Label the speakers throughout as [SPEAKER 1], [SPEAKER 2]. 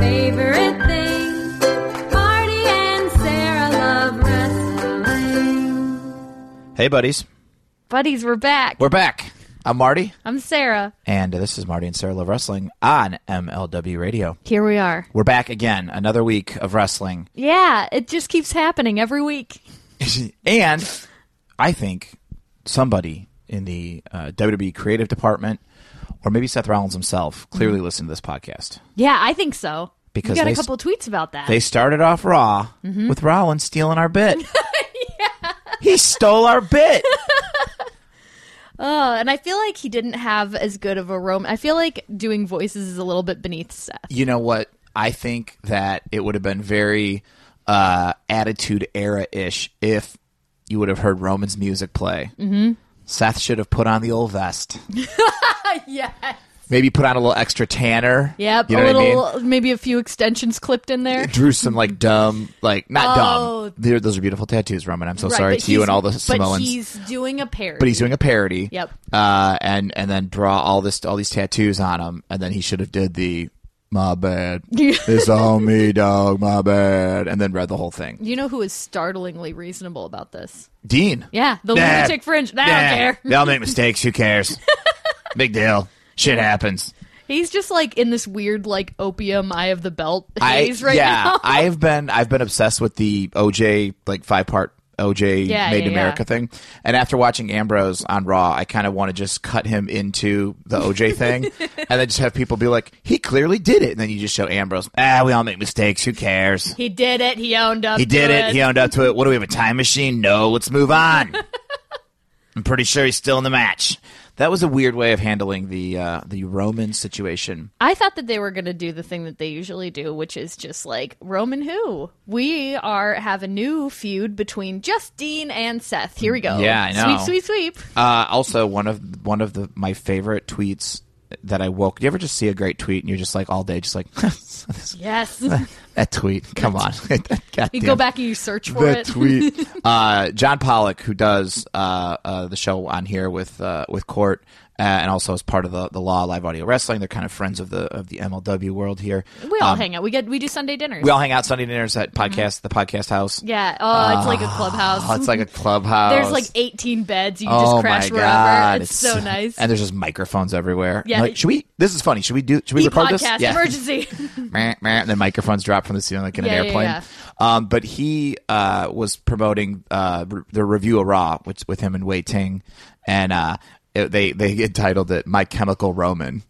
[SPEAKER 1] favorite thing. Marty and Sarah love wrestling.
[SPEAKER 2] Hey, buddies.
[SPEAKER 3] Buddies, we're back.
[SPEAKER 2] We're back. I'm Marty.
[SPEAKER 3] I'm Sarah.
[SPEAKER 2] And this is Marty and Sarah Love Wrestling on MLW Radio.
[SPEAKER 3] Here we are.
[SPEAKER 2] We're back again. Another week of wrestling.
[SPEAKER 3] Yeah, it just keeps happening every week.
[SPEAKER 2] And I think somebody in the WWE creative department, or maybe Seth Rollins himself, clearly listened to this podcast.
[SPEAKER 3] Yeah, I think so.
[SPEAKER 2] Because
[SPEAKER 3] we got a couple of tweets about that.
[SPEAKER 2] They started off Raw with Rollins stealing our bit. Yeah. He stole our bit.
[SPEAKER 3] And I feel like he didn't have as good of a Roman. I feel like doing voices is a little bit beneath Seth.
[SPEAKER 2] You know what? I think that it would have been very Attitude Era-ish if you would have heard Roman's music play. Mm-hmm. Seth should have put on the old vest.
[SPEAKER 3] Yes.
[SPEAKER 2] Maybe put on a little extra tanner.
[SPEAKER 3] Yep,
[SPEAKER 2] you know
[SPEAKER 3] a little,
[SPEAKER 2] what I mean?
[SPEAKER 3] maybe a few extensions clipped in there.
[SPEAKER 2] Drew some not dumb. Those are beautiful tattoos, Roman. I'm so sorry to you and all the Samoans.
[SPEAKER 3] But he's doing a parody.
[SPEAKER 2] Yep.
[SPEAKER 3] Yep.
[SPEAKER 2] And then draw all these tattoos on him, and then he should have did the "my bad, it's on me, dog, my bad," and then read the whole thing.
[SPEAKER 3] You know who is startlingly reasonable about this?
[SPEAKER 2] Dean.
[SPEAKER 3] Yeah, the lunatic fringe. I don't care.
[SPEAKER 2] They all make mistakes. Who cares? Big deal. Shit happens.
[SPEAKER 3] He's just like in this weird like opium eye of the belt haze right now.
[SPEAKER 2] I've been obsessed with the OJ like 5-part OJ Made in America thing, and after watching Ambrose on Raw, I kind of want to just cut him into the OJ thing, and then just have people be like, he clearly did it, and then you just show Ambrose. We all make mistakes. Who cares?
[SPEAKER 3] He did it. He owned up.
[SPEAKER 2] He did it. He owned up to it. What do we have, a time machine? No. Let's move on. I'm pretty sure he's still in the match. That was a weird way of handling the Roman situation.
[SPEAKER 3] I thought that they were going to do the thing that they usually do, which is just like, Roman who? We have a new feud between just Dean and Seth. Here we go.
[SPEAKER 2] Yeah, I know.
[SPEAKER 3] Sweep.
[SPEAKER 2] Also, one of my favorite tweets that I woke. You ever just see a great tweet and you're just like all day, just like,
[SPEAKER 3] yes,
[SPEAKER 2] that tweet. Come on,
[SPEAKER 3] you go back and you search for it.
[SPEAKER 2] Tweet. John Pollock, who does the show on here with Court, and also as part of the Law Live Audio Wrestling. They're kind of friends of the MLW world here.
[SPEAKER 3] We all hang out. We do Sunday dinners.
[SPEAKER 2] We all hang out Sunday dinners at the podcast house.
[SPEAKER 3] Yeah. It's like a clubhouse.
[SPEAKER 2] Oh, it's like a clubhouse.
[SPEAKER 3] There's like 18 beds. You can just crash wherever.
[SPEAKER 2] God.
[SPEAKER 3] It's so nice.
[SPEAKER 2] And there's just microphones everywhere.
[SPEAKER 3] Yeah.
[SPEAKER 2] Like, this is funny. Should we record this?
[SPEAKER 3] Yeah. Emergency.
[SPEAKER 2] And then microphones drop from the ceiling like in an airplane.
[SPEAKER 3] Yeah.
[SPEAKER 2] But he was promoting the review of Raw with him and Wei Ting, and they entitled it "My Chemical Roman"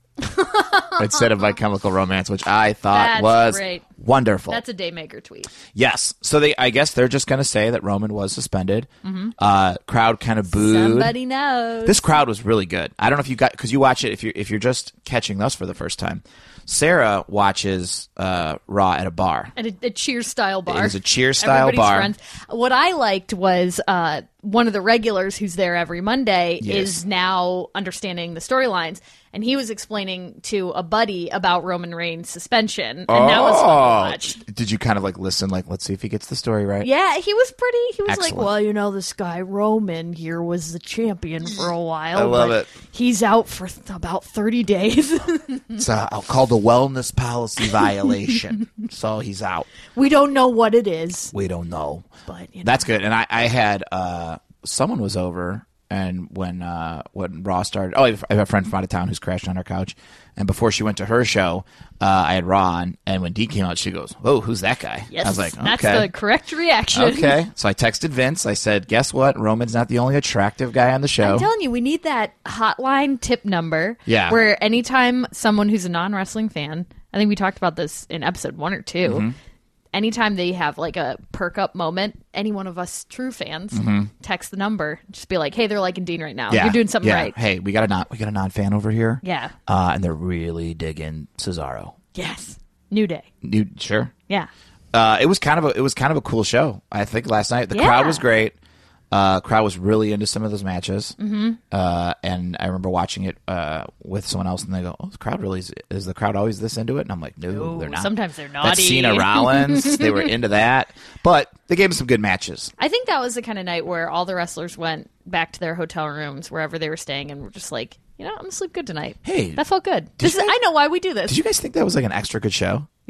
[SPEAKER 2] instead of "My Chemical Romance," which I thought was
[SPEAKER 3] great.
[SPEAKER 2] Wonderful.
[SPEAKER 3] That's a Daymaker tweet.
[SPEAKER 2] Yes. So I guess they're just going to say that Roman was suspended. Mm-hmm. Crowd kind of booed.
[SPEAKER 3] Somebody knows.
[SPEAKER 2] This crowd was really good. I don't know if you got, because you watch it if you're just catching us for the first time. Sarah watches Raw at a bar.
[SPEAKER 3] At a Cheers style bar.
[SPEAKER 2] It is a Cheers style bar.
[SPEAKER 3] Friends. What I liked was one of the regulars who's there every Monday is now understanding the storylines. And he was explaining to a buddy about Roman Reigns' suspension. And that was fun to watch.
[SPEAKER 2] Did you kind of like listen, like, let's see if he gets the story right?
[SPEAKER 3] Yeah, he was
[SPEAKER 2] Excellent.
[SPEAKER 3] like, well, this guy Roman here was the champion for a while.
[SPEAKER 2] I love it.
[SPEAKER 3] He's out for about 30 days.
[SPEAKER 2] It's called a wellness policy violation. So he's out.
[SPEAKER 3] We don't know what it is.
[SPEAKER 2] We don't know.
[SPEAKER 3] But
[SPEAKER 2] that's good. And I had someone was over. And when Raw started, I have a friend from out of town who's crashed on our couch. And before she went to her show, I had Raw on. And when Dean came out, she goes, "Oh, who's that guy?"
[SPEAKER 3] Yes,
[SPEAKER 2] I was like,
[SPEAKER 3] that's the correct reaction.
[SPEAKER 2] Okay. So I texted Vince. I said, "Guess what? Roman's not the only attractive guy on the show."
[SPEAKER 3] I'm telling you, we need that hotline tip number.
[SPEAKER 2] Yeah.
[SPEAKER 3] Where anytime someone who's a non-wrestling fan, I think we talked about this in episode 1 or 2. Mm-hmm. Anytime they have like a perk up moment, any one of us true fans text the number. Just be like, "Hey, they're liking Dean right now. You're doing something right."
[SPEAKER 2] Hey, we got a non-fan over here.
[SPEAKER 3] Yeah.
[SPEAKER 2] And they're really digging Cesaro.
[SPEAKER 3] Yes. New Day.
[SPEAKER 2] Sure.
[SPEAKER 3] Yeah.
[SPEAKER 2] It was kind of a cool show. I think last night the crowd was great. Crowd was really into some of those matches. Mm-hmm. And I remember watching it with someone else, and they go, "Oh, the crowd really is the crowd always this into it?" And I'm like, "No, they're not.
[SPEAKER 3] Sometimes they're naughty."
[SPEAKER 2] That's Cena Rollins. They were into that, but they gave us some good matches.
[SPEAKER 3] I think that was the kind of night where all the wrestlers went back to their hotel rooms, wherever they were staying, and were just like, "I'm gonna sleep good tonight."
[SPEAKER 2] Hey,
[SPEAKER 3] that felt good. I know why we do this.
[SPEAKER 2] Did you guys think that was like an extra good show?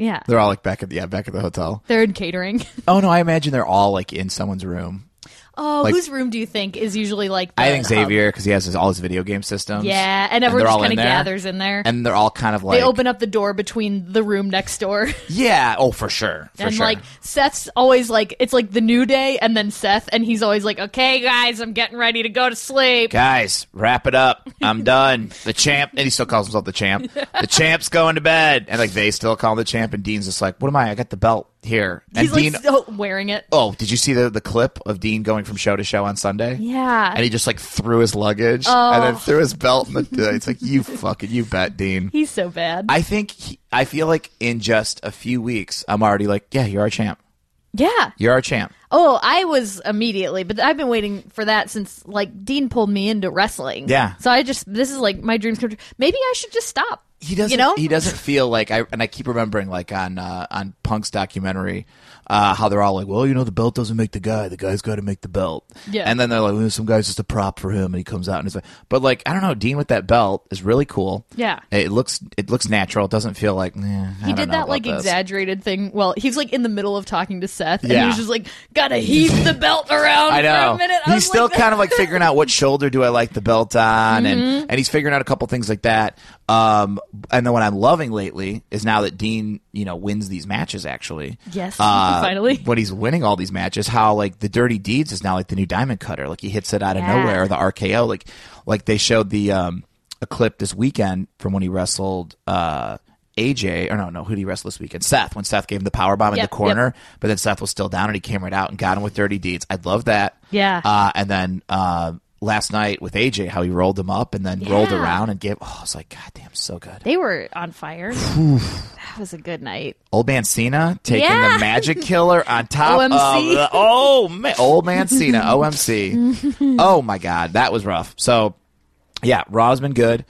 [SPEAKER 3] Yeah.
[SPEAKER 2] They're all like back at the hotel.
[SPEAKER 3] They're in catering.
[SPEAKER 2] Oh no, I imagine they're all like in someone's room.
[SPEAKER 3] Oh,
[SPEAKER 2] Like-
[SPEAKER 3] whose room do you think is usually like the
[SPEAKER 2] I think
[SPEAKER 3] hub?
[SPEAKER 2] Xavier, because he has all his video game systems.
[SPEAKER 3] Yeah, and everyone
[SPEAKER 2] they're
[SPEAKER 3] just
[SPEAKER 2] all
[SPEAKER 3] kind
[SPEAKER 2] in
[SPEAKER 3] of
[SPEAKER 2] there.
[SPEAKER 3] gathers in there.
[SPEAKER 2] And they're all kind of like
[SPEAKER 3] They open up the door between the room next door.
[SPEAKER 2] Yeah, oh for sure.
[SPEAKER 3] And like Seth's always like, it's like the New Day and then Seth, and he's always like, okay guys, I'm getting ready to go to sleep.
[SPEAKER 2] Guys, wrap it up. I'm done. The champ, and he still calls himself the champ. The champ's going to bed, and like they still call him the champ. And Dean's just like, "What am I? I got the belt here." And
[SPEAKER 3] He's like
[SPEAKER 2] Dean,
[SPEAKER 3] still wearing it.
[SPEAKER 2] oh, did you see the clip of Dean going from show to show on Sunday?
[SPEAKER 3] Yeah.
[SPEAKER 2] And he just like threw his luggage and then threw his belt in the. It's like you bet, Dean.
[SPEAKER 3] He's so bad.
[SPEAKER 2] I feel like in just a few weeks, I'm already like, yeah, you're our champ.
[SPEAKER 3] Yeah.
[SPEAKER 2] You're our champ.
[SPEAKER 3] Oh, I was immediately, but I've been waiting for that since like Dean pulled me into wrestling.
[SPEAKER 2] Yeah.
[SPEAKER 3] So this is like my dreams come true. Maybe I should just stop.
[SPEAKER 2] He doesn't.
[SPEAKER 3] You know?
[SPEAKER 2] He doesn't feel like I keep remembering like on Punk's documentary, how they're all like, well, the belt doesn't make the guy. The guy's got to make the belt.
[SPEAKER 3] Yeah.
[SPEAKER 2] And then they're like, well, some guy's just a prop for him, and he comes out and he's like, but like I don't know, Dean with that belt is really cool.
[SPEAKER 3] Yeah.
[SPEAKER 2] It looks natural. It doesn't feel like
[SPEAKER 3] He did that like exaggerated thing. Well, he's like in the middle of talking to Seth, and
[SPEAKER 2] Yeah.
[SPEAKER 3] he was just like, gotta heave the belt around
[SPEAKER 2] I know.
[SPEAKER 3] for a minute. I
[SPEAKER 2] He's
[SPEAKER 3] was
[SPEAKER 2] still
[SPEAKER 3] like,
[SPEAKER 2] kind of like figuring out what shoulder do I like the belt on,
[SPEAKER 3] Mm-hmm.
[SPEAKER 2] and he's figuring out a couple things like that. And then what I'm loving lately is now that Dean, wins these matches. Actually,
[SPEAKER 3] Yes, finally.
[SPEAKER 2] when he's winning all these matches, how like the Dirty Deeds is now like the new Diamond Cutter. Like he hits it out of
[SPEAKER 3] Yeah.
[SPEAKER 2] nowhere, the RKO. Like they showed the a clip this weekend from when he wrestled. AJ, or no, who did he wrestle this weekend? Seth, when Seth gave him the powerbomb in the
[SPEAKER 3] Yep,
[SPEAKER 2] corner, but then Seth was still down and he came right out and got him with Dirty Deeds. I love that.
[SPEAKER 3] Yeah.
[SPEAKER 2] And then last night with AJ, how he rolled him up and then rolled
[SPEAKER 3] Yeah.
[SPEAKER 2] around and gave. Oh, I was like, God damn, so good.
[SPEAKER 3] They were on fire. That was a good night.
[SPEAKER 2] Old Man Cena taking
[SPEAKER 3] Yeah.
[SPEAKER 2] the Magic Killer on top
[SPEAKER 3] OMC.
[SPEAKER 2] of Old Man Cena, OMC. Oh my God, that was rough. So yeah, Raw's been good.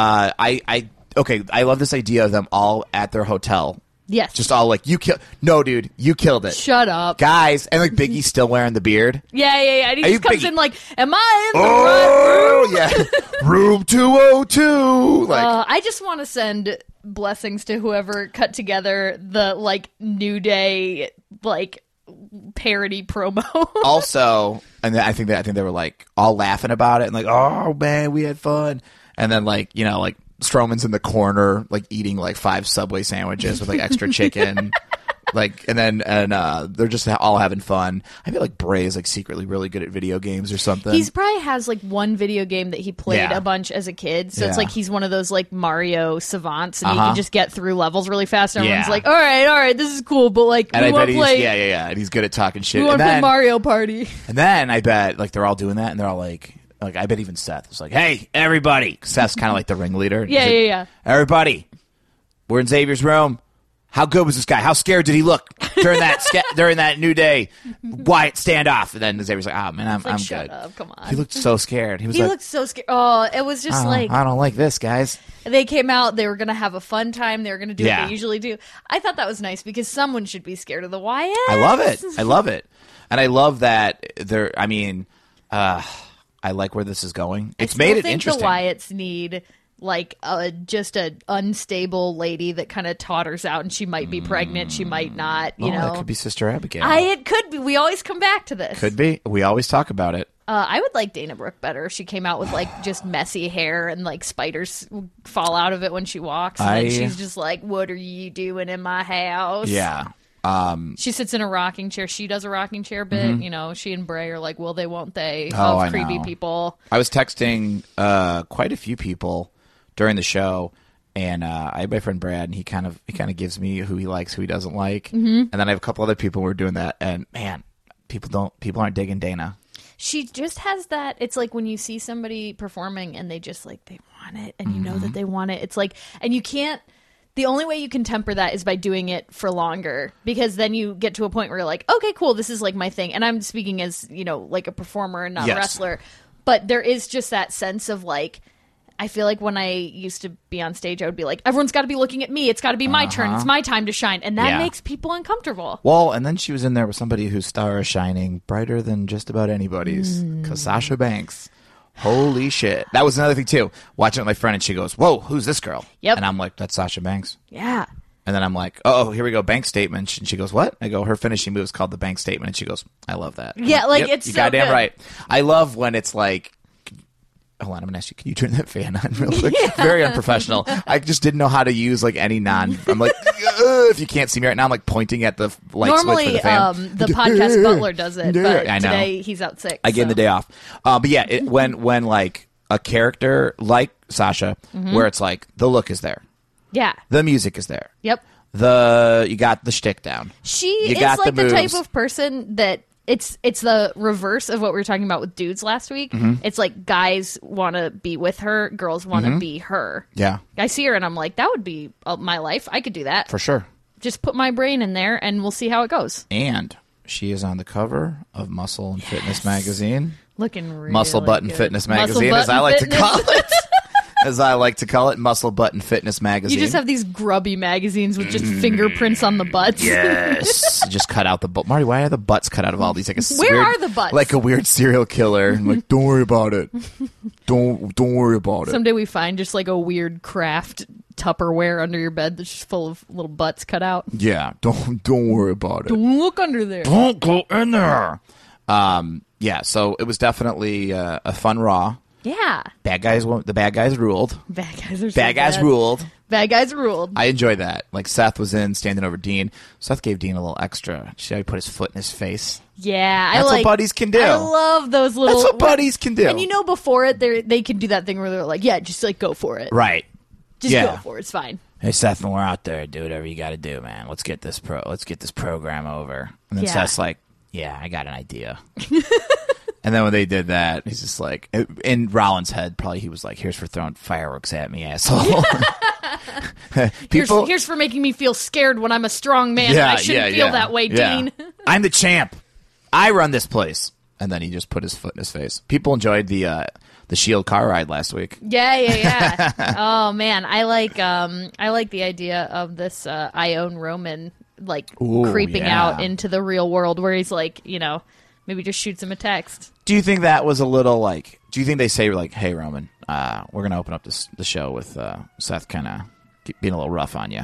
[SPEAKER 2] Okay, I love this idea of them all at their hotel.
[SPEAKER 3] Yes.
[SPEAKER 2] Just all like, no, dude, you killed it.
[SPEAKER 3] Shut up.
[SPEAKER 2] Guys, and like Biggie's still wearing the beard.
[SPEAKER 3] Yeah. And he
[SPEAKER 2] Are you
[SPEAKER 3] just comes
[SPEAKER 2] Biggie?
[SPEAKER 3] in like, am I in the right room?
[SPEAKER 2] Yeah. Room 202. Like,
[SPEAKER 3] I just want to send blessings to whoever cut together the like New Day like parody promo.
[SPEAKER 2] also, and I think they were like all laughing about it and like, oh man, we had fun. And then like, like Strowman's in the corner, like eating like 5 Subway sandwiches with like extra chicken. They're just all having fun. I feel like Bray is like secretly really good at video games or something.
[SPEAKER 3] He's probably has like one video game that he played
[SPEAKER 2] Yeah.
[SPEAKER 3] a bunch as a kid, so it's
[SPEAKER 2] Yeah.
[SPEAKER 3] like he's one of those like Mario savants, and he
[SPEAKER 2] Uh-huh.
[SPEAKER 3] can just get through levels really fast. And everyone's
[SPEAKER 2] Yeah.
[SPEAKER 3] like, all right, this is cool, but like
[SPEAKER 2] and
[SPEAKER 3] we
[SPEAKER 2] I
[SPEAKER 3] want
[SPEAKER 2] bet
[SPEAKER 3] to
[SPEAKER 2] he's
[SPEAKER 3] play,
[SPEAKER 2] yeah, and he's good at talking shit.
[SPEAKER 3] we want
[SPEAKER 2] And
[SPEAKER 3] to play
[SPEAKER 2] then,
[SPEAKER 3] Mario Party.
[SPEAKER 2] and then I bet like they're all doing that and they're all like I bet even Seth was like, hey, everybody. Seth's kind of like the ringleader. He's like,
[SPEAKER 3] Yeah.
[SPEAKER 2] Everybody, we're in Xavier's room. How good was this guy? How scared did he look during that New Day Wyatt standoff? And then Xavier's like, man, I'm
[SPEAKER 3] Like, shut
[SPEAKER 2] good.
[SPEAKER 3] up, come on.
[SPEAKER 2] He looked so scared. He was
[SPEAKER 3] He
[SPEAKER 2] like,
[SPEAKER 3] looked so scared. Oh, it was just like
[SPEAKER 2] I don't like this, guys.
[SPEAKER 3] they came out. They were gonna have a fun time. They were gonna do what
[SPEAKER 2] Yeah.
[SPEAKER 3] they usually do. I thought that was nice because someone should be scared of the Wyatts.
[SPEAKER 2] I love it. I love it. And I love that I like where this is going. It's made it interesting.
[SPEAKER 3] The Wyatts need like just an unstable lady that kind of totters out, and she might be pregnant, she might not. You know,
[SPEAKER 2] that could be Sister Abigail.
[SPEAKER 3] It could be. We always come back to this.
[SPEAKER 2] Could be. We always talk about it.
[SPEAKER 3] I would like Dana Brooke better if she came out with like just messy hair and like spiders fall out of it when she walks, and then she's just like, "What are you doing in my house?"
[SPEAKER 2] Yeah.
[SPEAKER 3] She sits in a rocking chair. She does a rocking chair bit. You know, she and Bray are like, will they, won't they?
[SPEAKER 2] Oh, I
[SPEAKER 3] of creepy
[SPEAKER 2] know.
[SPEAKER 3] people.
[SPEAKER 2] I was texting quite a few people during the show, and I have my friend Brad, and he kind of gives me who he likes, who he doesn't like, and then I have a couple other people who are doing that, and man, people aren't digging Dana.
[SPEAKER 3] She just has that. It's like when you see somebody performing and they just like they want it, and you know that they want it. It's like, and you can't. The only way you can temper that is by doing it for longer, because then you get to a point where you're like, okay, cool, this is like my thing. And I'm speaking as, like a performer and not a
[SPEAKER 2] Yes.
[SPEAKER 3] wrestler. But there is just that sense of like, I feel like when I used to be on stage, I would be like, everyone's got to be looking at me. It's got to be my turn. It's my time to shine. And that
[SPEAKER 2] Yeah.
[SPEAKER 3] makes people uncomfortable.
[SPEAKER 2] Well, and then she was in there with somebody whose star is shining brighter than just about anybody's, because Sasha Banks. Holy shit. That was another thing, too. Watching it with my friend, and she goes, whoa, who's this girl?
[SPEAKER 3] Yep.
[SPEAKER 2] And I'm like, that's Sasha Banks.
[SPEAKER 3] Yeah.
[SPEAKER 2] And then I'm like, oh, here we go, bank statement. And she goes, what? I go, her finishing move is called the bank statement. And she goes, I love that.
[SPEAKER 3] Yeah, like,
[SPEAKER 2] yep,
[SPEAKER 3] it's
[SPEAKER 2] you
[SPEAKER 3] so
[SPEAKER 2] goddamn
[SPEAKER 3] good.
[SPEAKER 2] right. I love when it's like, hold on, I'm going to ask you, can you turn that fan on real quick? Very unprofessional. I just didn't know how to use like any I'm like, if you can't see me right now, I'm like pointing at the light
[SPEAKER 3] Normally,
[SPEAKER 2] switch for the fan.
[SPEAKER 3] the podcast butler does it, but
[SPEAKER 2] I know.
[SPEAKER 3] today he's out sick.
[SPEAKER 2] I gave him the day off. But yeah, when like a character like Sasha, where it's like the look is there,
[SPEAKER 3] Yeah.
[SPEAKER 2] the music is there,
[SPEAKER 3] Yep.
[SPEAKER 2] you got the shtick down.
[SPEAKER 3] She
[SPEAKER 2] You
[SPEAKER 3] is
[SPEAKER 2] got
[SPEAKER 3] like
[SPEAKER 2] the
[SPEAKER 3] the type
[SPEAKER 2] moves.
[SPEAKER 3] of person that it's the reverse of what we were talking about with dudes last week.
[SPEAKER 2] Mm-hmm.
[SPEAKER 3] It's like guys want to be with her, girls want to be her.
[SPEAKER 2] Yeah,
[SPEAKER 3] I see her and I'm like, that would be my life. I could do that.
[SPEAKER 2] for sure.
[SPEAKER 3] Just put my brain in there and we'll see how it goes.
[SPEAKER 2] And she is on the cover of Muscle and Fitness magazine.
[SPEAKER 3] Looking really
[SPEAKER 2] Muscle Button
[SPEAKER 3] good.
[SPEAKER 2] Fitness
[SPEAKER 3] Muscle
[SPEAKER 2] magazine, as
[SPEAKER 3] Button
[SPEAKER 2] I like
[SPEAKER 3] Fitness.
[SPEAKER 2] to call it. As I like to call it, Muscle Button Fitness magazine.
[SPEAKER 3] You just have these grubby magazines with just fingerprints on the butts.
[SPEAKER 2] Yes. Just cut out the butt. Marty, why are the butts cut out of all these? Like
[SPEAKER 3] Where
[SPEAKER 2] weird,
[SPEAKER 3] are the butts?
[SPEAKER 2] Like a weird serial killer. I'm like, don't worry about it. Don't worry about it.
[SPEAKER 3] Someday we find just like a weird craft Tupperware under your bed that's just full of little butts cut out.
[SPEAKER 2] Yeah, don't worry about it.
[SPEAKER 3] Don't look under there.
[SPEAKER 2] Don't go in there. Yeah, so it was definitely a fun Raw.
[SPEAKER 3] Yeah.
[SPEAKER 2] The bad guys ruled.
[SPEAKER 3] Bad guys are so
[SPEAKER 2] Bad guys
[SPEAKER 3] bad.
[SPEAKER 2] ruled.
[SPEAKER 3] Bad guys ruled.
[SPEAKER 2] I enjoyed that. Like Seth was in standing over Dean. Seth gave Dean a little extra. See how he put his foot in his face?
[SPEAKER 3] Yeah,
[SPEAKER 2] That's what buddies can do.
[SPEAKER 3] I love those little.
[SPEAKER 2] That's what buddies can do.
[SPEAKER 3] And you know, before it, they can do that thing where they're like, "Yeah, just like go for it.
[SPEAKER 2] Right.
[SPEAKER 3] Just
[SPEAKER 2] Yeah.
[SPEAKER 3] go for it. It's fine."
[SPEAKER 2] Hey Seth, when we're out there, do whatever you got to do, man. Let's get this program over. And then
[SPEAKER 3] Yeah.
[SPEAKER 2] Seth's like, "Yeah, I got an idea." And then when they did that, he's just like, in Rollins' head, probably he was like, "Here's for throwing fireworks at me, asshole." People,
[SPEAKER 3] Here's for making me feel scared when I'm a strong man. I shouldn't feel that way,
[SPEAKER 2] Yeah.
[SPEAKER 3] Dean.
[SPEAKER 2] I'm the champ. I run this place. And then he just put his foot in his face. People enjoyed the Shield car ride last week.
[SPEAKER 3] Yeah. Oh man, I like the idea of this I own Roman like
[SPEAKER 2] Ooh,
[SPEAKER 3] creeping
[SPEAKER 2] yeah.
[SPEAKER 3] out into the real world where he's like, maybe just shoots him a text.
[SPEAKER 2] Do you think that was a little like? Do you think they say like, "Hey Roman, we're gonna open up the show with Seth kind of being a little rough on you"?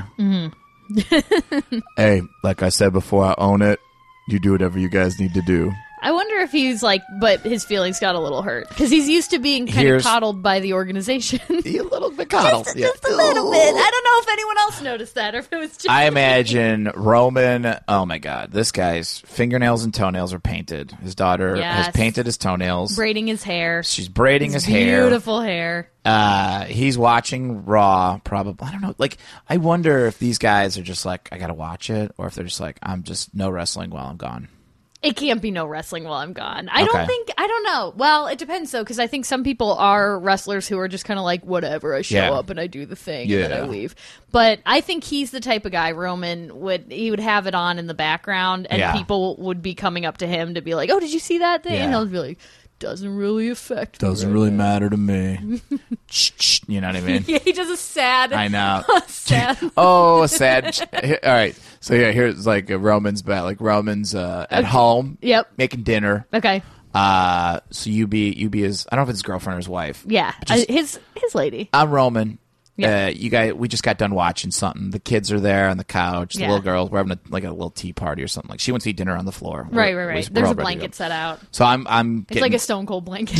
[SPEAKER 2] Mm-hmm. Hey, like I said before, I own it. You do whatever you guys need to do.
[SPEAKER 3] I wonder if he's like, but his feelings got a little hurt because he's used to being kind of coddled by the organization.
[SPEAKER 2] A little bit coddled,
[SPEAKER 3] just a little bit. I don't know if anyone else noticed that or if it was just.
[SPEAKER 2] I imagine Roman. Oh my God, this guy's fingernails and toenails are painted. His daughter
[SPEAKER 3] Yes.
[SPEAKER 2] has painted his toenails.
[SPEAKER 3] braiding his hair.
[SPEAKER 2] She's braiding his hair.
[SPEAKER 3] Beautiful hair.
[SPEAKER 2] He's watching Raw. Probably, I don't know. Like, I wonder if these guys are just like, I gotta watch it, or if they're just like, I'm just no wrestling while I'm gone.
[SPEAKER 3] It can't be no wrestling while I'm gone. I
[SPEAKER 2] Okay.
[SPEAKER 3] don't know. Well, it depends though, because I think some people are wrestlers who are just kind of like, whatever, I show
[SPEAKER 2] Yeah.
[SPEAKER 3] up and I do the thing and then
[SPEAKER 2] Yeah.
[SPEAKER 3] I leave. But I think he's the type of guy, Roman, would have it on in the background and
[SPEAKER 2] Yeah.
[SPEAKER 3] people would be coming up to him to be like, oh, did you see that thing?
[SPEAKER 2] Yeah.
[SPEAKER 3] And he'll be like, doesn't really affect me.
[SPEAKER 2] Doesn't really matter to me. You know what I mean?
[SPEAKER 3] Yeah, he does a sad.
[SPEAKER 2] I know.
[SPEAKER 3] sad.
[SPEAKER 2] Oh, sad. All right. So yeah, here's like Roman's back. Like Roman's at home.
[SPEAKER 3] Yep.
[SPEAKER 2] Making dinner.
[SPEAKER 3] Okay.
[SPEAKER 2] So you be his. I don't know if it's his girlfriend or his wife.
[SPEAKER 3] Yeah.
[SPEAKER 2] Just-
[SPEAKER 3] his lady.
[SPEAKER 2] I'm Roman.
[SPEAKER 3] Yeah.
[SPEAKER 2] You guys, we just got done watching something. The kids are there on the couch. The
[SPEAKER 3] Yeah.
[SPEAKER 2] little girls. We're having a little tea party or something. Like she wants to eat dinner on the floor.
[SPEAKER 3] Right.
[SPEAKER 2] We're
[SPEAKER 3] There's
[SPEAKER 2] all
[SPEAKER 3] a
[SPEAKER 2] ready to
[SPEAKER 3] blanket
[SPEAKER 2] go.
[SPEAKER 3] set out.
[SPEAKER 2] So I'm.
[SPEAKER 3] It's like a Stone Cold blanket.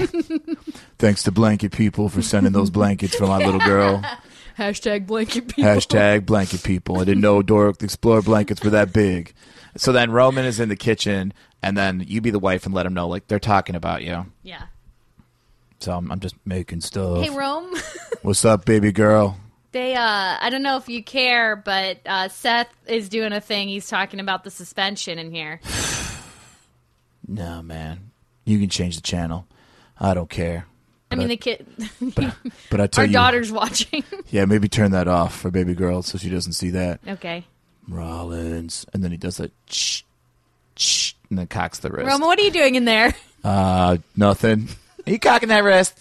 [SPEAKER 2] Thanks to blanket people for sending those blankets for my little girl.
[SPEAKER 3] Hashtag blanket people.
[SPEAKER 2] Hashtag blanket people. I didn't know Dora the Explorer blankets were that big. So then Roman is in the kitchen, and then you be the wife and let him know like they're talking about you.
[SPEAKER 3] Yeah.
[SPEAKER 2] So I'm just making stuff.
[SPEAKER 3] Hey, Rome.
[SPEAKER 2] What's up, baby girl?
[SPEAKER 3] They, I don't know if you care, but Seth is doing a thing. He's talking about the suspension in here.
[SPEAKER 2] No, man. You can change the channel. I don't care.
[SPEAKER 3] I mean, the kid,
[SPEAKER 2] But I tell
[SPEAKER 3] our
[SPEAKER 2] you,
[SPEAKER 3] daughter's watching.
[SPEAKER 2] yeah, maybe turn that off for baby girl so she doesn't see that.
[SPEAKER 3] Okay.
[SPEAKER 2] Rollins, and then he does that, and then cocks the wrist.
[SPEAKER 3] Roma, what are you doing in there?
[SPEAKER 2] Nothing. Are you cocking that wrist?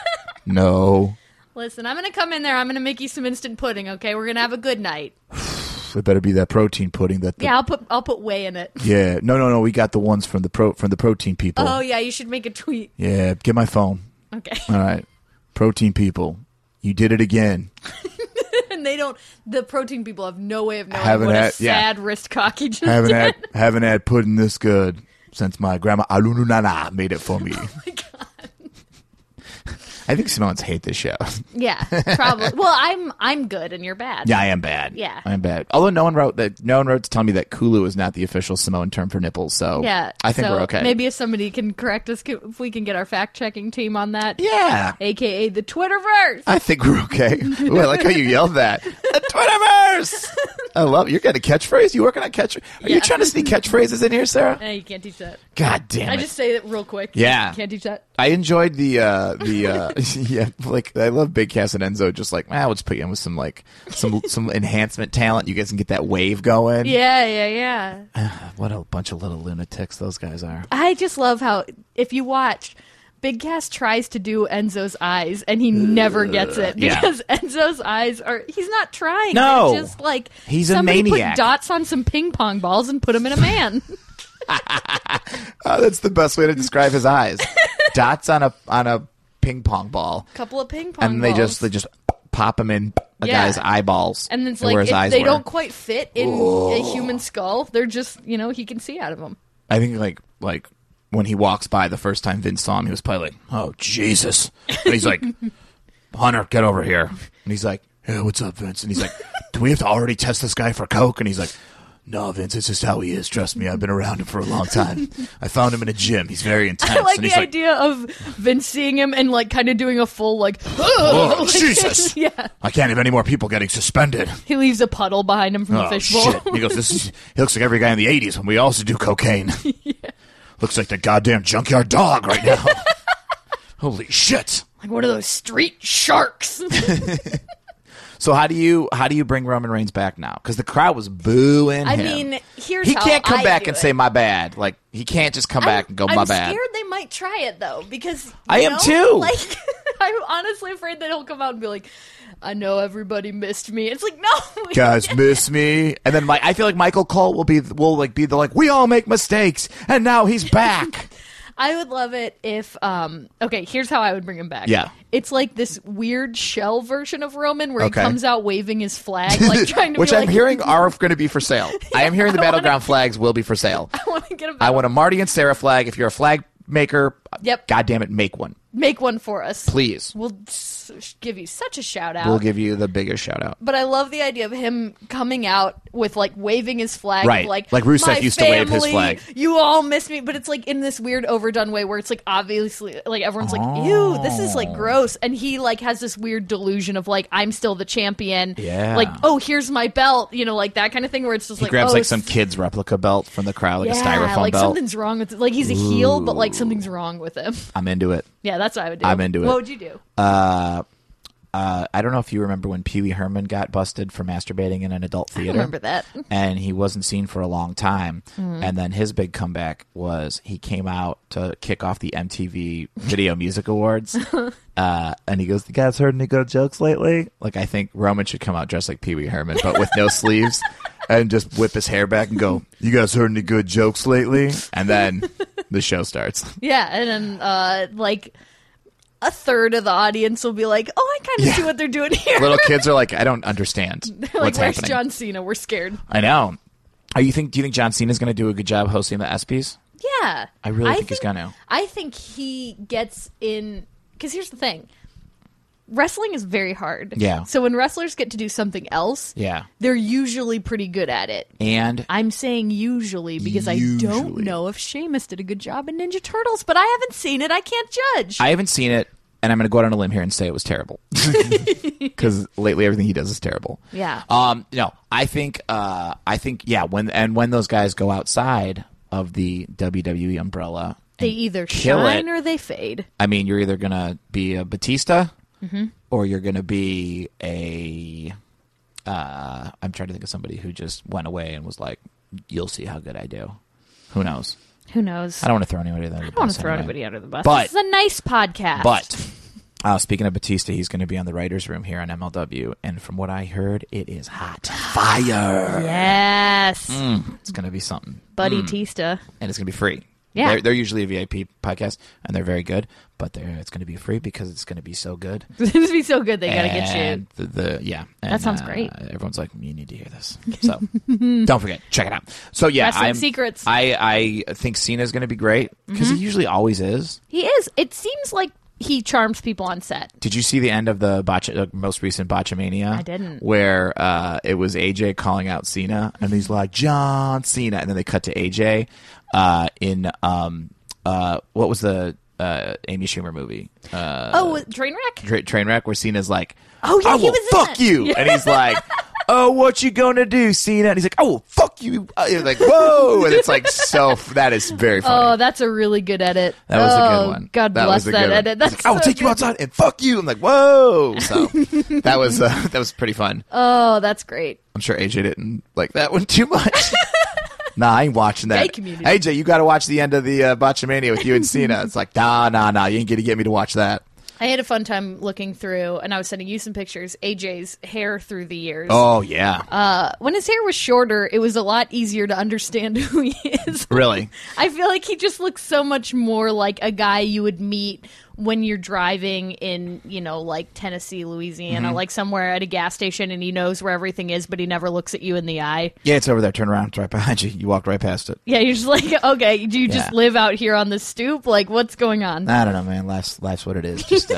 [SPEAKER 2] No.
[SPEAKER 3] Listen, I'm going to come in there. I'm going to make you some instant pudding, okay? We're going to have a good night.
[SPEAKER 2] It better be that protein pudding.
[SPEAKER 3] Yeah, I'll put whey in it.
[SPEAKER 2] Yeah. No. We got the ones from the protein people.
[SPEAKER 3] Oh, yeah, you should make a tweet.
[SPEAKER 2] Yeah. Get my phone.
[SPEAKER 3] Okay.
[SPEAKER 2] All right. Protein people. You did it again.
[SPEAKER 3] And the protein people have no way of knowing what a sad wrist cock he just did.
[SPEAKER 2] Haven't had pudding this good since my grandma Alununana made it for me.
[SPEAKER 3] Oh my God.
[SPEAKER 2] I think Samoans hate this show.
[SPEAKER 3] Yeah, probably. Well, I'm good and you're bad.
[SPEAKER 2] Yeah, I am bad.
[SPEAKER 3] Yeah.
[SPEAKER 2] I'm bad. Although no one wrote to tell me that Kulu is not the official Samoan term for nipples, so
[SPEAKER 3] yeah,
[SPEAKER 2] I think we're okay.
[SPEAKER 3] Maybe if somebody can correct us, if we can get our fact-checking team on that.
[SPEAKER 2] Yeah.
[SPEAKER 3] AKA the Twitterverse.
[SPEAKER 2] I think we're okay. Ooh, I like how you yelled that. The Twitterverse! I love it. You're getting a catchphrase? You working on catchphrases? Are you trying to sneak catchphrases in here, Sarah?
[SPEAKER 3] You can't teach that.
[SPEAKER 2] God damn it.
[SPEAKER 3] I just say it real quick.
[SPEAKER 2] Yeah.
[SPEAKER 3] You can't teach that.
[SPEAKER 2] I enjoyed the yeah, like I love Big Cass and Enzo just like, we'll just put you in with some like some enhancement talent. You guys can get that wave going.
[SPEAKER 3] Yeah.
[SPEAKER 2] What a bunch of little lunatics those guys are.
[SPEAKER 3] I just love how if you watch Big Cass tries to do Enzo's eyes and he never gets it because Enzo's eyes he's not trying.
[SPEAKER 2] No.
[SPEAKER 3] They're just like
[SPEAKER 2] he's a
[SPEAKER 3] somebody
[SPEAKER 2] maniac.
[SPEAKER 3] put dots on some ping pong balls and put him in a man.
[SPEAKER 2] That's the best way to describe his eyes. Dots on a ping pong ball.
[SPEAKER 3] Couple of ping pong
[SPEAKER 2] and
[SPEAKER 3] balls.
[SPEAKER 2] they just pop him in a guy's eyeballs.
[SPEAKER 3] And it's
[SPEAKER 2] where
[SPEAKER 3] like
[SPEAKER 2] his
[SPEAKER 3] if
[SPEAKER 2] eyes
[SPEAKER 3] they
[SPEAKER 2] were.
[SPEAKER 3] don't quite fit in a human skull, they're just, he can see out of them.
[SPEAKER 2] I think like when he walks by the first time Vince saw him, he was probably like, "Oh Jesus!" And he's like, "Hunter, get over here." And he's like, "Hey, what's up, Vince?" And he's like, "Do we have to already test this guy for coke?" And he's like, "No, Vince, it's just how he is. Trust me, I've been around him for a long time. I found him in a gym. He's very intense."
[SPEAKER 3] I like
[SPEAKER 2] and
[SPEAKER 3] the idea of Vince seeing him and like kind of doing a full like,
[SPEAKER 2] "Oh,
[SPEAKER 3] like,
[SPEAKER 2] Jesus!
[SPEAKER 3] Yeah,
[SPEAKER 2] I can't have any more people getting suspended."
[SPEAKER 3] He leaves a puddle behind him from the fishbowl.
[SPEAKER 2] Shit. He goes, he looks like every guy in the 80s when we also do cocaine. Yeah. Looks like the goddamn junkyard dog right now. Holy shit.
[SPEAKER 3] Like one of those street sharks.
[SPEAKER 2] So how do you bring Roman Reigns back now? Because the crowd was booing him.
[SPEAKER 3] I mean, here's
[SPEAKER 2] he
[SPEAKER 3] how
[SPEAKER 2] can't come
[SPEAKER 3] I
[SPEAKER 2] back
[SPEAKER 3] do
[SPEAKER 2] and
[SPEAKER 3] it.
[SPEAKER 2] say my bad. Like he can't just come back and go my
[SPEAKER 3] I'm
[SPEAKER 2] bad.
[SPEAKER 3] scared they might try it though because
[SPEAKER 2] I am too.
[SPEAKER 3] Like I'm honestly afraid that he'll come out and be like, "I know everybody missed me." It's like, no,
[SPEAKER 2] guys miss me, and then I feel like Michael Cole will be the we all make mistakes, and now he's back.
[SPEAKER 3] I would love it if okay, here's how I would bring him back.
[SPEAKER 2] Yeah.
[SPEAKER 3] It's like this weird shell version of Roman where
[SPEAKER 2] Okay.
[SPEAKER 3] he comes out waving his flag, like trying to
[SPEAKER 2] which
[SPEAKER 3] be
[SPEAKER 2] I'm
[SPEAKER 3] like,
[SPEAKER 2] hearing are going to be for sale. I am hearing the Battleground flags will be for sale.
[SPEAKER 3] I want to get him
[SPEAKER 2] I want a Marty and Sarah flag. If you're a flag maker,
[SPEAKER 3] Yep.
[SPEAKER 2] God damn it, make one.
[SPEAKER 3] Make one for us.
[SPEAKER 2] Please.
[SPEAKER 3] We'll give you such a shout out.
[SPEAKER 2] We'll give you the biggest shout out.
[SPEAKER 3] But I love the idea of him coming out with like waving his flag,
[SPEAKER 2] Right.
[SPEAKER 3] like
[SPEAKER 2] Rusev
[SPEAKER 3] "My
[SPEAKER 2] used to wave his
[SPEAKER 3] family,
[SPEAKER 2] flag.
[SPEAKER 3] You all miss me, but it's like in this weird overdone way where it's like obviously like everyone's like, "Ew, this is like gross," and he like has this weird delusion of like I'm still the champion.
[SPEAKER 2] Yeah.
[SPEAKER 3] Like, oh, here's my belt, like that kind of thing where it's just
[SPEAKER 2] He
[SPEAKER 3] like
[SPEAKER 2] grabs
[SPEAKER 3] oh,
[SPEAKER 2] like some kid's replica belt from the crowd, like a styrofoam
[SPEAKER 3] like
[SPEAKER 2] belt.
[SPEAKER 3] something's wrong with it. Like he's a heel, but like something's wrong with him.
[SPEAKER 2] I'm into it.
[SPEAKER 3] Yeah, that's what I would do.
[SPEAKER 2] I'm into it.
[SPEAKER 3] What would you do?
[SPEAKER 2] I don't know if you remember when Pee Wee Herman got busted for masturbating in an adult theater.
[SPEAKER 3] I remember that.
[SPEAKER 2] And he wasn't seen for a long time. And then his big comeback was he came out to kick off the MTV Video Music Awards. And he goes, "You guys heard any good jokes lately?" Like, I think Roman should come out dressed like Pee Wee Herman, but with no sleeves. And just whip his hair back and go, "You guys heard any good jokes lately?" And then the show starts.
[SPEAKER 3] Yeah, and then like a third of the audience will be like, "Oh, I kind of see what they're doing here."
[SPEAKER 2] Little kids are like, "I don't understand
[SPEAKER 3] They're
[SPEAKER 2] what's
[SPEAKER 3] like, "Where's
[SPEAKER 2] happening."
[SPEAKER 3] John Cena? We're scared."
[SPEAKER 2] I know. Do you think John Cena's going to do a good job hosting the ESPYs?
[SPEAKER 3] Yeah,
[SPEAKER 2] I really think he's going to.
[SPEAKER 3] I think he gets in because here's the thing: wrestling is very hard.
[SPEAKER 2] Yeah.
[SPEAKER 3] So when wrestlers get to do something else,
[SPEAKER 2] Yeah.
[SPEAKER 3] they're usually pretty good at it.
[SPEAKER 2] And
[SPEAKER 3] I'm saying usually because I don't
[SPEAKER 2] Usually.
[SPEAKER 3] know if Sheamus did a good job in Ninja Turtles, but I haven't seen it. I can't judge.
[SPEAKER 2] I haven't seen it, and I'm going to go out on a limb here and say it was terrible. Because lately everything he does is terrible.
[SPEAKER 3] Yeah.
[SPEAKER 2] No, I think, yeah, when those guys go outside of the WWE umbrella,
[SPEAKER 3] they
[SPEAKER 2] and
[SPEAKER 3] either
[SPEAKER 2] kill
[SPEAKER 3] shine
[SPEAKER 2] it,
[SPEAKER 3] or they fade.
[SPEAKER 2] I mean, you're either going to be a Batista, or you're going to be a. I'm trying to think of somebody who just went away and was like, "You'll see how good I do." Who knows?
[SPEAKER 3] Who knows?
[SPEAKER 2] I don't want to throw anybody under the bus.
[SPEAKER 3] I don't want to throw
[SPEAKER 2] anyway.
[SPEAKER 3] anybody under the bus.
[SPEAKER 2] But-
[SPEAKER 3] This is a nice podcast.
[SPEAKER 2] But speaking of Batista, he's going to be on the writers' room here on MLW, and from what I heard, it is hot fire.
[SPEAKER 3] yes,
[SPEAKER 2] It's going to be something,
[SPEAKER 3] Buddy Tista.
[SPEAKER 2] and it's going to be free.
[SPEAKER 3] Yeah.
[SPEAKER 2] They're usually a VIP podcast, and they're very good, but it's going to be free because it's going to be so good.
[SPEAKER 3] It's going to be so good, they got to get you.
[SPEAKER 2] And
[SPEAKER 3] That sounds great.
[SPEAKER 2] Everyone's like, you need to hear this. So don't forget, check it out. So yeah,
[SPEAKER 3] Wrestling Secrets.
[SPEAKER 2] I think Cena's going to be great because he usually always is.
[SPEAKER 3] He is. It seems like he charms people on set.
[SPEAKER 2] Did you see the end of the most recent Botchamania?
[SPEAKER 3] I didn't.
[SPEAKER 2] Where it was AJ calling out Cena, and he's like, John Cena, and then they cut to AJ in what was the Amy Schumer movie?
[SPEAKER 3] Trainwreck?
[SPEAKER 2] Trainwreck, where Cena's like,
[SPEAKER 3] oh, yeah,
[SPEAKER 2] I
[SPEAKER 3] he
[SPEAKER 2] will
[SPEAKER 3] was in
[SPEAKER 2] fuck
[SPEAKER 3] that.
[SPEAKER 2] you. And he's like, oh, what you gonna do, Cena? And he's like, oh, fuck you. You're like, whoa. And it's like, that is very funny.
[SPEAKER 3] Oh, that's a really good edit.
[SPEAKER 2] That was a good one.
[SPEAKER 3] God
[SPEAKER 2] that
[SPEAKER 3] bless
[SPEAKER 2] was a
[SPEAKER 3] that
[SPEAKER 2] good one.
[SPEAKER 3] edit. That's
[SPEAKER 2] Like, I will
[SPEAKER 3] so
[SPEAKER 2] take you
[SPEAKER 3] good.
[SPEAKER 2] outside and fuck you. I'm like, whoa. So that was pretty fun.
[SPEAKER 3] Oh, that's great.
[SPEAKER 2] I'm sure AJ didn't like that one too much. Nah, I ain't watching that.
[SPEAKER 3] Gay community.
[SPEAKER 2] AJ, you got to watch the end of the Botchamania with you and Cena. It's like, nah, you ain't gonna get me to watch that.
[SPEAKER 3] I had a fun time looking through, and I was sending you some pictures. AJ's hair through the years.
[SPEAKER 2] Oh yeah.
[SPEAKER 3] When his hair was shorter, it was a lot easier to understand who he is.
[SPEAKER 2] Really?
[SPEAKER 3] I feel like he just looks so much more like a guy you would meet when you're driving in, like Tennessee, Louisiana, like somewhere at a gas station, and he knows where everything is, but he never looks at you in the eye.
[SPEAKER 2] Yeah, it's over there. Turn around. It's right behind you. You walked right past it.
[SPEAKER 3] Yeah, you're just like, okay, do you just
[SPEAKER 2] Yeah.
[SPEAKER 3] live out here on the stoop? Like, what's going on?
[SPEAKER 2] I don't know, man. Life's what it is. Just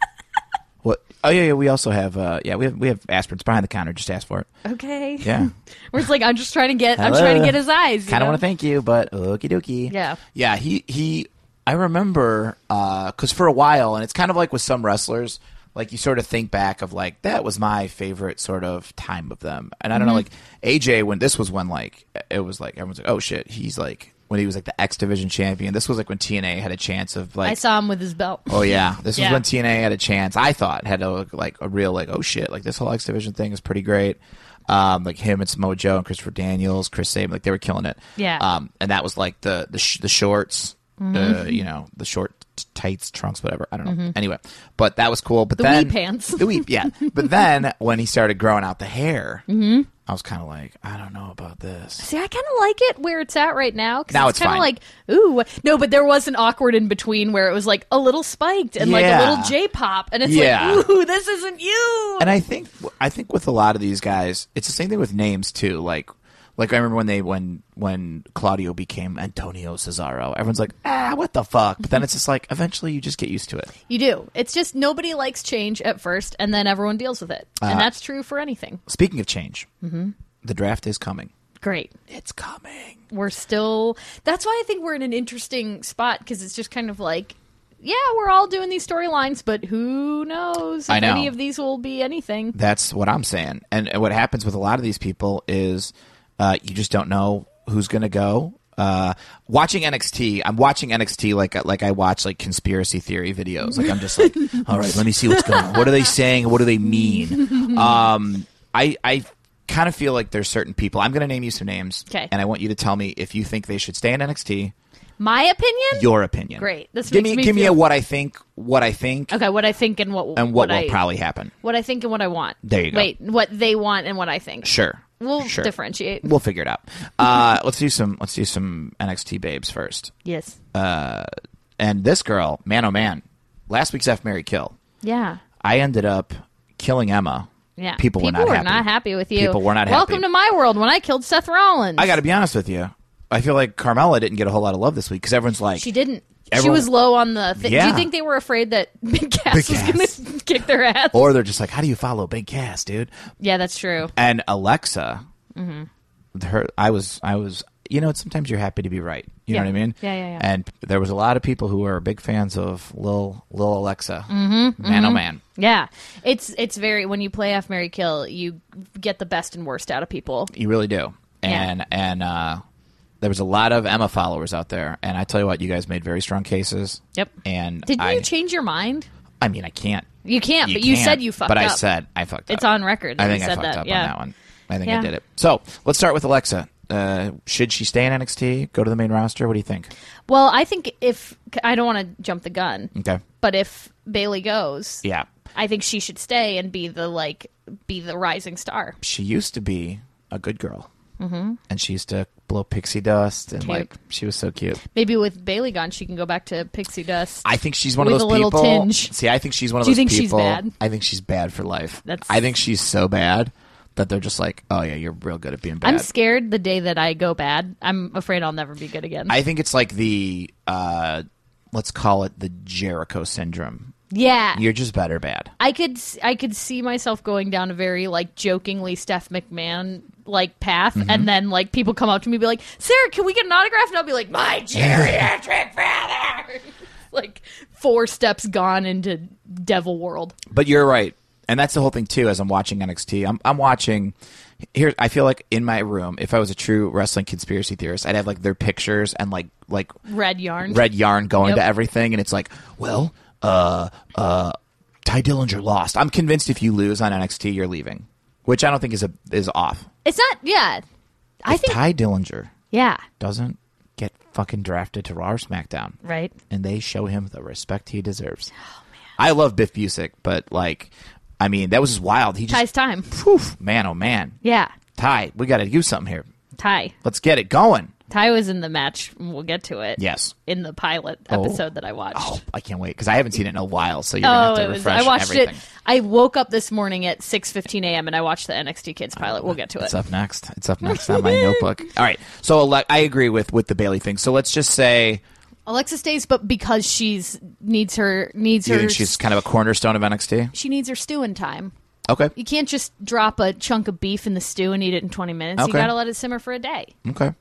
[SPEAKER 2] what? Oh yeah. We also have we have aspirins behind the counter. Just ask for it.
[SPEAKER 3] Okay.
[SPEAKER 2] Yeah.
[SPEAKER 3] Where it's like, I'm trying to get his eyes.
[SPEAKER 2] Kind of want to thank you, but okie dokie.
[SPEAKER 3] Yeah.
[SPEAKER 2] Yeah. He. I remember because for a while, and it's kind of like with some wrestlers, like you sort of think back of like that was my favorite sort of time of them, and I don't know, like AJ when like it was like everyone's like, oh shit, he's like when he was like the X Division champion. This was like when TNA had a chance of like
[SPEAKER 3] I saw him with his belt.
[SPEAKER 2] Oh yeah, this
[SPEAKER 3] Yeah.
[SPEAKER 2] was when TNA had a chance. I thought had a real like oh shit, like this whole X Division thing is pretty great. Like him and Samoa Joe and Christopher Daniels, Chris Sabin, like they were killing it.
[SPEAKER 3] Yeah.
[SPEAKER 2] And that was like the shorts, the short tights, trunks, whatever. I don't know. Anyway, but that was cool. But
[SPEAKER 3] The
[SPEAKER 2] then
[SPEAKER 3] wee pants.
[SPEAKER 2] the wee, yeah. But then when he started growing out the hair, I was kind of like, I don't know about this.
[SPEAKER 3] See, I kind of like it where it's at right now. 'Cause
[SPEAKER 2] Now it's
[SPEAKER 3] kind of
[SPEAKER 2] fine.
[SPEAKER 3] like, ooh. No, but there was an awkward in between where it was like a little spiked and like a
[SPEAKER 2] Yeah.
[SPEAKER 3] little J-pop. And it's
[SPEAKER 2] Yeah.
[SPEAKER 3] like, ooh, this isn't you.
[SPEAKER 2] And I think with a lot of these guys, it's the same thing with names too. Like I remember when Claudio became Antonio Cesaro, everyone's like, what the fuck? But then it's just like, eventually you just get used to it.
[SPEAKER 3] You do. It's just nobody likes change at first, and then everyone deals with it. And that's true for anything.
[SPEAKER 2] Speaking of change, the draft is coming.
[SPEAKER 3] Great.
[SPEAKER 2] It's coming.
[SPEAKER 3] We're still... That's why I think we're in an interesting spot, because it's just kind of like, yeah, we're all doing these storylines, but who knows if
[SPEAKER 2] I know.
[SPEAKER 3] any of these will be anything.
[SPEAKER 2] That's what I'm saying. And what happens with a lot of these people is you just don't know who's going to go. Watching NXT, I'm watching NXT like I watch like conspiracy theory videos. Like I'm just like, all right, let me see what's going on. What are they saying? What do they mean? I kind of feel like there's certain people. I'm going to name you some names,
[SPEAKER 3] Okay.
[SPEAKER 2] and I want you to tell me if you think they should stay in NXT.
[SPEAKER 3] My opinion?
[SPEAKER 2] Your opinion.
[SPEAKER 3] Great. This
[SPEAKER 2] give
[SPEAKER 3] makes
[SPEAKER 2] me
[SPEAKER 3] me
[SPEAKER 2] give me
[SPEAKER 3] feel-
[SPEAKER 2] a what I think,
[SPEAKER 3] Okay, what I think and what
[SPEAKER 2] and what will probably happen.
[SPEAKER 3] What I think and what I want.
[SPEAKER 2] There you go.
[SPEAKER 3] Wait, what they want and what I think.
[SPEAKER 2] Sure.
[SPEAKER 3] We'll
[SPEAKER 2] Sure.
[SPEAKER 3] differentiate.
[SPEAKER 2] We'll figure it out. Let's do some NXT babes first.
[SPEAKER 3] Yes.
[SPEAKER 2] And this girl, man oh man, last week's F Marry Kill.
[SPEAKER 3] Yeah.
[SPEAKER 2] I ended up killing Emma.
[SPEAKER 3] Yeah.
[SPEAKER 2] People were not happy
[SPEAKER 3] with you.
[SPEAKER 2] People were not happy.
[SPEAKER 3] Welcome to my world when I killed Seth Rollins.
[SPEAKER 2] I got to be honest with you. I feel like Carmella didn't get a whole lot of love this week because everyone's like,
[SPEAKER 3] She didn't. She
[SPEAKER 2] Everyone-
[SPEAKER 3] was low on the thing. Do
[SPEAKER 2] Yeah.
[SPEAKER 3] you think they were afraid that Big Cass
[SPEAKER 2] Big
[SPEAKER 3] was going to kick their ass?
[SPEAKER 2] or they're just like, how do you follow Big Cass, dude?
[SPEAKER 3] Yeah, that's true.
[SPEAKER 2] And Alexa,
[SPEAKER 3] Mm-hmm.
[SPEAKER 2] I was, sometimes you're happy to be right. You know
[SPEAKER 3] Yeah.
[SPEAKER 2] what I mean?
[SPEAKER 3] Yeah.
[SPEAKER 2] And there was a lot of people who were big fans of Lil Alexa. Man oh man.
[SPEAKER 3] Yeah. It's very, when you play F, Marry, Kill, you get the best and worst out of people.
[SPEAKER 2] You really do.
[SPEAKER 3] Yeah.
[SPEAKER 2] And there was a lot of Emma followers out there, and I tell you what, you guys made very strong cases.
[SPEAKER 3] Yep.
[SPEAKER 2] And
[SPEAKER 3] Didn't you change your mind?
[SPEAKER 2] I mean, I can't.
[SPEAKER 3] You can't, but you
[SPEAKER 2] can't,
[SPEAKER 3] said you fucked
[SPEAKER 2] but
[SPEAKER 3] up.
[SPEAKER 2] I said I fucked up.
[SPEAKER 3] It's on record that
[SPEAKER 2] I think
[SPEAKER 3] you
[SPEAKER 2] I
[SPEAKER 3] said
[SPEAKER 2] fucked
[SPEAKER 3] that.
[SPEAKER 2] up
[SPEAKER 3] Yeah.
[SPEAKER 2] on that one. I think
[SPEAKER 3] Yeah.
[SPEAKER 2] I did it. So let's start with Alexa. Should she stay in NXT? Go to the main roster? What do you think?
[SPEAKER 3] Well, I think I don't want to jump the gun,
[SPEAKER 2] Okay.
[SPEAKER 3] but if Bailey goes,
[SPEAKER 2] Yeah.
[SPEAKER 3] I think she should stay and be the rising star.
[SPEAKER 2] She used to be a good girl, and she used to blow pixie dust, and
[SPEAKER 3] Cute.
[SPEAKER 2] like she was so cute.
[SPEAKER 3] Maybe with Bailey gone, she can go back to pixie dust.
[SPEAKER 2] I think she's one of
[SPEAKER 3] With
[SPEAKER 2] those
[SPEAKER 3] a little
[SPEAKER 2] people.
[SPEAKER 3] tinge.
[SPEAKER 2] See, I think she's one of
[SPEAKER 3] Do you
[SPEAKER 2] those
[SPEAKER 3] think she's
[SPEAKER 2] people.
[SPEAKER 3] bad?
[SPEAKER 2] I think she's bad for life.
[SPEAKER 3] That's-
[SPEAKER 2] I think she's so bad that they're just like, oh yeah, you're real good at being bad.
[SPEAKER 3] I'm scared the day that I go bad. I'm afraid I'll never be good again.
[SPEAKER 2] I think it's like the let's call it the Jericho syndrome.
[SPEAKER 3] yeah.
[SPEAKER 2] You're just better bad.
[SPEAKER 3] I could see myself going down a very like jokingly Steph McMahon like path, and then like people come up to me and be like, Sarah, can we get an autograph? And I'll be like, my geriatric brother. Like 4 steps gone into devil world.
[SPEAKER 2] But you're right, and that's the whole thing too. As I'm watching NXT, I'm watching. Here, I feel like in my room, if I was a true wrestling conspiracy theorist, I'd have like their pictures and like
[SPEAKER 3] Red yarn.
[SPEAKER 2] going
[SPEAKER 3] Yep.
[SPEAKER 2] to everything, and it's like, well, Ty Dillinger lost. I'm convinced if you lose on NXT, you're leaving, which I don't think is off.
[SPEAKER 3] It's not. Yeah. I
[SPEAKER 2] If
[SPEAKER 3] think.
[SPEAKER 2] Ty Dillinger
[SPEAKER 3] Yeah.
[SPEAKER 2] doesn't get fucking drafted to Raw or SmackDown,
[SPEAKER 3] Right.
[SPEAKER 2] and they show him the respect he deserves. Oh, man. I love Biff Busick, but like, I mean, that was just wild. He just,
[SPEAKER 3] Ty's time.
[SPEAKER 2] phew, man, oh man,
[SPEAKER 3] Yeah.
[SPEAKER 2] Ty, we got to do something here.
[SPEAKER 3] Ty.
[SPEAKER 2] Let's get it going.
[SPEAKER 3] Ty was in the match. We'll get to it.
[SPEAKER 2] Yes.
[SPEAKER 3] In the pilot
[SPEAKER 2] Oh.
[SPEAKER 3] episode that I watched.
[SPEAKER 2] Oh, I can't wait because I haven't seen it in a while. So you're gonna have to refresh
[SPEAKER 3] I watched
[SPEAKER 2] everything.
[SPEAKER 3] it. I woke up this morning at 6:15 a.m. and I watched the NXT Kids pilot. We'll get to
[SPEAKER 2] It's
[SPEAKER 3] it.
[SPEAKER 2] up next. It's up next on my notebook. All right. So I agree with the Bailey thing. So let's just say
[SPEAKER 3] Alexa stays, but because she's needs her
[SPEAKER 2] you think she's kind of a cornerstone of NXT.
[SPEAKER 3] she needs her stewing time.
[SPEAKER 2] Okay.
[SPEAKER 3] You can't just drop a chunk of beef in the stew and eat it in 20 minutes. You
[SPEAKER 2] Okay.
[SPEAKER 3] got to let it simmer for a day.
[SPEAKER 2] Okay.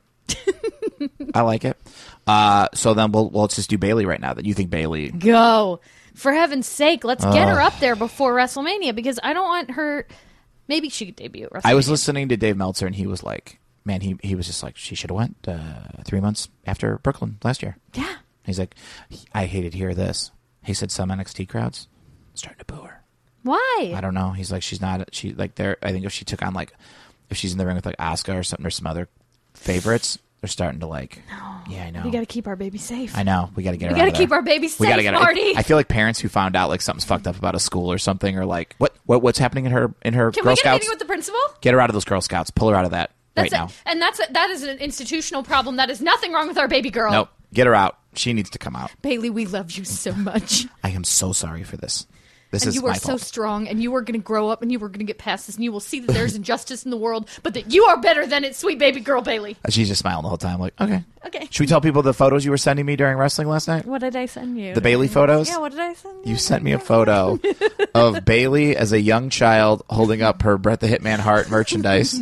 [SPEAKER 2] I like it. So then let's just do Bailey right now. That you think Bailey?
[SPEAKER 3] Go. For heaven's sake, let's get her up there before WrestleMania because I don't want her. Maybe she could debut at WrestleMania.
[SPEAKER 2] I was listening to Dave Meltzer and he was like, man, he was just like, she should have went 3 months after Brooklyn last year.
[SPEAKER 3] Yeah.
[SPEAKER 2] He's like, I hated to hear this. He said some NXT crowds starting to boo her.
[SPEAKER 3] Why?
[SPEAKER 2] I don't know. He's like, she like there. I think if she took on like, if she's in the ring with like Asuka or something or some other favorites, they're starting to like. Yeah, I know.
[SPEAKER 3] We got to keep our baby safe.
[SPEAKER 2] I know. We got to get her.
[SPEAKER 3] We
[SPEAKER 2] got
[SPEAKER 3] got to keep our baby safe, Marty.
[SPEAKER 2] I feel like parents who found out like something's fucked up about a school or something, or like what's happening in her
[SPEAKER 3] Can
[SPEAKER 2] Girl
[SPEAKER 3] we get a
[SPEAKER 2] Scouts.
[SPEAKER 3] meeting with the principal?
[SPEAKER 2] Get her out of those Girl Scouts. Pull her out of that
[SPEAKER 3] That's
[SPEAKER 2] right now.
[SPEAKER 3] And that is an institutional problem. That is nothing wrong with our baby girl.
[SPEAKER 2] Nope. Get her out. She needs to come out.
[SPEAKER 3] Bailey, we love you so much.
[SPEAKER 2] I am so sorry for this. This
[SPEAKER 3] And
[SPEAKER 2] is
[SPEAKER 3] you are
[SPEAKER 2] my
[SPEAKER 3] so
[SPEAKER 2] fault.
[SPEAKER 3] strong, and you are going to grow up, and you are going to get past this, and you will see that there's injustice in the world, but that you are better than it, sweet baby girl Bailey.
[SPEAKER 2] She's just smiling the whole time. Like, okay.
[SPEAKER 3] Okay.
[SPEAKER 2] Should we tell people the photos you were sending me during wrestling last night?
[SPEAKER 3] What did I send you?
[SPEAKER 2] The Bailey photos?
[SPEAKER 3] Yeah, what did I send you?
[SPEAKER 2] You sent me a photo of Bailey as a young child holding up her Bret the Hitman Hart merchandise.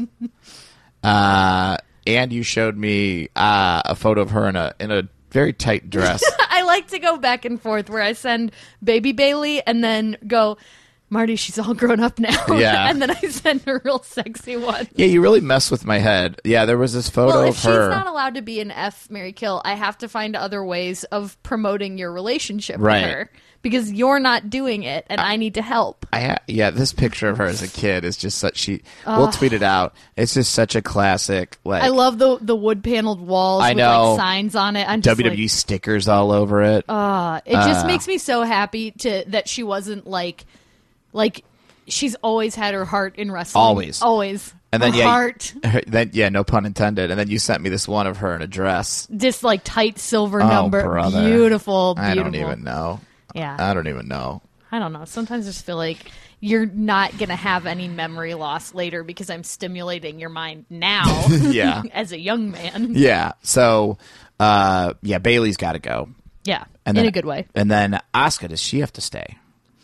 [SPEAKER 2] And you showed me a photo of her in a very tight dress.
[SPEAKER 3] I like to go back and forth where I send baby Bailey and then go, Marty, she's all grown up now.
[SPEAKER 2] Yeah.
[SPEAKER 3] And then I send a real sexy one.
[SPEAKER 2] Yeah, you really mess with my head. Yeah, there was this photo
[SPEAKER 3] Well,
[SPEAKER 2] of
[SPEAKER 3] if she's
[SPEAKER 2] her.
[SPEAKER 3] not allowed to be an F, Mary Kill, I have to find other ways of promoting your relationship
[SPEAKER 2] Right.
[SPEAKER 3] with her because you're not doing it, and I need to help.
[SPEAKER 2] Yeah, this picture of her as a kid is just such. We'll tweet it out. It's just such a classic. Like
[SPEAKER 3] I love the wood paneled walls
[SPEAKER 2] I
[SPEAKER 3] with
[SPEAKER 2] know.
[SPEAKER 3] like signs on it. I'm just
[SPEAKER 2] WWE stickers all over it.
[SPEAKER 3] it just makes me so happy that she wasn't like she's always had her heart in wrestling. Always.
[SPEAKER 2] And then
[SPEAKER 3] her heart,
[SPEAKER 2] no pun intended. And then you sent me this one of her in a dress.
[SPEAKER 3] this like tight silver number,
[SPEAKER 2] brother.
[SPEAKER 3] beautiful.
[SPEAKER 2] I don't even know.
[SPEAKER 3] Yeah.
[SPEAKER 2] I don't even know.
[SPEAKER 3] I don't know. Sometimes I just feel like you're not going to have any memory loss later because I'm stimulating your mind now
[SPEAKER 2] Yeah.
[SPEAKER 3] as a young man.
[SPEAKER 2] Yeah. So, Bailey's got to go.
[SPEAKER 3] Yeah,
[SPEAKER 2] And
[SPEAKER 3] in
[SPEAKER 2] then,
[SPEAKER 3] a good way.
[SPEAKER 2] And then Asuka, does she have to stay?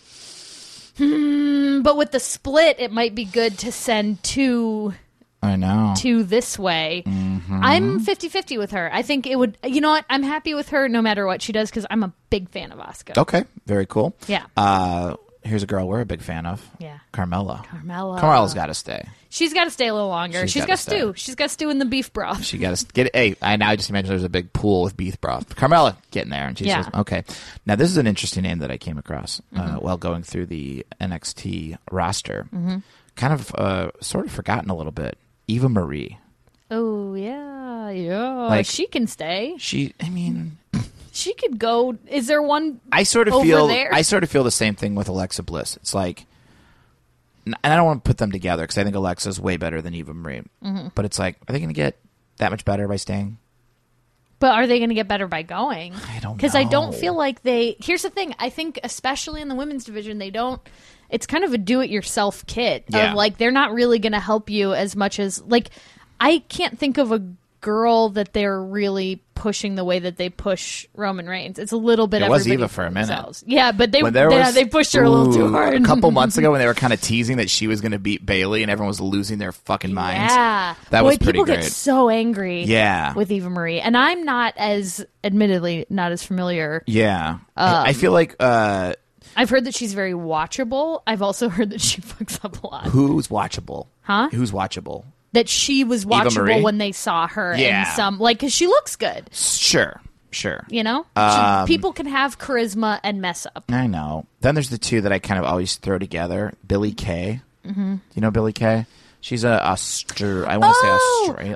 [SPEAKER 3] But with the split, it might be good to send two
[SPEAKER 2] I know.
[SPEAKER 3] this way.
[SPEAKER 2] Mm-hmm.
[SPEAKER 3] I'm 50-50 with her. I think it would, you know what? I'm happy with her no matter what she does because I'm a big fan of Asuka.
[SPEAKER 2] Okay. Very cool.
[SPEAKER 3] Yeah.
[SPEAKER 2] Here's a girl we're a big fan of.
[SPEAKER 3] Yeah.
[SPEAKER 2] Carmella.
[SPEAKER 3] Carmella's
[SPEAKER 2] got to stay.
[SPEAKER 3] She's got to stay a little longer.
[SPEAKER 2] She's
[SPEAKER 3] She's
[SPEAKER 2] gotta
[SPEAKER 3] got
[SPEAKER 2] stay.
[SPEAKER 3] stew. She's got stew in the beef broth.
[SPEAKER 2] She got to get it. Hey, I just imagine there's a big pool with beef broth. Carmella, get in there. And she
[SPEAKER 3] Yeah.
[SPEAKER 2] says, okay. Now, this is an interesting name that I came across while going through the NXT roster. Kind of sort of forgotten a little bit. Eva Marie.
[SPEAKER 3] Oh, yeah. Yeah.
[SPEAKER 2] Like-
[SPEAKER 3] she can stay.
[SPEAKER 2] She
[SPEAKER 3] She could go. Is there one
[SPEAKER 2] I sort of
[SPEAKER 3] over
[SPEAKER 2] feel
[SPEAKER 3] there?
[SPEAKER 2] I sort of feel the same thing with Alexa Bliss. It's like, and I don't want to put them together because I think Alexa's way better than Eva Marie. But it's like, are they going to get that much better by staying?
[SPEAKER 3] But are they going to get better by going?
[SPEAKER 2] I don't know.
[SPEAKER 3] Because I don't feel like they... Here's the thing. I think, especially in the women's division, they don't... It's kind of a do-it-yourself kit.
[SPEAKER 2] Yeah.
[SPEAKER 3] Of, like, they're not really going to help you as much as... Like, I can't think of a girl that they're really pushing the way that they push Roman Reigns. It's a little bit...
[SPEAKER 2] It was
[SPEAKER 3] everybody
[SPEAKER 2] Eva for a minute.
[SPEAKER 3] themselves. Yeah, but they pushed her
[SPEAKER 2] a
[SPEAKER 3] a little too hard.
[SPEAKER 2] A couple months ago when they were kind of teasing that she was going to beat Bayley and everyone was losing their fucking minds.
[SPEAKER 3] Yeah.
[SPEAKER 2] That was pretty
[SPEAKER 3] people
[SPEAKER 2] great.
[SPEAKER 3] get so angry
[SPEAKER 2] Yeah.
[SPEAKER 3] with Eva Marie. And I'm not as, admittedly, not as familiar.
[SPEAKER 2] Yeah. I feel like...
[SPEAKER 3] I've heard that she's very watchable. I've also heard that she fucks up a lot.
[SPEAKER 2] Who's watchable?
[SPEAKER 3] Huh?
[SPEAKER 2] Who's watchable?
[SPEAKER 3] That she was
[SPEAKER 2] Marie?
[SPEAKER 3] watchable when they saw her
[SPEAKER 2] Yeah.
[SPEAKER 3] in some... Like, because she looks good,
[SPEAKER 2] Sure.
[SPEAKER 3] you know? People can have charisma and mess up.
[SPEAKER 2] I know. Then there's the two that I kind of always throw together. Billie Kay. Mm-hmm. You know Billie Kay? She's I want to say Australian.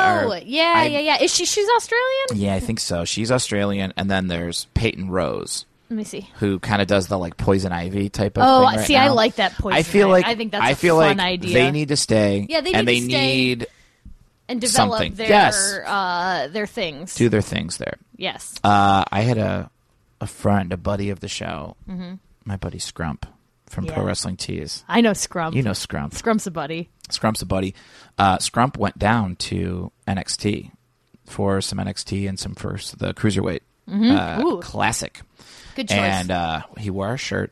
[SPEAKER 3] Yeah. She's Australian?
[SPEAKER 2] Yeah, I think so. She's Australian. And then there's Peyton Rose,
[SPEAKER 3] Let me see.
[SPEAKER 2] who kind of does the like Poison Ivy type of
[SPEAKER 3] Oh,
[SPEAKER 2] thing right
[SPEAKER 3] see,
[SPEAKER 2] now.
[SPEAKER 3] I like that Poison
[SPEAKER 2] I feel like
[SPEAKER 3] I think that's
[SPEAKER 2] I
[SPEAKER 3] a
[SPEAKER 2] feel
[SPEAKER 3] fun
[SPEAKER 2] like
[SPEAKER 3] idea.
[SPEAKER 2] they need to stay.
[SPEAKER 3] Yeah, they
[SPEAKER 2] and
[SPEAKER 3] need
[SPEAKER 2] they
[SPEAKER 3] to stay.
[SPEAKER 2] need
[SPEAKER 3] And develop
[SPEAKER 2] something.
[SPEAKER 3] their
[SPEAKER 2] Yes.
[SPEAKER 3] their things.
[SPEAKER 2] do their things there.
[SPEAKER 3] Yes.
[SPEAKER 2] I had a friend, a buddy of the show, my buddy Scrump from Pro
[SPEAKER 3] Yeah.
[SPEAKER 2] Wrestling Tees.
[SPEAKER 3] I know Scrump.
[SPEAKER 2] You know Scrump.
[SPEAKER 3] Scrump's a buddy.
[SPEAKER 2] Scrump's a buddy. Scrump went down to NXT for some NXT and some first the Cruiserweight
[SPEAKER 3] Ooh.
[SPEAKER 2] Classic.
[SPEAKER 3] Good choice.
[SPEAKER 2] And he wore a shirt.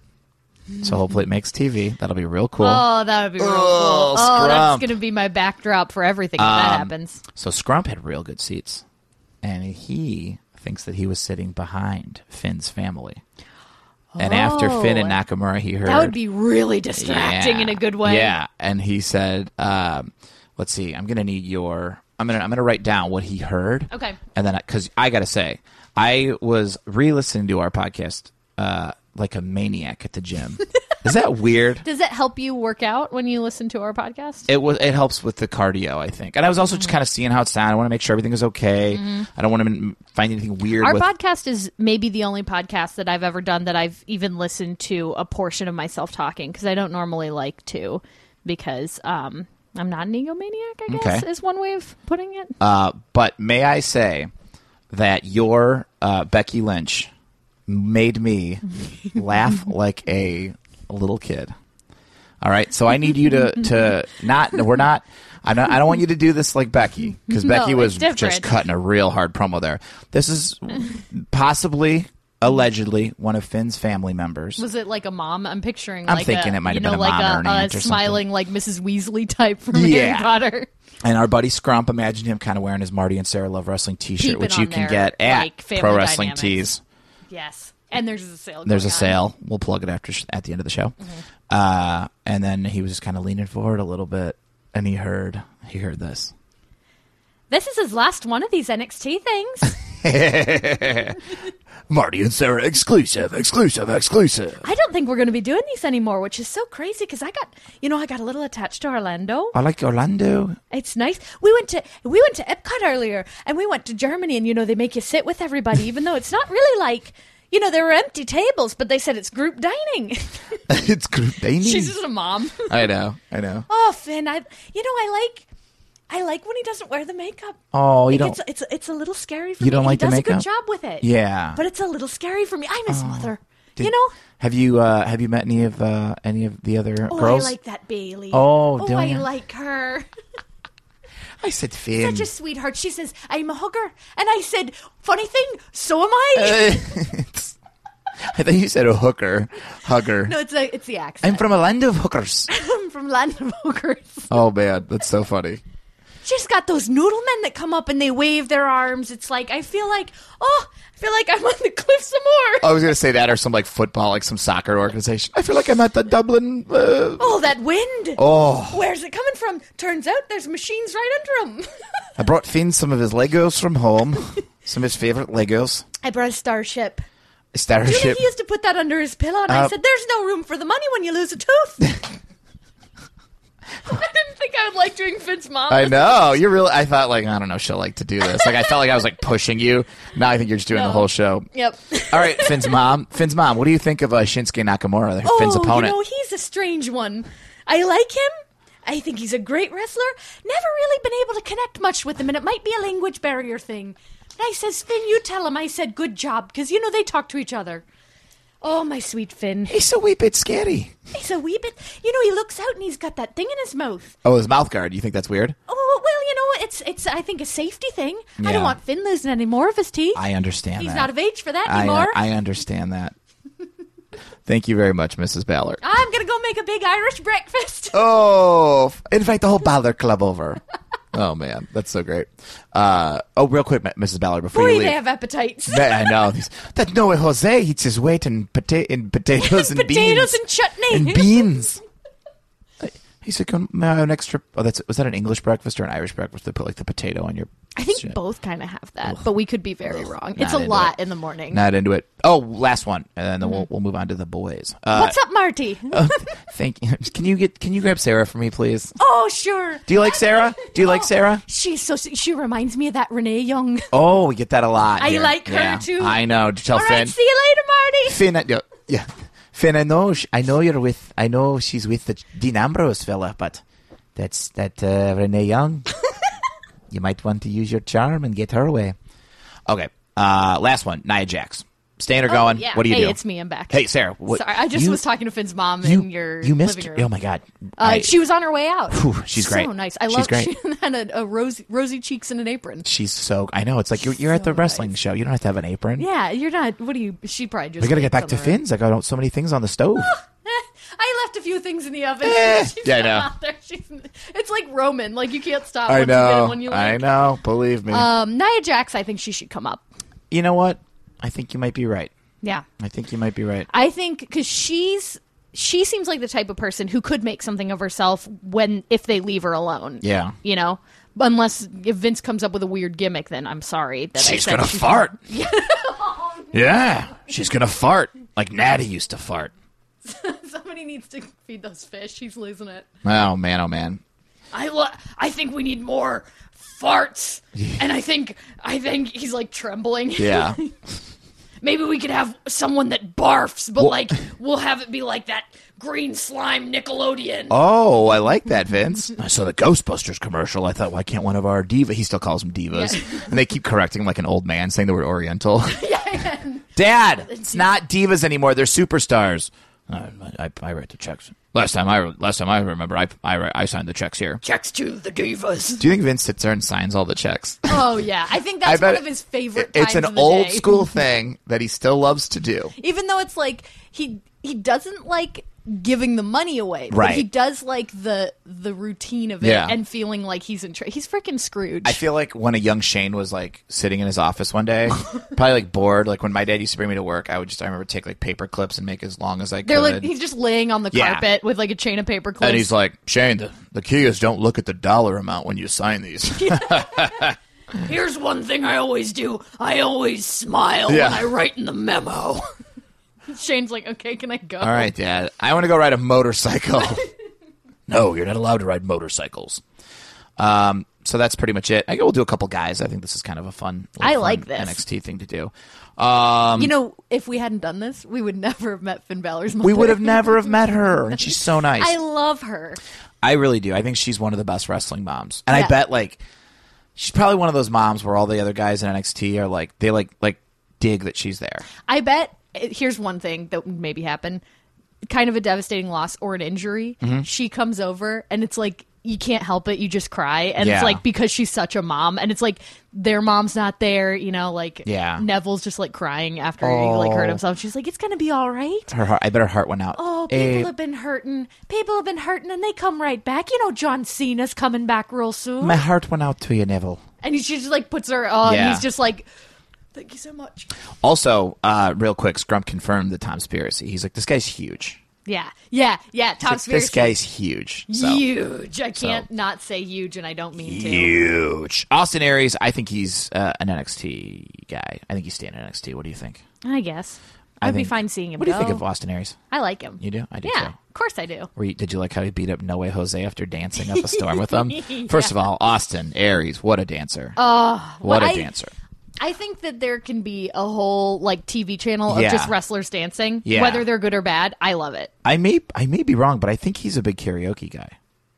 [SPEAKER 2] So hopefully it makes TV. That'll be real cool.
[SPEAKER 3] Oh, that would be real cool. Oh,
[SPEAKER 2] Scrump.
[SPEAKER 3] that's going to be my backdrop for everything if that happens.
[SPEAKER 2] So Scrump had real good seats. And he thinks that he was sitting behind Finn's family. And after Finn and Nakamura, he heard...
[SPEAKER 3] That would be really distracting in a good way.
[SPEAKER 2] Yeah, and he said, let's see, I'm going to need your... I'm gonna write down what he heard.
[SPEAKER 3] Okay.
[SPEAKER 2] And then, because I got to say, I was re-listening to our podcast like a maniac at the gym. Is that weird?
[SPEAKER 3] Does it help you work out when you listen to our podcast?
[SPEAKER 2] It helps with the cardio, I think. And I was also just kind of seeing how it sounded. I want to make sure everything is okay. I don't want to find anything weird.
[SPEAKER 3] Our podcast is maybe the only podcast that I've ever done that I've even listened to a portion of myself talking, because I don't normally like to, because I'm not an egomaniac, I guess,
[SPEAKER 2] Okay.
[SPEAKER 3] is one way of putting it.
[SPEAKER 2] But may I say that your Becky Lynch made me laugh like a little kid. All right, so I need you to not. We're not. I don't want you to do this like Becky, because
[SPEAKER 3] No,
[SPEAKER 2] Becky was
[SPEAKER 3] it's different.
[SPEAKER 2] just cutting a real hard promo there. This is possibly, allegedly, one of Finn's family members.
[SPEAKER 3] Was it like a mom? I'm picturing.
[SPEAKER 2] I'm
[SPEAKER 3] like
[SPEAKER 2] thinking
[SPEAKER 3] a,
[SPEAKER 2] it might have
[SPEAKER 3] you know,
[SPEAKER 2] been a
[SPEAKER 3] like
[SPEAKER 2] mom or an aunt or
[SPEAKER 3] smiling like Mrs. Weasley type from
[SPEAKER 2] Yeah.
[SPEAKER 3] Harry Potter.
[SPEAKER 2] And our buddy Scrump, imagine him kind of wearing his Marty and Sarah Love Wrestling T-shirt,
[SPEAKER 3] Keep it
[SPEAKER 2] which you
[SPEAKER 3] on
[SPEAKER 2] can
[SPEAKER 3] there,
[SPEAKER 2] get at
[SPEAKER 3] like, Family
[SPEAKER 2] Pro Wrestling
[SPEAKER 3] Dynamics.
[SPEAKER 2] Tees.
[SPEAKER 3] Yes, and there's a sale.
[SPEAKER 2] There's a
[SPEAKER 3] going on.
[SPEAKER 2] sale. We'll plug it at the end of the show. And then he was just kind of leaning forward a little bit, and he heard this.
[SPEAKER 3] This is his last one of these NXT things.
[SPEAKER 2] Marty and Sarah exclusive.
[SPEAKER 3] I don't think we're going to be doing these anymore, which is so crazy because I got a little attached to Orlando.
[SPEAKER 2] I like Orlando.
[SPEAKER 3] It's nice. We went to Epcot earlier, and we went to Germany, and they make you sit with everybody, even though it's not really like. There were empty tables, but they said it's group dining.
[SPEAKER 2] It's group dining.
[SPEAKER 3] She's just a mom.
[SPEAKER 2] I know.
[SPEAKER 3] Oh, Finn, I like when he doesn't wear the makeup.
[SPEAKER 2] Oh, you
[SPEAKER 3] Like,
[SPEAKER 2] don't.
[SPEAKER 3] It's a little scary for me.
[SPEAKER 2] You don't like
[SPEAKER 3] he
[SPEAKER 2] the
[SPEAKER 3] does
[SPEAKER 2] makeup?
[SPEAKER 3] a good job with it.
[SPEAKER 2] Yeah.
[SPEAKER 3] But it's a little scary for me. I'm his mother.
[SPEAKER 2] Have you met any of the other
[SPEAKER 3] Oh,
[SPEAKER 2] girls?
[SPEAKER 3] I like that Bailey.
[SPEAKER 2] Oh,
[SPEAKER 3] oh,
[SPEAKER 2] don't
[SPEAKER 3] I
[SPEAKER 2] you?
[SPEAKER 3] like her.
[SPEAKER 2] I said Finn.
[SPEAKER 3] Such a sweetheart. She says, I'm a hugger. And I said, funny thing, so am I.
[SPEAKER 2] I thought you said a hugger.
[SPEAKER 3] No, it's the accent.
[SPEAKER 2] I'm from a land of hookers.
[SPEAKER 3] I'm from Land of Hookers.
[SPEAKER 2] Oh man, that's so funny.
[SPEAKER 3] She's got those noodle men that come up and they wave their arms. It's like, I feel like I'm on the cliff some more.
[SPEAKER 2] I was gonna say that, or some like football, like some soccer organization. I feel like I'm at the Dublin.
[SPEAKER 3] Oh, that wind.
[SPEAKER 2] Oh,
[SPEAKER 3] Where's it coming from? Turns out there's machines right under him.
[SPEAKER 2] I brought Finn some of his Legos from home. Some of his favorite Legos.
[SPEAKER 3] I brought a Starship.
[SPEAKER 2] Starship.
[SPEAKER 3] Do you know he used to put that under his pillow? And I said, there's no room for the money when you lose a tooth. I didn't think I would like doing Finn's mom.
[SPEAKER 2] I know. You're really. I thought, like, I don't know, she'll like to do this. Like, I felt like I was like pushing you. Now I think you're just doing the whole show.
[SPEAKER 3] Yep.
[SPEAKER 2] All right, Finn's mom. What do you think of Shinsuke Nakamura, Finn's opponent?
[SPEAKER 3] He's a strange one. I like him, I think he's a great wrestler. Never really been able to connect much with him, and it might be a language barrier thing. And I says, Finn, you tell him I said good job, because, they talk to each other. Oh, my sweet Finn.
[SPEAKER 2] He's a wee bit scary.
[SPEAKER 3] He's a wee bit... he looks out and he's got that thing in his mouth.
[SPEAKER 2] Oh, his mouth guard. You think that's weird?
[SPEAKER 3] Oh, well, it's I think, a safety thing.
[SPEAKER 2] Yeah.
[SPEAKER 3] I don't want Finn losing any more of his teeth.
[SPEAKER 2] I understand
[SPEAKER 3] He's
[SPEAKER 2] that.
[SPEAKER 3] not of age for that anymore.
[SPEAKER 2] I understand that. Thank you very much, Mrs. Ballard.
[SPEAKER 3] I'm going to go make a big Irish breakfast.
[SPEAKER 2] Oh, invite the whole Ballard Club over. Oh, man. That's so great. Real quick, Mrs. Ballard, before you leave.
[SPEAKER 3] They have appetites.
[SPEAKER 2] I know. That Noe Jose eats his weight in potatoes and beans.
[SPEAKER 3] Potatoes and chutney.
[SPEAKER 2] And beans. He said, may I have an extra... Oh, was that an English breakfast or an Irish breakfast? They put, the potato on your...
[SPEAKER 3] I think
[SPEAKER 2] shit.
[SPEAKER 3] both kind of have that, but we could be very wrong. It's
[SPEAKER 2] Not
[SPEAKER 3] a
[SPEAKER 2] into
[SPEAKER 3] lot
[SPEAKER 2] it.
[SPEAKER 3] in the morning.
[SPEAKER 2] Not into it. Oh, last one. And then we'll move on to the boys.
[SPEAKER 3] What's up, Marty?
[SPEAKER 2] Thank you. Can you grab Sarah for me, please?
[SPEAKER 3] Oh, sure.
[SPEAKER 2] Do you like Sarah? Do you like Sarah?
[SPEAKER 3] She reminds me of that Renee Young.
[SPEAKER 2] Oh, we get that a lot.
[SPEAKER 3] I
[SPEAKER 2] here.
[SPEAKER 3] like her,
[SPEAKER 2] Yeah,
[SPEAKER 3] too.
[SPEAKER 2] I know. Tell
[SPEAKER 3] All
[SPEAKER 2] Finn.
[SPEAKER 3] right, see you later, Marty.
[SPEAKER 2] Finn, yeah. Finn, I know you're with. I know she's with the Dean Ambrose fella, but that's Renee Young. You might want to use your charm and get her away. Okay. Last one. Nia Jax. Staying or going?
[SPEAKER 3] Yeah.
[SPEAKER 2] What do you do?
[SPEAKER 3] Hey, it's me. I'm back.
[SPEAKER 2] Hey, Sarah.
[SPEAKER 3] Sorry, I just was talking to Finn's mom
[SPEAKER 2] you,
[SPEAKER 3] in your
[SPEAKER 2] You missed
[SPEAKER 3] living
[SPEAKER 2] her.
[SPEAKER 3] room.
[SPEAKER 2] Oh my God.
[SPEAKER 3] She was on her way out.
[SPEAKER 2] Whew, she's great.
[SPEAKER 3] So nice.
[SPEAKER 2] She's
[SPEAKER 3] love.
[SPEAKER 2] great.
[SPEAKER 3] She had a rosy cheeks and an apron.
[SPEAKER 2] She's so. I know. It's like you're at the wrestling show. You don't have to have an apron.
[SPEAKER 3] Yeah, you're not. What do you? She probably just.
[SPEAKER 2] We got to
[SPEAKER 3] made
[SPEAKER 2] get back to
[SPEAKER 3] some of her-
[SPEAKER 2] Finn's. I got so many things on the stove.
[SPEAKER 3] I left a few things in the oven. She's
[SPEAKER 2] yeah, I
[SPEAKER 3] still
[SPEAKER 2] know.
[SPEAKER 3] out there. It's like Roman. Like you can't stop.
[SPEAKER 2] I
[SPEAKER 3] once You get
[SPEAKER 2] know.
[SPEAKER 3] it when you like.
[SPEAKER 2] I know. Believe me.
[SPEAKER 3] Nia Jax, I think she should come up.
[SPEAKER 2] You know what? I think you might be right.
[SPEAKER 3] Yeah.
[SPEAKER 2] I think you might be right.
[SPEAKER 3] I think because she seems like the type of person who could make something of herself if they leave her alone.
[SPEAKER 2] Yeah.
[SPEAKER 3] Unless if Vince comes up with a weird gimmick, then I'm sorry that
[SPEAKER 2] She's
[SPEAKER 3] I said
[SPEAKER 2] gonna fart. Yeah, she's gonna fart like Natty used to fart.
[SPEAKER 3] Somebody needs to feed those fish. He's losing it.
[SPEAKER 2] Oh man, oh man.
[SPEAKER 3] I think we need more farts, and I think he's like trembling.
[SPEAKER 2] Yeah.
[SPEAKER 3] Maybe we could have someone that barfs, but we'll have it be like that green slime Nickelodeon.
[SPEAKER 2] Oh, I like that, Vince. I saw the Ghostbusters commercial. I thought, why can't one of our divas? He still calls them divas, and they keep correcting him like an old man, saying the word Oriental. Dad, it's not divas anymore. They're superstars. I write the checks. Last time I remember, I signed the checks here.
[SPEAKER 3] Checks to the divas.
[SPEAKER 2] Do you think Vince sits there and signs all the checks?
[SPEAKER 3] Oh yeah, I think that's one of his favorite.
[SPEAKER 2] It's
[SPEAKER 3] times
[SPEAKER 2] an
[SPEAKER 3] of the
[SPEAKER 2] old
[SPEAKER 3] day.
[SPEAKER 2] school thing that he still loves to do.
[SPEAKER 3] Even though it's like he doesn't like giving the money away, but
[SPEAKER 2] Right.
[SPEAKER 3] he does like the routine of it
[SPEAKER 2] Yeah.
[SPEAKER 3] and feeling like he's he's freaking Scrooge.
[SPEAKER 2] I feel like when a young Shane was like sitting in his office one day, probably like bored. Like when my dad used to bring me to work, I remember take like paper clips and make as long as I could.
[SPEAKER 3] They're like he's just laying on the
[SPEAKER 2] Yeah.
[SPEAKER 3] carpet with like a chain of paper clips.
[SPEAKER 2] And he's like, Shane, the key is don't look at the dollar amount when you sign these.
[SPEAKER 3] Here's one thing I always do. I always smile
[SPEAKER 2] Yeah.
[SPEAKER 3] when I write in the memo. Shane's like, okay, can I go?
[SPEAKER 2] All right, Dad. I want to go ride a motorcycle. No, you're not allowed to ride motorcycles. So that's pretty much it. I think we'll do a couple guys. I think this is kind of a fun
[SPEAKER 3] like this.
[SPEAKER 2] NXT thing to do.
[SPEAKER 3] If we hadn't done this, we would never have met Finn Balor's mother.
[SPEAKER 2] We would have never have met her, and she's so nice.
[SPEAKER 3] I love her.
[SPEAKER 2] I really do. I think she's one of the best wrestling moms. And
[SPEAKER 3] Yeah.
[SPEAKER 2] I bet like she's probably one of those moms where all the other guys in NXT are like they like dig that she's there.
[SPEAKER 3] I bet here's one thing that would maybe happen. Kind of a devastating loss or an injury.
[SPEAKER 2] Mm-hmm.
[SPEAKER 3] She comes over and it's like you can't help it. You just cry. And
[SPEAKER 2] Yeah.
[SPEAKER 3] it's like because she's such a mom and it's like their mom's not there,
[SPEAKER 2] Yeah.
[SPEAKER 3] Neville's just like crying after he like hurt himself. She's like, it's gonna be all right.
[SPEAKER 2] Her heart, I bet her heart went out.
[SPEAKER 3] Oh, people have been hurting. People have been hurting and they come right back. John Cena's coming back real soon.
[SPEAKER 2] My heart went out to you, Neville.
[SPEAKER 3] And she just like puts her on.
[SPEAKER 2] Yeah.
[SPEAKER 3] He's just like, thank you so much.
[SPEAKER 2] Also, real quick, Scrump confirmed the Tom Spiracy. He's like, this guy's huge.
[SPEAKER 3] Yeah. Tom Spiracy.
[SPEAKER 2] This guy's huge. So.
[SPEAKER 3] Huge. I can't not say huge, and I don't mean to.
[SPEAKER 2] Huge. Austin Aries, I think he's an NXT guy. I think he's staying in NXT. What do you think?
[SPEAKER 3] I guess. I'd be fine seeing him
[SPEAKER 2] What do you
[SPEAKER 3] go.
[SPEAKER 2] think of Austin Aries?
[SPEAKER 3] I like him.
[SPEAKER 2] You do? I do
[SPEAKER 3] Yeah,
[SPEAKER 2] too.
[SPEAKER 3] of course I do.
[SPEAKER 2] Did you like how he beat up Noe Jose after dancing up a storm with him? First of all, Austin Aries, what a dancer. What a dancer.
[SPEAKER 3] I think that there can be a whole TV channel of
[SPEAKER 2] Yeah.
[SPEAKER 3] just wrestlers dancing,
[SPEAKER 2] Yeah.
[SPEAKER 3] whether they're good or bad. I love it.
[SPEAKER 2] I may be wrong, but I think he's a big karaoke guy.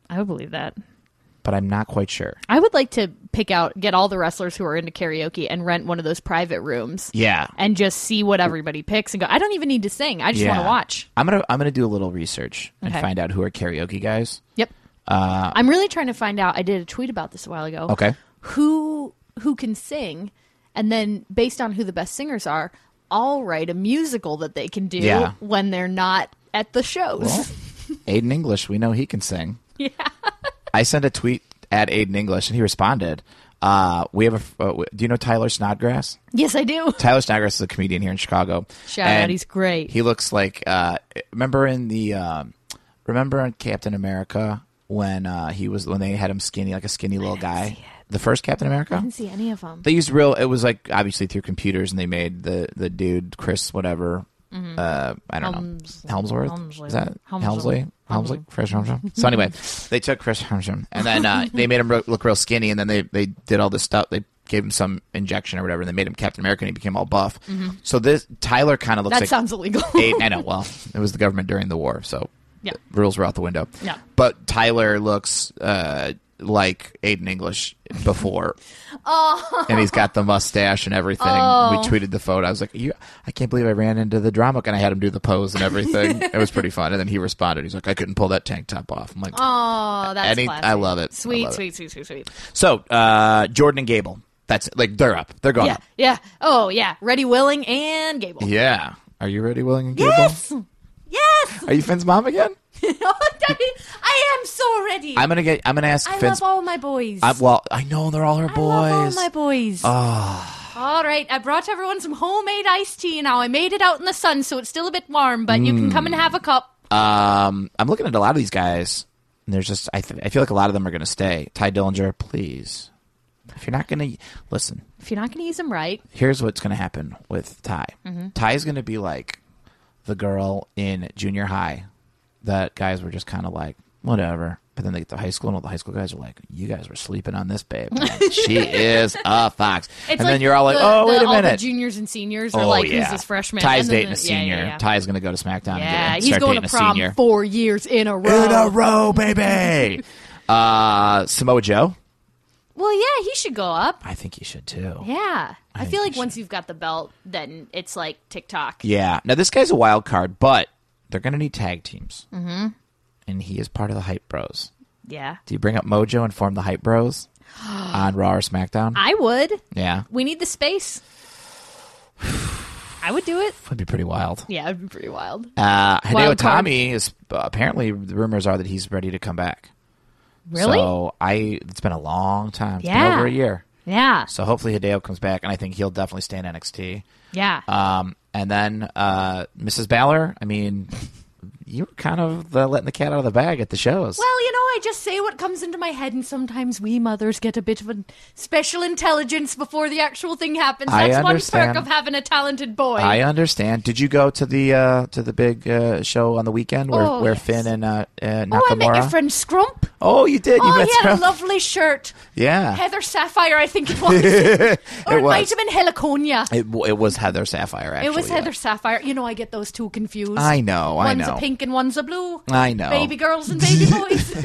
[SPEAKER 3] I would believe that.
[SPEAKER 2] But I'm not quite sure.
[SPEAKER 3] I would like to get all the wrestlers who are into karaoke and rent one of those private rooms.
[SPEAKER 2] Yeah.
[SPEAKER 3] And just see what everybody picks and go, I don't even need to sing. I just want to watch.
[SPEAKER 2] I'm gonna do a little research and find out who are karaoke guys.
[SPEAKER 3] Yep. I'm really trying to find out. I did a tweet about this a while ago.
[SPEAKER 2] Okay.
[SPEAKER 3] Who can sing, and then based on who the best singers are, I'll write a musical that they can do when they're not at the shows.
[SPEAKER 2] Well, Aiden English, we know he can sing.
[SPEAKER 3] Yeah.
[SPEAKER 2] I sent a tweet at Aiden English, and he responded. We have do you know Tyler Snodgrass?
[SPEAKER 3] Yes, I do.
[SPEAKER 2] Tyler Snodgrass is a comedian here in Chicago.
[SPEAKER 3] Shout out, he's great.
[SPEAKER 2] He looks like remember in Captain America when they had him skinny, like a skinny little guy. The first Captain America?
[SPEAKER 3] I didn't see any of them.
[SPEAKER 2] They used it was like obviously through computers, and they made the dude Chris whatever. I don't know. Helmsworth? Is that Helmsley? Chris Helmsley? So anyway, they took Chris Helmsley, and then they made him look real skinny, and then they did all this stuff. They gave him some injection or whatever, and they made him Captain America, and he became all buff. Mm-hmm. So this Tyler kind of looks like...
[SPEAKER 3] That sounds illegal.
[SPEAKER 2] I know. Well, it was the government during the war, so the rules were out the window.
[SPEAKER 3] Yeah.
[SPEAKER 2] But Tyler looks... like Aiden English before. And he's got the mustache and everything. We tweeted the photo. I was like, I can't believe I ran into the drama, and I had him do the pose and everything. It was pretty fun. And then he responded. He's like, I couldn't pull that tank top off. I'm like,
[SPEAKER 3] oh, that's classy.
[SPEAKER 2] I love it.
[SPEAKER 3] Sweet.
[SPEAKER 2] So, Jordan and Gable. That's it. Like, they're up. They're going up.
[SPEAKER 3] Yeah. Oh, yeah. Ready, Willing, and Gable.
[SPEAKER 2] Yeah. Are you ready, Willing, and Gable?
[SPEAKER 3] Yes.
[SPEAKER 2] Are you Finn's mom again?
[SPEAKER 3] I am so ready.
[SPEAKER 2] I'm gonna ask
[SPEAKER 3] I
[SPEAKER 2] Finn's...
[SPEAKER 3] love all my boys.
[SPEAKER 2] I know they're all her boys.
[SPEAKER 3] I love all my boys.
[SPEAKER 2] Oh.
[SPEAKER 3] All right, I brought everyone some homemade iced tea now. I made it out in the sun, so it's still a bit warm, but you can come and have a cup.
[SPEAKER 2] I'm looking at a lot of these guys, and there's just I feel like a lot of them are gonna stay. Ty Dillinger, please. If you're not gonna listen,
[SPEAKER 3] if you're not gonna use them right,
[SPEAKER 2] here's what's gonna happen with Ty.
[SPEAKER 3] Mm-hmm.
[SPEAKER 2] Ty's gonna be like the girl in junior high that guys were just kind of like, whatever. But then they get to high school, and all the high school guys are like, you guys were sleeping on this babe. Like, she is a fox.
[SPEAKER 3] It's
[SPEAKER 2] and then you're all like, wait a minute.
[SPEAKER 3] All the juniors and seniors are like, who's this freshman?
[SPEAKER 2] Ty's dating a senior. Yeah. Ty's going to go to SmackDown and
[SPEAKER 3] he's
[SPEAKER 2] start
[SPEAKER 3] going
[SPEAKER 2] dating
[SPEAKER 3] to prom
[SPEAKER 2] a senior.
[SPEAKER 3] 4 years in a row.
[SPEAKER 2] In a row, baby. Samoa Joe.
[SPEAKER 3] Well, yeah, he should go up.
[SPEAKER 2] I think he should, too.
[SPEAKER 3] Yeah. I feel like once you've got the belt, then it's like TikTok.
[SPEAKER 2] Yeah. Now, this guy's a wild card, but they're going to need tag teams. Mm-hmm. And he is part of the Hype Bros.
[SPEAKER 3] Yeah.
[SPEAKER 2] Do you bring up Mojo and form the Hype Bros on Raw or SmackDown?
[SPEAKER 3] I would.
[SPEAKER 2] Yeah.
[SPEAKER 3] We need the space. I would do it.
[SPEAKER 2] Would be pretty wild.
[SPEAKER 3] Yeah, it'd be pretty wild.
[SPEAKER 2] Hideo Itami is apparently the rumors are that he's ready to come back.
[SPEAKER 3] Really?
[SPEAKER 2] So it's been a long time. It's been over a year.
[SPEAKER 3] Yeah.
[SPEAKER 2] So hopefully Hideo comes back, and I think he'll definitely stay in NXT.
[SPEAKER 3] Yeah.
[SPEAKER 2] And then Mrs. Balor, I mean, you were kind of letting the cat out of the bag at the shows.
[SPEAKER 3] Well, I just say what comes into my head, and sometimes we mothers get a bit of a special intelligence before the actual thing happens. That's one perk of having a talented boy.
[SPEAKER 2] I understand. Did you go to the big show on the weekend where
[SPEAKER 3] yes.
[SPEAKER 2] Finn and Nakamura?
[SPEAKER 3] Oh, I met your friend Scrump.
[SPEAKER 2] Oh, you did. You met
[SPEAKER 3] he had
[SPEAKER 2] Scrump.
[SPEAKER 3] a lovely shirt.
[SPEAKER 2] Yeah.
[SPEAKER 3] Heather Sapphire, I think it was. Or it might have been Heliconia.
[SPEAKER 2] It was Heather Sapphire, actually.
[SPEAKER 3] It was Heather Sapphire. I get those two confused.
[SPEAKER 2] I know.
[SPEAKER 3] One's a pink and one's a blue.
[SPEAKER 2] I know.
[SPEAKER 3] Baby girls and baby boys.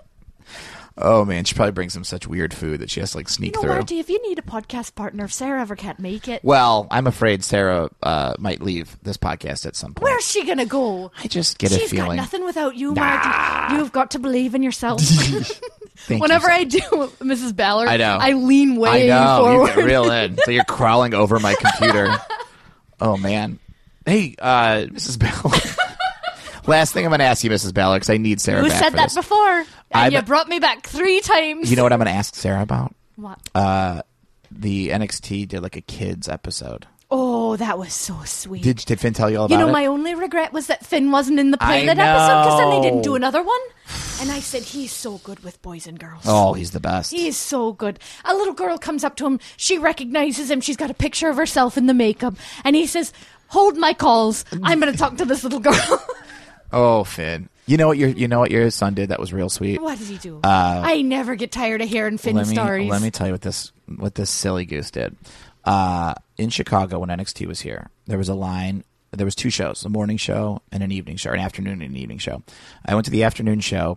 [SPEAKER 2] Oh, man. She probably brings him such weird food that she has to, sneak through.
[SPEAKER 3] Marty, if you need a podcast partner, if Sarah ever can't make it.
[SPEAKER 2] Well, I'm afraid Sarah might leave this podcast at some point.
[SPEAKER 3] Where's she going to go?
[SPEAKER 2] I just get a feeling.
[SPEAKER 3] She's got nothing without you, Marty. You've got to believe in yourself.
[SPEAKER 2] Whenever
[SPEAKER 3] I do Mrs. Ballard,
[SPEAKER 2] I know.
[SPEAKER 3] I lean way forward.
[SPEAKER 2] You get real in. So you're crawling over my computer. Oh, man. Hey, Mrs. Ballard. Last thing I'm going to ask you, Mrs. Ballard, because I need Sarah back.
[SPEAKER 3] You said that before, and you
[SPEAKER 2] bet
[SPEAKER 3] brought me back 3 times.
[SPEAKER 2] You know what I'm going to ask Sarah about?
[SPEAKER 3] What?
[SPEAKER 2] The NXT did a kids episode.
[SPEAKER 3] Oh, that was so sweet.
[SPEAKER 2] Did Finn tell you all about it?
[SPEAKER 3] My only regret was that Finn wasn't in the pilot episode, because then they didn't do another one. And I said, he's so good with boys and girls.
[SPEAKER 2] Oh, he's the best.
[SPEAKER 3] He's so good. A little girl comes up to him. She recognizes him. She's got a picture of herself in the makeup. And he says, hold my calls. I'm going to talk to this little girl.
[SPEAKER 2] Oh, Finn. You know what your son did that was real sweet?
[SPEAKER 3] What did he do? I never get tired of hearing Finn stories.
[SPEAKER 2] Let me tell you what this silly goose did. In Chicago, when NXT was here, there was a line. There was 2 shows, a morning show and an evening show, or an afternoon and an evening show. I went to the afternoon show,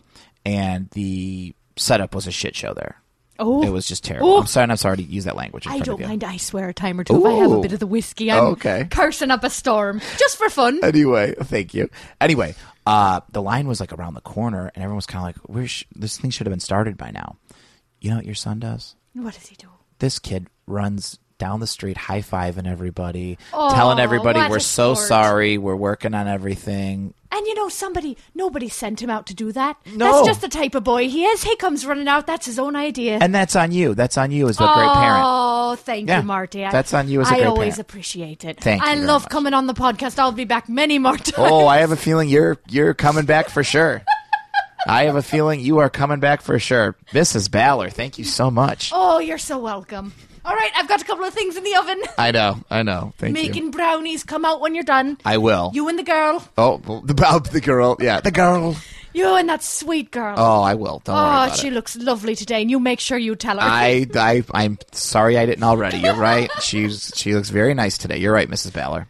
[SPEAKER 2] and the setup was a shit show there.
[SPEAKER 3] Oh,
[SPEAKER 2] it was just terrible.
[SPEAKER 3] Oh.
[SPEAKER 2] I'm sorry to use that language.
[SPEAKER 3] I don't mind. I swear a time or two if I have a bit of the whiskey. I'm cursing up a storm just for fun.
[SPEAKER 2] Anyway, thank you. Anyway, the line was like around the corner, and everyone was kind of like, this thing should have been started by now. You know what your son does?
[SPEAKER 3] What does he do?
[SPEAKER 2] This kid runs down the street high-fiving everybody, telling everybody we're so sorry, we're working on everything.
[SPEAKER 3] And nobody sent him out to do that.
[SPEAKER 2] No.
[SPEAKER 3] That's just the type of boy he is. He comes running out. That's his own idea.
[SPEAKER 2] And that's on you. That's on you as a great parent.
[SPEAKER 3] Oh, thank you, Marty.
[SPEAKER 2] That's on you as a great parent.
[SPEAKER 3] I always appreciate it.
[SPEAKER 2] Thank you.
[SPEAKER 3] I love coming on the podcast. I'll be back many more times.
[SPEAKER 2] Oh, I have a feeling you're coming back for sure. I have a feeling you are coming back for sure. Mrs. Baller, thank you so much.
[SPEAKER 3] Oh, you're so welcome. All right, I've got a couple of things in the oven.
[SPEAKER 2] I know. Thank you.
[SPEAKER 3] Making brownies. Come out when you're done.
[SPEAKER 2] I will.
[SPEAKER 3] You and the girl.
[SPEAKER 2] Oh, the girl. Yeah, the girl.
[SPEAKER 3] You and that sweet girl.
[SPEAKER 2] Oh, I will. Don't worry about it.
[SPEAKER 3] She looks lovely today, and you make sure you tell her.
[SPEAKER 2] I'm sorry I didn't already. You're right. She looks very nice today. You're right, Mrs. Baller.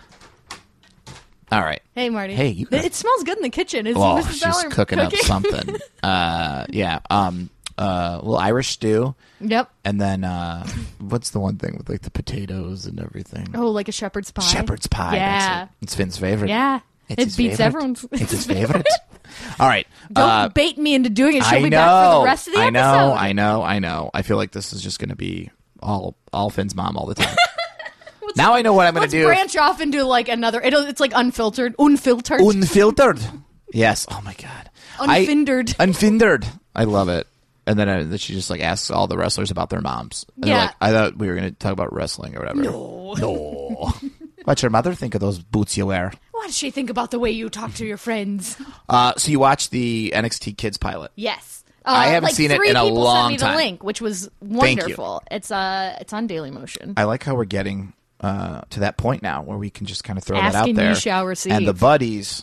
[SPEAKER 2] All right.
[SPEAKER 3] Hey, Marty.
[SPEAKER 2] Hey,
[SPEAKER 3] it smells good in the kitchen. Is Mrs.
[SPEAKER 2] she's
[SPEAKER 3] Baller
[SPEAKER 2] cooking up something. Yeah. Little Irish stew.
[SPEAKER 3] Yep.
[SPEAKER 2] And then what's the one thing with like the potatoes and everything?
[SPEAKER 3] Oh, like a shepherd's pie.
[SPEAKER 2] Shepherd's pie.
[SPEAKER 3] Yeah.
[SPEAKER 2] That's it. It's Finn's favorite.
[SPEAKER 3] Yeah. It beats everyone's.
[SPEAKER 2] It's his favorite. All right.
[SPEAKER 3] Don't bait me into doing it. She'll be back for the rest of the episode.
[SPEAKER 2] I know. I feel like this is just going to be all Finn's mom all the time. Now I know what I'm going to do.
[SPEAKER 3] Let's branch off into like another. It's like unfiltered.
[SPEAKER 2] Unfiltered. Yes. Oh my God.
[SPEAKER 3] Unfindered.
[SPEAKER 2] I love it. And then she just like asks all the wrestlers about their moms. And
[SPEAKER 3] yeah.
[SPEAKER 2] Like, I thought we were going to talk about wrestling or whatever. No. What's your mother think of those boots you wear?
[SPEAKER 3] What does she think about the way you talk to your friends?
[SPEAKER 2] So you watched the NXT Kids pilot?
[SPEAKER 3] Yes.
[SPEAKER 2] I haven't seen it in a long time. 3 people sent me
[SPEAKER 3] the link, which was wonderful. It's on Dailymotion.
[SPEAKER 2] I like how we're getting to that point now where we can just kind of throw that out there.
[SPEAKER 3] Asking you shall receive.
[SPEAKER 2] And the buddies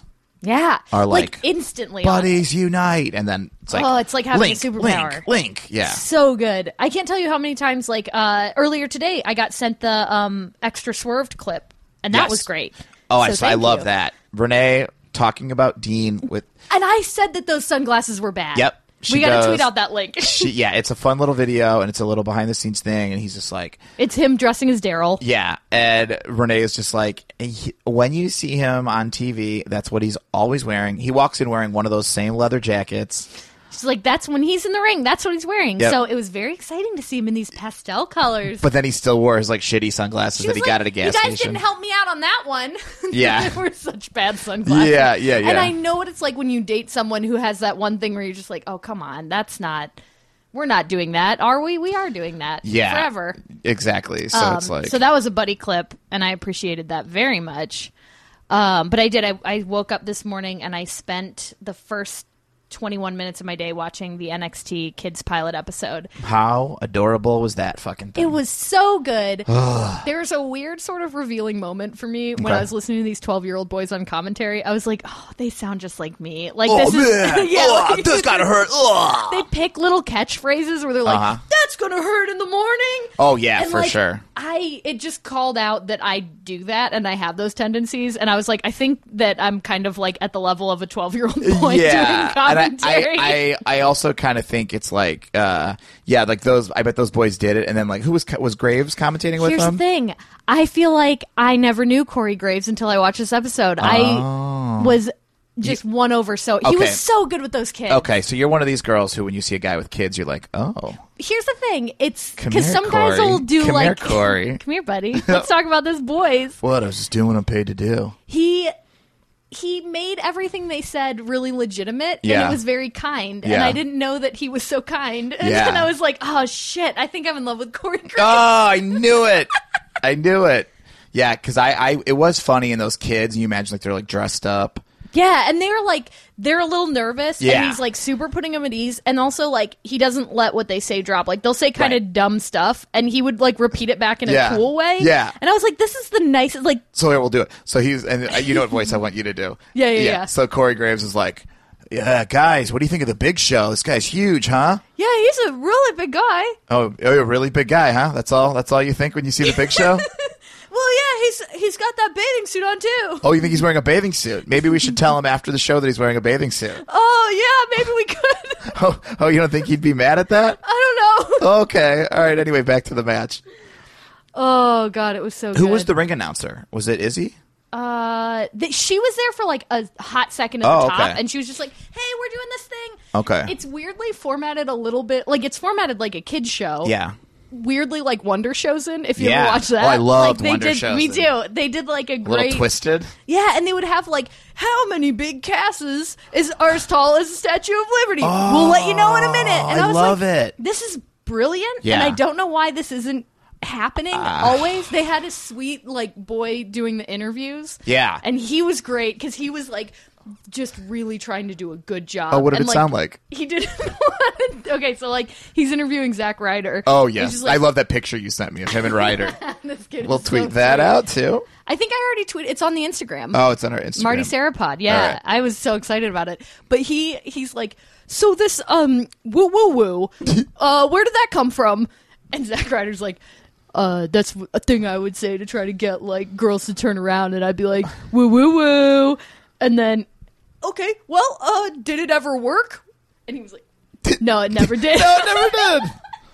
[SPEAKER 2] are like
[SPEAKER 3] instantly
[SPEAKER 2] buddies unite, and then it's like
[SPEAKER 3] it's like having a superpower.
[SPEAKER 2] Link, yeah,
[SPEAKER 3] so good. I can't tell you how many times. Like earlier today, I got sent the extra swerved clip, and that was great.
[SPEAKER 2] Oh, I love that. Renee talking about Dean with,
[SPEAKER 3] and I said that those sunglasses were bad.
[SPEAKER 2] Yep.
[SPEAKER 3] We got to tweet out that link.
[SPEAKER 2] It's a fun little video, and it's a little behind the scenes thing, and he's just like...
[SPEAKER 3] It's him dressing as Daryl.
[SPEAKER 2] Yeah, and Renee is just like, when you see him on TV, that's what he's always wearing. He walks in wearing one of those same leather jackets.
[SPEAKER 3] She's like, that's when he's in the ring. That's what he's wearing.
[SPEAKER 2] Yep.
[SPEAKER 3] So it was very exciting to see him in these pastel colors.
[SPEAKER 2] But then he still wore his like shitty sunglasses that he got at a gas station.
[SPEAKER 3] You guys didn't help me out on that one.
[SPEAKER 2] Yeah.
[SPEAKER 3] They were such bad sunglasses.
[SPEAKER 2] Yeah.
[SPEAKER 3] And I know what it's like when you date someone who has that one thing where you're just like, oh, come on. We're not doing that, are we? We are doing that.
[SPEAKER 2] Yeah.
[SPEAKER 3] Forever.
[SPEAKER 2] Exactly. So it's like...
[SPEAKER 3] So that was a buddy clip, and I appreciated that very much. But I did. I woke up this morning, and I spent the first 21 minutes of my day watching the NXT Kids pilot episode.
[SPEAKER 2] How adorable was that fucking thing?
[SPEAKER 3] It was so good. There's a weird sort of revealing moment for me when I was listening to these 12-year-old boys on commentary. I was like, oh, they sound just like me. Like, this is
[SPEAKER 2] this gotta hurt.
[SPEAKER 3] They pick little catchphrases where they're like, that's gonna hurt in the morning.
[SPEAKER 2] Oh yeah,
[SPEAKER 3] and
[SPEAKER 2] for sure.
[SPEAKER 3] It just called out that I do that and I have those tendencies, and I was like, I think that I'm kind of like at the level of a 12-year-old boy doing commentary.
[SPEAKER 2] And I also kind of think it's like, like those. I bet those boys did it, and then like who was Graves commentating with them?
[SPEAKER 3] Here's the thing. I feel like I never knew Corey Graves until I watched this episode. I was just won over. So he was so good with those kids.
[SPEAKER 2] Okay, so you're one of these girls who, when you see a guy with kids, you're like, oh.
[SPEAKER 3] Here's the thing. It's because some guys will do
[SPEAKER 2] come
[SPEAKER 3] like,
[SPEAKER 2] here, Corey.
[SPEAKER 3] Come here, buddy. Let's talk about this, boys.
[SPEAKER 2] What? I was just doing what I'm paid to do.
[SPEAKER 3] He made everything they said really legitimate, and it was very kind. And I didn't know that he was so kind. And then I was like, oh, shit, I think I'm in love with Corey Graves.
[SPEAKER 2] Oh, I knew it. Yeah, because it was funny in those kids. You imagine like they're like dressed up.
[SPEAKER 3] Yeah, and they're a little nervous, and he's like super putting them at ease, and also like he doesn't let what they say drop. Like they'll say kind of dumb stuff, and he would like repeat it back in a cool way.
[SPEAKER 2] Yeah,
[SPEAKER 3] and I was like, this is the nicest. Like,
[SPEAKER 2] so we'll do it. So and you know what voice I want you to do.
[SPEAKER 3] Yeah.
[SPEAKER 2] So Corey Graves is like, yeah, guys, what do you think of the Big Show? This guy's huge, huh?
[SPEAKER 3] Yeah, he's a really big guy.
[SPEAKER 2] Oh, a really big guy, huh? That's all you think when you see the Big Show?
[SPEAKER 3] Well, yeah, he's got that bathing suit on too.
[SPEAKER 2] Oh, you think he's wearing a bathing suit? Maybe we should tell him after the show that he's wearing a bathing suit.
[SPEAKER 3] Oh, yeah, maybe we could.
[SPEAKER 2] Oh, you don't think he'd be mad at that?
[SPEAKER 3] I don't know.
[SPEAKER 2] Okay. All right. Anyway, back to the match.
[SPEAKER 3] Oh, God, it was so good.
[SPEAKER 2] Who was the ring announcer? Was it Izzy?
[SPEAKER 3] She was there for like a hot second at the top, and she was just like, "Hey, we're doing this thing."
[SPEAKER 2] Okay.
[SPEAKER 3] It's weirdly formatted a little bit, like it's formatted like a kid's show.
[SPEAKER 2] Yeah.
[SPEAKER 3] Weirdly, like Wonder Chosen. If you ever watch that,
[SPEAKER 2] I loved
[SPEAKER 3] like,
[SPEAKER 2] Wonder Chosen.
[SPEAKER 3] Me too. They did like a great,
[SPEAKER 2] little twisted.
[SPEAKER 3] Yeah, and they would have like, how many big casses are as tall as the Statue of Liberty? We'll let you know in a minute. And I was
[SPEAKER 2] love
[SPEAKER 3] like,
[SPEAKER 2] it.
[SPEAKER 3] This is brilliant,
[SPEAKER 2] Yeah.
[SPEAKER 3] and I don't know why this isn't happening always. They had a sweet like boy doing the interviews, and he was great because he was like just really trying to do a good job.
[SPEAKER 2] Oh, what did it sound like?
[SPEAKER 3] He did. Okay, so like he's interviewing Zack Ryder.
[SPEAKER 2] Oh yes, I love that picture you sent me of him and Ryder.
[SPEAKER 3] This kid
[SPEAKER 2] We'll
[SPEAKER 3] is
[SPEAKER 2] tweet
[SPEAKER 3] so
[SPEAKER 2] that
[SPEAKER 3] sweet.
[SPEAKER 2] out too.
[SPEAKER 3] I think I already tweeted. It's on the Instagram.
[SPEAKER 2] Oh, it's on our Instagram.
[SPEAKER 3] Marty Sarapod. Yeah,
[SPEAKER 2] right.
[SPEAKER 3] I was so excited about it. But he's like, so this woo woo woo, where did that come from? And Zack Ryder's like, that's a thing I would say to try to get like girls to turn around, and I'd be like, woo woo woo, and then, okay, well, did it ever work? And he was like, no, it never did.
[SPEAKER 2] No, it never did.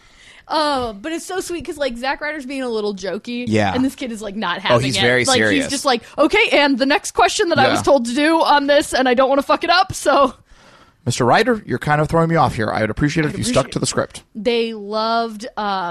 [SPEAKER 3] But it's so sweet because like Zack Ryder's being a little jokey,
[SPEAKER 2] Yeah.
[SPEAKER 3] and this kid is like not having
[SPEAKER 2] he's
[SPEAKER 3] it.
[SPEAKER 2] very
[SPEAKER 3] like,
[SPEAKER 2] serious.
[SPEAKER 3] He's just like, okay, and the next question that I was told to do on this, and I don't want to fuck it up, so.
[SPEAKER 2] Mr. Ryder, you're kind of throwing me off here. I would appreciate it if you stuck to the script.
[SPEAKER 3] They loved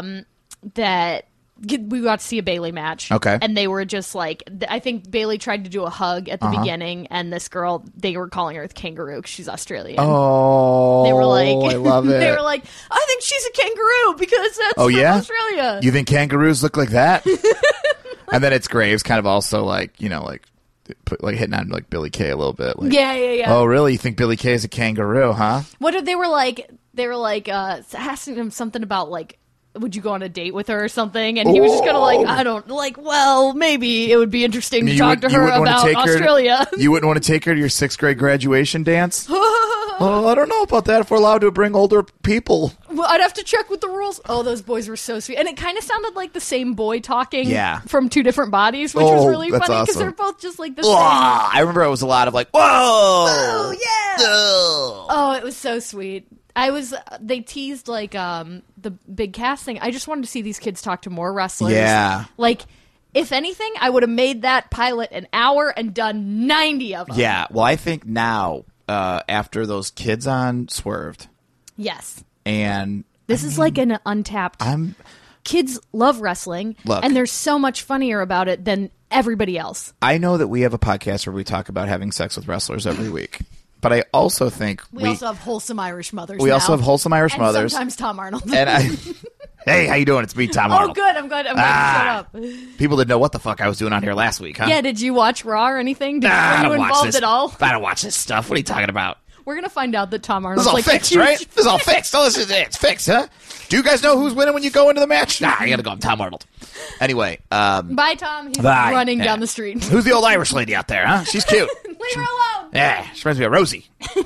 [SPEAKER 3] that we got to see a Bayley match.
[SPEAKER 2] Okay.
[SPEAKER 3] And they were just like, I think Bayley tried to do a hug at the beginning, and this girl, they were calling her kangaroo because she's Australian.
[SPEAKER 2] Oh,
[SPEAKER 3] They were like,
[SPEAKER 2] I love it.
[SPEAKER 3] They were like, I think she's a kangaroo because that's from Australia.
[SPEAKER 2] You think kangaroos look like that? And then it's Graves kind of also like, like hitting on like Billy Kay a little bit. Like,
[SPEAKER 3] Yeah.
[SPEAKER 2] Oh, really? You think Billy Kay is a kangaroo, huh?
[SPEAKER 3] What did they were like? They were like asking him something about like, would you go on a date with her or something? And he was just kind of like, I don't like. Well, maybe it would be interesting to talk to her about Australia.
[SPEAKER 2] You wouldn't want to take her to your 6th grade graduation dance? Well, I don't know about that. If we're allowed to bring older people,
[SPEAKER 3] well, I'd have to check with the rules. Oh, those boys were so sweet, and it kind of sounded like the same boy talking from two different bodies, which was really funny because they're both just like the same.
[SPEAKER 2] I remember it was a lot of like, whoa,
[SPEAKER 3] oh yeah, oh, it was so sweet. They teased like the big cast thing. I just wanted to see these kids talk to more wrestlers.
[SPEAKER 2] Yeah.
[SPEAKER 3] Like, if anything, I would have made that pilot an hour and done 90 of them.
[SPEAKER 2] Yeah. Well, I think now, after those kids on Swerved.
[SPEAKER 3] Yes.
[SPEAKER 2] And
[SPEAKER 3] this is like an untapped. Kids love wrestling, and they're so much funnier about it than everybody else.
[SPEAKER 2] I know that we have a podcast where we talk about having sex with wrestlers every week. But I also think
[SPEAKER 3] we also have wholesome Irish mothers.
[SPEAKER 2] We also have wholesome Irish mothers.
[SPEAKER 3] Sometimes Tom Arnold.
[SPEAKER 2] And hey, how you doing? It's me, Tom Arnold.
[SPEAKER 3] Oh, good. I'm glad you shut up.
[SPEAKER 2] People didn't know what the fuck I was doing on here last week, huh?
[SPEAKER 3] Yeah. Did you watch Raw or anything? Were you involved at all?
[SPEAKER 2] I don't watch this stuff. What are you talking about?
[SPEAKER 3] We're gonna find out that Tom Arnold's
[SPEAKER 2] this is all
[SPEAKER 3] like
[SPEAKER 2] fixed, right? This is all fixed. Oh, it's fixed, huh? Do you guys know who's winning when you go into the match? Nah, I gotta go. I'm Tom Arnold. Anyway,
[SPEAKER 3] bye, Tom. He's running down the street.
[SPEAKER 2] Who's the old Irish lady out there, huh? She's cute.
[SPEAKER 3] Leave her alone.
[SPEAKER 2] Yeah, she reminds me of Rosie.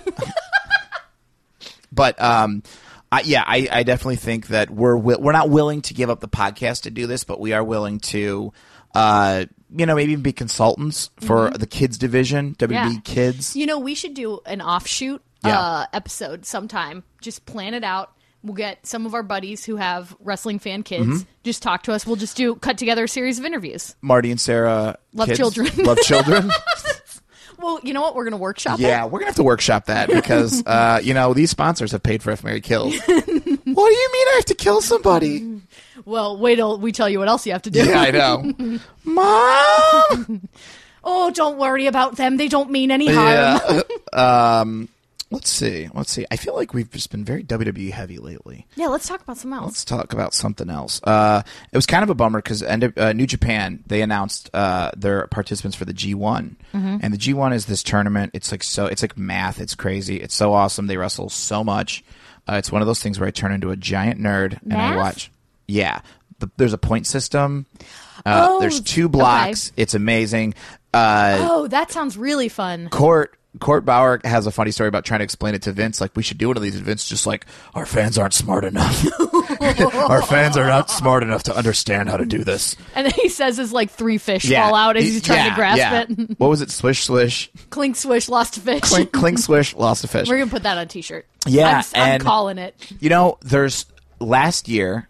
[SPEAKER 2] But I definitely think that we're not willing to give up the podcast to do this, but we are willing to, maybe even be consultants for the kids division, WB Kids.
[SPEAKER 3] We should do an offshoot episode sometime. Just plan it out. We'll get some of our buddies who have wrestling fan kids. Just talk to us. We'll just cut together a series of interviews.
[SPEAKER 2] Marty and Sarah
[SPEAKER 3] love
[SPEAKER 2] kids.
[SPEAKER 3] children.
[SPEAKER 2] Love children.
[SPEAKER 3] Well, you know what? We're going to workshop
[SPEAKER 2] Yeah, we're going to have to workshop that because, these sponsors have paid for If Mary Kills. What do you mean I have to kill somebody?
[SPEAKER 3] Well, wait till we tell you what else you have to do.
[SPEAKER 2] Yeah, I know. Mom!
[SPEAKER 3] Oh, don't worry about them. They don't mean any harm.
[SPEAKER 2] Yeah. Let's see. I feel like we've just been very WWE heavy lately.
[SPEAKER 3] Yeah, let's talk about something else.
[SPEAKER 2] Let's talk about something else. It was kind of a bummer because New Japan, they announced their participants for the G1. And the G1 is this tournament. It's like math. It's crazy. It's so awesome. They wrestle so much. It's one of those things where I turn into a giant nerd and I watch. Yeah. There's a point system. There's 2 blocks. Okay. It's amazing.
[SPEAKER 3] That sounds really fun.
[SPEAKER 2] Court Court Bauer has a funny story about trying to explain it to Vince. Like, we should do one of these. And Vince just like, our fans aren't smart enough. Our fans are not smart enough to understand how to do this.
[SPEAKER 3] And then he says his like 3 fish fall out as he's trying to grasp it.
[SPEAKER 2] What was it? Swish, swish.
[SPEAKER 3] Clink, swish, lost a fish.
[SPEAKER 2] Clink, swish, lost a fish.
[SPEAKER 3] We're going to put that on a t-shirt.
[SPEAKER 2] Yeah.
[SPEAKER 3] I'm calling it.
[SPEAKER 2] You know, there's last year,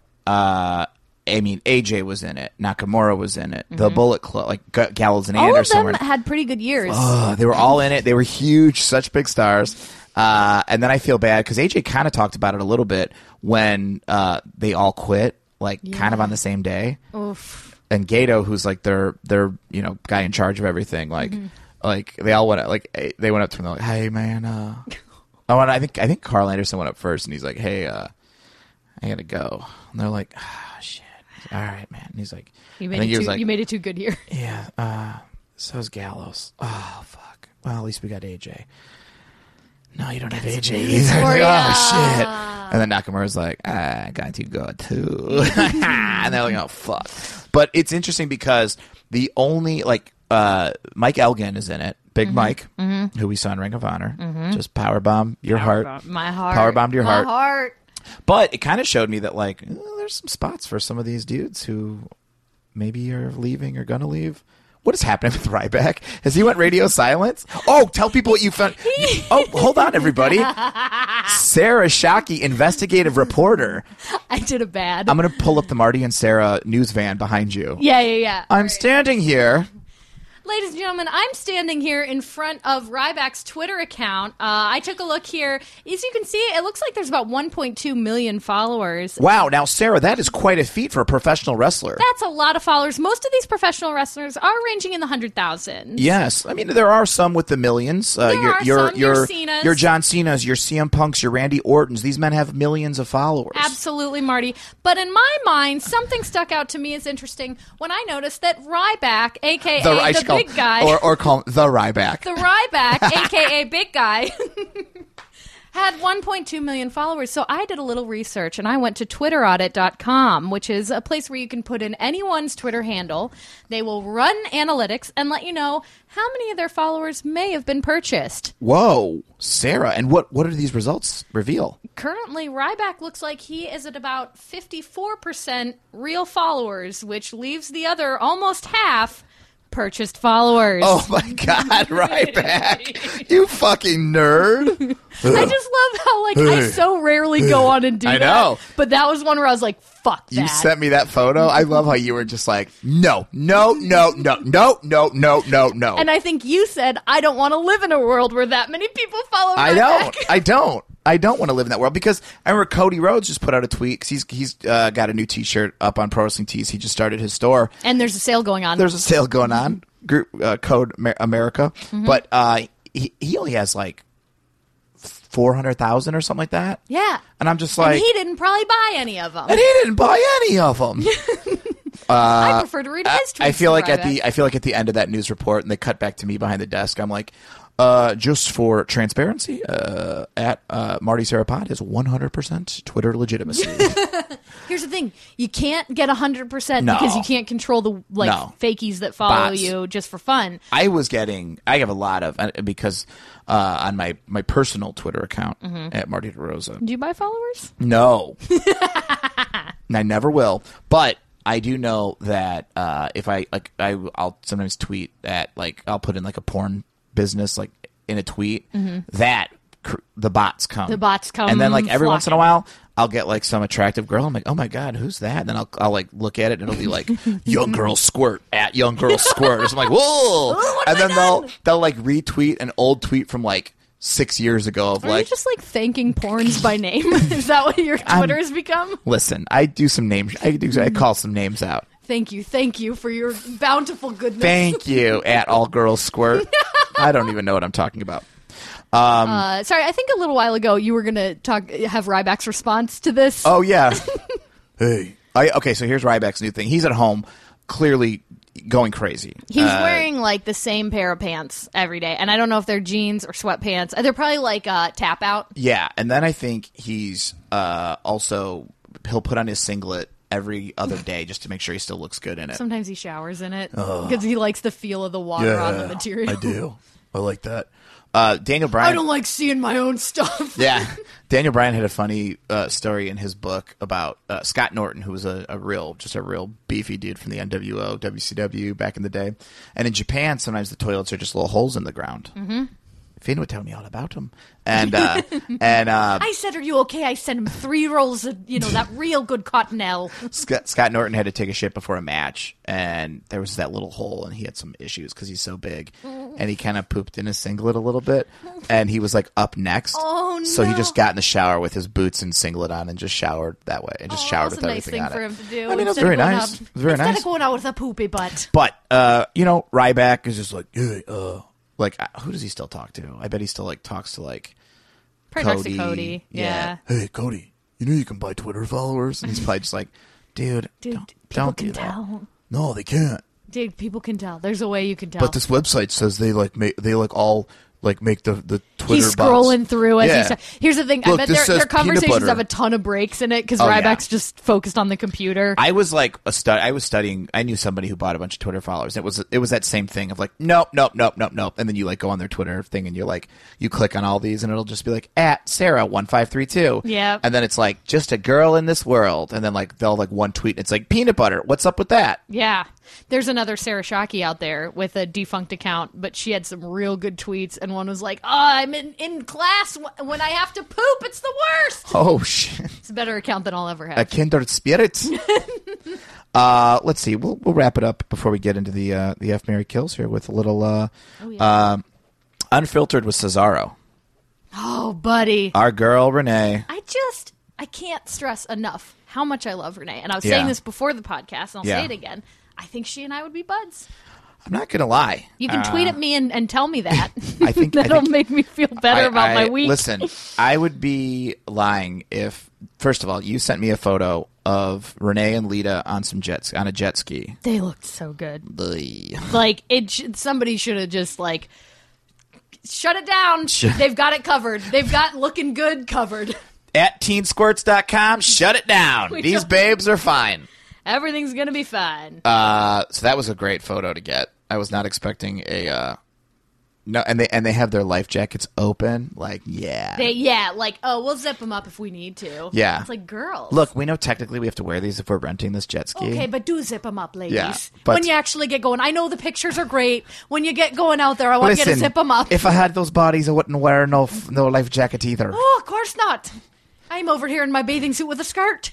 [SPEAKER 2] AJ was in it. Nakamura was in it. The Bullet Club, like Gallows and Anderson.
[SPEAKER 3] All of them had pretty good years.
[SPEAKER 2] They were all in it. They were huge, such big stars. And then I feel bad because AJ kind of talked about it a little bit when they all quit, like kind of on the same day.
[SPEAKER 3] Oof.
[SPEAKER 2] And Gato, who's like their guy in charge of everything, like they all went they went up to him like, hey man, I think Carl Anderson went up first and he's like, hey, I gotta go. And they're like, shit. All right, man. And he's like,
[SPEAKER 3] you made it too good here.
[SPEAKER 2] Yeah. So's Gallows. Oh fuck. Well, at least we got AJ. No, you don't have AJ either. Oh shit. And then Nakamura's like, I got to go too. And they're like, oh fuck. But it's interesting because the only Mike Elgin is in it. Big Mike, who we saw in Ring of Honor. Just powerbomb your heart.
[SPEAKER 3] My heart.
[SPEAKER 2] Powerbombed your heart.
[SPEAKER 3] My heart.
[SPEAKER 2] But it kind of showed me that there's some spots for some of these dudes who maybe are leaving or gonna leave. What is happening with Ryback? Has he went radio silence? Oh, tell people what you found. Oh, hold on, everybody. Sarah Shockey, investigative reporter.
[SPEAKER 3] I did a bad.
[SPEAKER 2] I'm going to pull up the Marty and Sarah news van behind you.
[SPEAKER 3] Yeah.
[SPEAKER 2] I'm standing here.
[SPEAKER 3] Ladies and gentlemen, I'm standing here in front of Ryback's Twitter account. I took a look here. As you can see, it looks like there's about 1.2 million followers.
[SPEAKER 2] Wow. Now, Sarah, that is quite a feat for a professional wrestler.
[SPEAKER 3] That's a lot of followers. Most of these professional wrestlers are ranging in the 100,000s.
[SPEAKER 2] Yes. I mean, there are some with the millions. Your
[SPEAKER 3] Cenas.
[SPEAKER 2] Your John Cena's, your CM Punks, your Randy Ortons. These men have millions of followers.
[SPEAKER 3] Absolutely, Marty. But in my mind, something stuck out to me as interesting when I noticed that Ryback, a.k.a. the big guy.
[SPEAKER 2] Or call him the Ryback.
[SPEAKER 3] The Ryback, a.k.a. Big Guy, had 1.2 million followers. So I did a little research, and I went to TwitterAudit.com, which is a place where you can put in anyone's Twitter handle. They will run analytics and let you know how many of their followers may have been purchased.
[SPEAKER 2] Whoa, Sarah. And what do these results reveal?
[SPEAKER 3] Currently, Ryback looks like he is at about 54% real followers, which leaves the other almost half purchased followers.
[SPEAKER 2] Oh my God, Ryback. You fucking nerd.
[SPEAKER 3] I just love how I so rarely go on and do that.
[SPEAKER 2] I know.
[SPEAKER 3] But that was one where I was like, fuck that.
[SPEAKER 2] You sent me that photo. I love how you were just like, no. And
[SPEAKER 3] I think you said, I don't want to live in a world where that many people follow Ryback.
[SPEAKER 2] I don't want to live in that world because I remember Cody Rhodes just put out a tweet because he's got a new T-shirt up on Pro Wrestling Tees. He just started his store.
[SPEAKER 3] And there's a sale going on.
[SPEAKER 2] Group code America. But he only has 400,000 or something like that.
[SPEAKER 3] Yeah.
[SPEAKER 2] And I'm just like...
[SPEAKER 3] And he didn't probably buy any of them.
[SPEAKER 2] I
[SPEAKER 3] prefer to read his tweets.
[SPEAKER 2] I feel like at the end of that news report and they cut back to me behind the desk, I'm like... just for transparency, at Marty Sarapod has 100% Twitter legitimacy.
[SPEAKER 3] Here's the thing. You can't get 100% because you can't control the fakies that follow you just for fun.
[SPEAKER 2] I have a lot of, because on my personal Twitter account at Marty DeRosa.
[SPEAKER 3] Do you buy followers?
[SPEAKER 2] No. I never will. But I do know that if I'll sometimes tweet at, I'll put in a porn business in a tweet that the bots come and then every once in a while I'll get some attractive girl. I'm like, oh my God, who's that? And then I'll look at it and it'll be young girl squirt at young girl squirt. So I'm like, whoa. And then they'll retweet an old tweet from 6 years ago of
[SPEAKER 3] Are you just thanking porns by name? Is that what your Twitter has become?
[SPEAKER 2] Listen, I do some names. I call some names out.
[SPEAKER 3] Thank you for your bountiful goodness.
[SPEAKER 2] Thank you at all girls squirt. I don't even know what I'm talking about.
[SPEAKER 3] Sorry, I think a little while ago you were going to have Ryback's response to this.
[SPEAKER 2] Oh, yeah. Hey. Okay, so here's Ryback's new thing. He's at home, clearly going crazy.
[SPEAKER 3] He's wearing the same pair of pants every day, and I don't know if they're jeans or sweatpants. They're probably tap out.
[SPEAKER 2] Yeah, and then I think he's also, he'll put on his singlet every other day just to make sure he still looks good in it.
[SPEAKER 3] Sometimes he showers in it because he likes the feel of the water on the material.
[SPEAKER 2] I do. I like that. Daniel Bryan.
[SPEAKER 3] I don't like seeing my own stuff.
[SPEAKER 2] Yeah. Daniel Bryan had a funny story in his book about Scott Norton, who was a real beefy dude from the NWO, WCW back in the day. And in Japan, sometimes the toilets are just little holes in the ground. Mm-hmm. Finn would tell me all about them. And
[SPEAKER 3] I said, "Are you okay?" I sent him 3 rolls of that real good Cottonelle.
[SPEAKER 2] Scott Norton had to take a shit before a match, and there was that little hole, and he had some issues because he's so big, and he kind of pooped in his singlet a little bit, and he was like up next.
[SPEAKER 3] Oh, no.
[SPEAKER 2] So he just got in the shower with his boots and singlet on and just showered that way, and just showered with everything on it.
[SPEAKER 3] That's a nice thing for him to do.
[SPEAKER 2] I mean, it was very nice. It was very nice.
[SPEAKER 3] Instead of going out with a poopy butt.
[SPEAKER 2] But Ryback is just like, hey, like, who does he still talk to? I bet he still like talks to like
[SPEAKER 3] Probably talks to Cody. Yeah.
[SPEAKER 2] Hey, Cody, you can buy Twitter followers, and he's probably just like, dude, don't do that. Tell. No, they can't.
[SPEAKER 3] Dude, people can tell. There's a way you can tell.
[SPEAKER 2] But this website says they all make the Twitter.
[SPEAKER 3] He's scrolling
[SPEAKER 2] bots.
[SPEAKER 3] Through as he's here's the thing.
[SPEAKER 2] Look,
[SPEAKER 3] I bet their conversations have a ton of breaks in it because Ryback's just focused on the computer.
[SPEAKER 2] I was like I was studying. I knew somebody who bought a bunch of Twitter followers. It was that same thing of like nope, and then you like go on their Twitter thing and you're like you click on all these and it'll just be like at Sarah1532.
[SPEAKER 3] Yeah.
[SPEAKER 2] And then it's like just a girl in this world, and then like they'll like one tweet and it's like peanut butter. What's up with that?
[SPEAKER 3] Yeah. There's another Sarah Shockey out there with a defunct account, but she had some real good tweets, and one was like, "Oh, I'm in class when I have to poop. It's the worst."
[SPEAKER 2] Oh shit!
[SPEAKER 3] It's a better account than I'll ever have.
[SPEAKER 2] A kindred spirit. Let's see. We'll wrap it up before we get into the F, Marry, Kills here with a little Unfiltered with Cesaro.
[SPEAKER 3] Oh, buddy,
[SPEAKER 2] our girl Renee.
[SPEAKER 3] I can't stress enough how much I love Renee, and I was saying this before the podcast, and I'll say it again. I think she and I would be buds.
[SPEAKER 2] I'm not going to lie.
[SPEAKER 3] You can tweet at me and tell me that.
[SPEAKER 2] I think
[SPEAKER 3] that'll make me feel better about my week.
[SPEAKER 2] Listen, I would be lying if, first of all, you sent me a photo of Renee and Lita on a jet ski.
[SPEAKER 3] They looked so good.
[SPEAKER 2] Ugh.
[SPEAKER 3] Like somebody should have just like shut it down. They've got it covered. They've got looking good covered.
[SPEAKER 2] At teensquirts.com, shut it down. These babes are fine.
[SPEAKER 3] Everything's going to be fine.
[SPEAKER 2] So that was a great photo to get. I was not expecting no, and they have their life jackets open. Like,
[SPEAKER 3] we'll zip them up if we need to.
[SPEAKER 2] Yeah.
[SPEAKER 3] It's like, girls.
[SPEAKER 2] Look, we know technically we have to wear these if we're renting this jet ski.
[SPEAKER 3] Okay, but do zip them up, ladies.
[SPEAKER 2] Yeah, but
[SPEAKER 3] when you actually get going. I know the pictures are great. When you get going out there, I want you to zip them up.
[SPEAKER 2] If I had those bodies, I wouldn't wear no life jacket either.
[SPEAKER 3] Oh, of course not. I'm over here in my bathing suit with a skirt.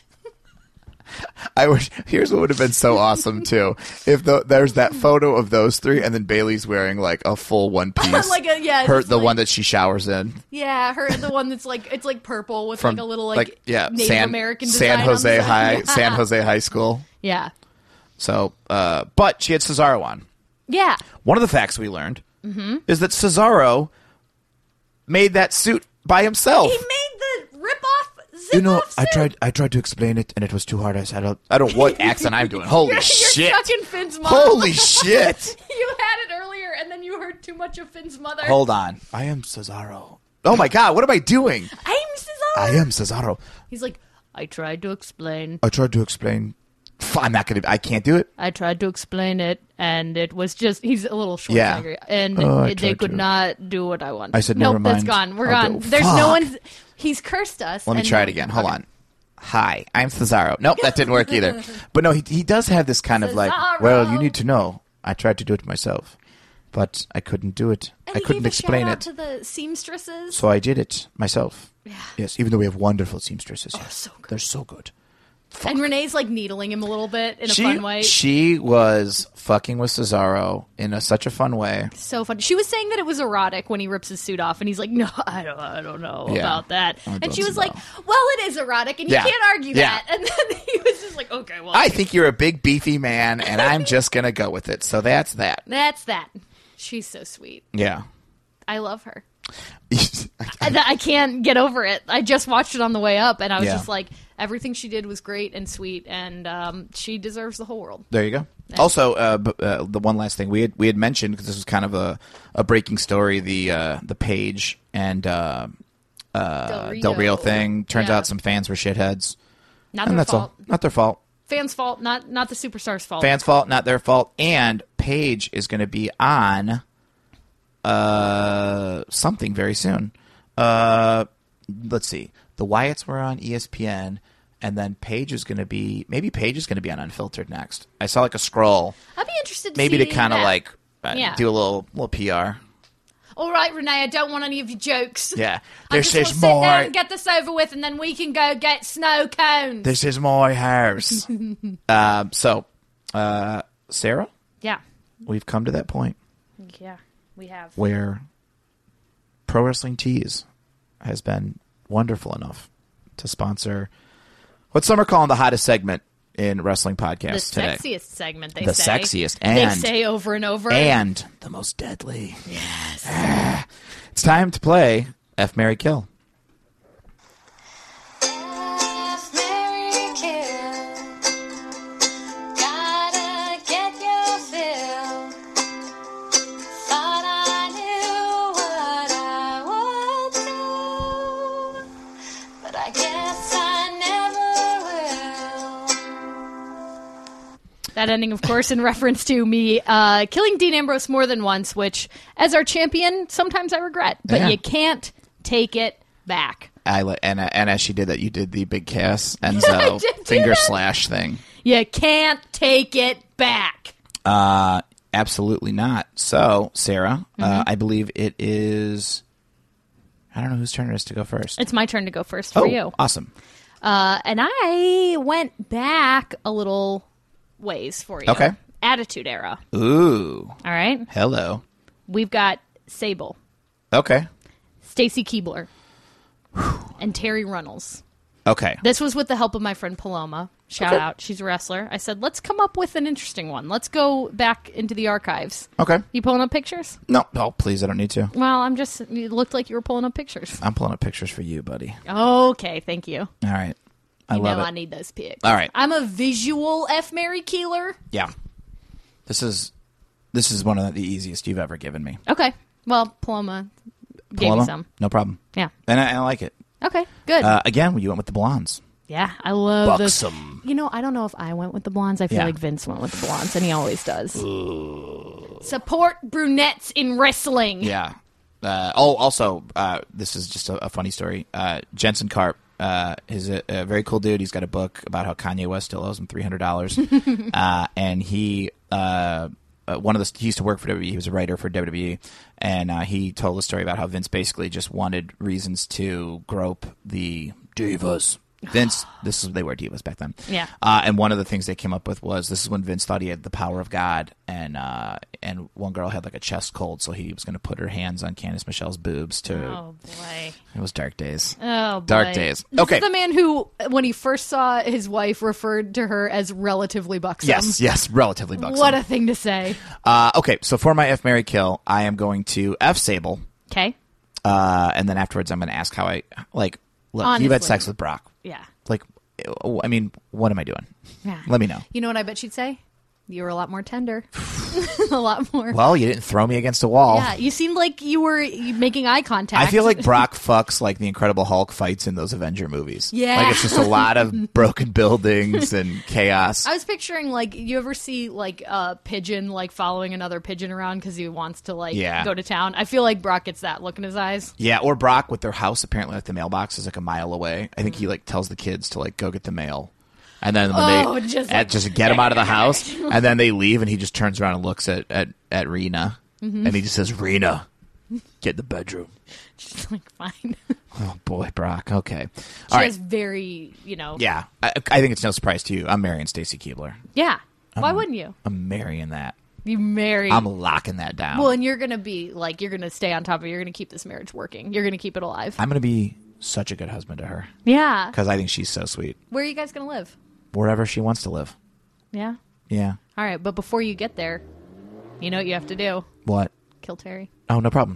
[SPEAKER 2] Here's what would have been so awesome too, if there's that photo of those three, and then Bailey's wearing like a full one piece, one that she showers in.
[SPEAKER 3] Yeah, the one that's like it's like purple with like a little Native American design
[SPEAKER 2] San Jose
[SPEAKER 3] on the
[SPEAKER 2] High,
[SPEAKER 3] side.
[SPEAKER 2] San Jose High School.
[SPEAKER 3] Yeah.
[SPEAKER 2] So, but she had Cesaro on.
[SPEAKER 3] Yeah.
[SPEAKER 2] One of the facts we learned is that Cesaro made that suit by himself.
[SPEAKER 3] He made the rip-off zip-off suit.
[SPEAKER 2] I tried to explain it, and it was too hard. I said, I don't know what accent I'm doing. Holy shit.
[SPEAKER 3] You're stuck in Finn's mom.
[SPEAKER 2] Holy shit.
[SPEAKER 3] You had it earlier, and then you heard too much of Finn's mother.
[SPEAKER 2] Hold on. I am Cesaro. Oh, my God. What am I doing?
[SPEAKER 3] I
[SPEAKER 2] am Cesaro.
[SPEAKER 3] He's like, I tried to explain.
[SPEAKER 2] I can't do it.
[SPEAKER 3] I tried to explain it, and it was just, he's a little short.
[SPEAKER 2] Yeah.
[SPEAKER 3] And they could not do what I wanted.
[SPEAKER 2] I said, never mind.
[SPEAKER 3] That's gone. We're gone. There's no one. He's cursed us.
[SPEAKER 2] Let me try it again. Hold on. Hi, I'm Cesaro. Nope, that didn't work either. But no, he does have this kind of like, well, you need to know. I tried to do it myself, but I couldn't do it.
[SPEAKER 3] And
[SPEAKER 2] I couldn't explain it.
[SPEAKER 3] To the seamstresses.
[SPEAKER 2] So I did it myself.
[SPEAKER 3] Yeah.
[SPEAKER 2] Yes, even though we have wonderful seamstresses here.
[SPEAKER 3] So good.
[SPEAKER 2] They're so good. Fuck.
[SPEAKER 3] And Renee's like needling him a little bit in a fun way.
[SPEAKER 2] She was fucking with Cesaro in such a fun way.
[SPEAKER 3] So fun. She was saying that it was erotic when he rips his suit off, and he's like, "No, I don't know about that." And she was like, "Well, it is erotic, and you can't argue that." And then he was just like, "Okay, well,
[SPEAKER 2] I think you're a big beefy man, and I'm just gonna go with it." So that's that.
[SPEAKER 3] That's that. She's so sweet.
[SPEAKER 2] Yeah,
[SPEAKER 3] I love her. I can't get over it. I just watched it on the way up, and I was just like, everything she did was great and sweet, and she deserves the whole world.
[SPEAKER 2] There you go. Yeah. Also, the one last thing we had mentioned, because this was kind of a breaking story, the Paige and Del Rio thing. Turns out some fans were shitheads.
[SPEAKER 3] Not their fault.
[SPEAKER 2] Not their fault.
[SPEAKER 3] Fans' fault, not the superstar's fault.
[SPEAKER 2] Fans' fault, not their fault. And Paige is going to be on something very soon. Let's see. The Wyatts were on ESPN, and then Paige is going to be on Unfiltered next. I saw like a scroll.
[SPEAKER 3] I'd be interested to
[SPEAKER 2] maybe
[SPEAKER 3] see
[SPEAKER 2] to kind of
[SPEAKER 3] that.
[SPEAKER 2] like do a little PR.
[SPEAKER 3] All right, Renee, I don't want any of your jokes.
[SPEAKER 2] Yeah,
[SPEAKER 3] I
[SPEAKER 2] this
[SPEAKER 3] just
[SPEAKER 2] is
[SPEAKER 3] want to sit
[SPEAKER 2] more.
[SPEAKER 3] down and get this over with, and then we can go get snow cones.
[SPEAKER 2] This is my house. So, Sarah,
[SPEAKER 3] Yeah,
[SPEAKER 2] we've come to that point
[SPEAKER 3] we have.
[SPEAKER 2] where Pro Wrestling Tees has been wonderful enough to sponsor what some are calling the hottest segment in wrestling podcasts
[SPEAKER 3] The
[SPEAKER 2] today.
[SPEAKER 3] sexiest segment, they
[SPEAKER 2] The
[SPEAKER 3] say.
[SPEAKER 2] sexiest
[SPEAKER 3] They
[SPEAKER 2] and
[SPEAKER 3] say over and over.
[SPEAKER 2] and the most deadly. Yes. It's time to play F, Marry, Kill.
[SPEAKER 1] Marry, kill. Gotta get your fill. Thought I knew what I would do, but I guess I never will.
[SPEAKER 3] That ending, of course, in reference to me killing Dean Ambrose more than once, which, as our champion, sometimes I regret. But
[SPEAKER 2] Yeah.
[SPEAKER 3] you can't take it back.
[SPEAKER 2] And as she did that, you did the big Cass Enzo
[SPEAKER 3] did do
[SPEAKER 2] finger
[SPEAKER 3] that.
[SPEAKER 2] slash thing.
[SPEAKER 3] You can't take it back.
[SPEAKER 2] Absolutely not. So, Sarah,
[SPEAKER 3] Mm-hmm.
[SPEAKER 2] I believe it is. I don't know whose turn it is to go first.
[SPEAKER 3] It's my turn to go first for you.
[SPEAKER 2] Awesome.
[SPEAKER 3] And I went back a little ways for you.
[SPEAKER 2] Okay.
[SPEAKER 3] Attitude Era.
[SPEAKER 2] Ooh.
[SPEAKER 3] All right.
[SPEAKER 2] Hello.
[SPEAKER 3] We've got Sable,
[SPEAKER 2] Okay.
[SPEAKER 3] Stacy Keibler, and Terry Runnels.
[SPEAKER 2] Okay.
[SPEAKER 3] This was with the help of my friend Paloma. Shout out. She's a wrestler. I said, let's come up with an interesting one. Let's go back into the archives.
[SPEAKER 2] Okay.
[SPEAKER 3] You pulling up pictures?
[SPEAKER 2] No, please, I don't need to.
[SPEAKER 3] Well, it looked like you were pulling up pictures.
[SPEAKER 2] I'm pulling up pictures for you, buddy.
[SPEAKER 3] Okay, thank you.
[SPEAKER 2] All right. I
[SPEAKER 3] You
[SPEAKER 2] love
[SPEAKER 3] know
[SPEAKER 2] it.
[SPEAKER 3] I need those pics.
[SPEAKER 2] All right.
[SPEAKER 3] I'm a visual F. Mary Keeler.
[SPEAKER 2] Yeah. This is one of the easiest you've ever given me.
[SPEAKER 3] Okay. Well, Paloma gave
[SPEAKER 2] Paloma?
[SPEAKER 3] me some.
[SPEAKER 2] No problem.
[SPEAKER 3] Yeah.
[SPEAKER 2] And I like it.
[SPEAKER 3] Okay, good.
[SPEAKER 2] Again, you went with the blondes.
[SPEAKER 3] Yeah, I love this.
[SPEAKER 2] Buxom.
[SPEAKER 3] You know, I don't know if I went with the blondes. I feel
[SPEAKER 2] Yeah.
[SPEAKER 3] like Vince went with the blondes, and he always does. Support brunettes in wrestling.
[SPEAKER 2] Yeah. Also, this is just a funny story. Jensen Karp is a very cool dude. He's got a book about how Kanye West still owes him $300. And he he used to work for WWE. He was a writer for WWE, and he told a story about how Vince basically just wanted reasons to grope the divas. Vince, they were divas back then.
[SPEAKER 3] Yeah.
[SPEAKER 2] And one of the things they came up with was this is when Vince thought he had the power of God, and one girl had like a chest cold, so he was going to put her hands on Candice Michelle's boobs to.
[SPEAKER 3] Oh boy.
[SPEAKER 2] It was dark days.
[SPEAKER 3] Oh boy.
[SPEAKER 2] Dark days.
[SPEAKER 3] This
[SPEAKER 2] Okay.
[SPEAKER 3] is the man who, when he first saw his wife, referred to her as relatively buxom.
[SPEAKER 2] Yes, relatively buxom.
[SPEAKER 3] What a thing to say.
[SPEAKER 2] Okay, so for my F, Marry, Kill, I am going to F Sable,
[SPEAKER 3] Okay.
[SPEAKER 2] and then afterwards I'm going to ask how I like. Look, you've had
[SPEAKER 3] Honestly.
[SPEAKER 2] sex with Brock.
[SPEAKER 3] Yeah.
[SPEAKER 2] Like, I mean, what am I doing?
[SPEAKER 3] Yeah.
[SPEAKER 2] Let me know.
[SPEAKER 3] You know what I bet she'd say? You were a lot more tender. A lot more.
[SPEAKER 2] Well, you didn't throw me against a wall.
[SPEAKER 3] Yeah, you seemed like you were making eye contact.
[SPEAKER 2] I feel like Brock fucks like the Incredible Hulk fights in those Avenger movies.
[SPEAKER 3] Yeah.
[SPEAKER 2] Like it's just a lot of broken buildings and chaos.
[SPEAKER 3] I was picturing, like, you ever see, like, a pigeon, like, following another pigeon around because he wants to, like,
[SPEAKER 2] Yeah.
[SPEAKER 3] go to town? I feel like Brock gets that look in his eyes.
[SPEAKER 2] Yeah, or Brock with their house, apparently like the mailbox is like a mile away. I think he like tells the kids to like go get the mail. And then when
[SPEAKER 3] just
[SPEAKER 2] just get him out of the house, and then they leave, and he just turns around and looks at Rena,
[SPEAKER 3] Mm-hmm.
[SPEAKER 2] and he just says, "Rena, get in the bedroom."
[SPEAKER 3] She's like, fine.
[SPEAKER 2] Oh boy, Brock. Okay,
[SPEAKER 3] She
[SPEAKER 2] all right.
[SPEAKER 3] has very, you know.
[SPEAKER 2] Yeah, I think it's no surprise to you. I'm marrying Stacy Keibler.
[SPEAKER 3] Yeah. Why wouldn't you?
[SPEAKER 2] I'm marrying that.
[SPEAKER 3] You marry.
[SPEAKER 2] I'm locking that down.
[SPEAKER 3] Well, and you're going to be, like, you're going to stay on top of it. You're going to keep this marriage working. You're going to keep it alive.
[SPEAKER 2] I'm going to be such a good husband to her
[SPEAKER 3] Yeah.
[SPEAKER 2] because I think she's so sweet.
[SPEAKER 3] Where are you guys going to live?
[SPEAKER 2] Wherever she wants to live.
[SPEAKER 3] Yeah.
[SPEAKER 2] Yeah.
[SPEAKER 3] All right. But before you get there, you know what you have to do?
[SPEAKER 2] What?
[SPEAKER 3] Kill Terry.
[SPEAKER 2] Oh, no problem.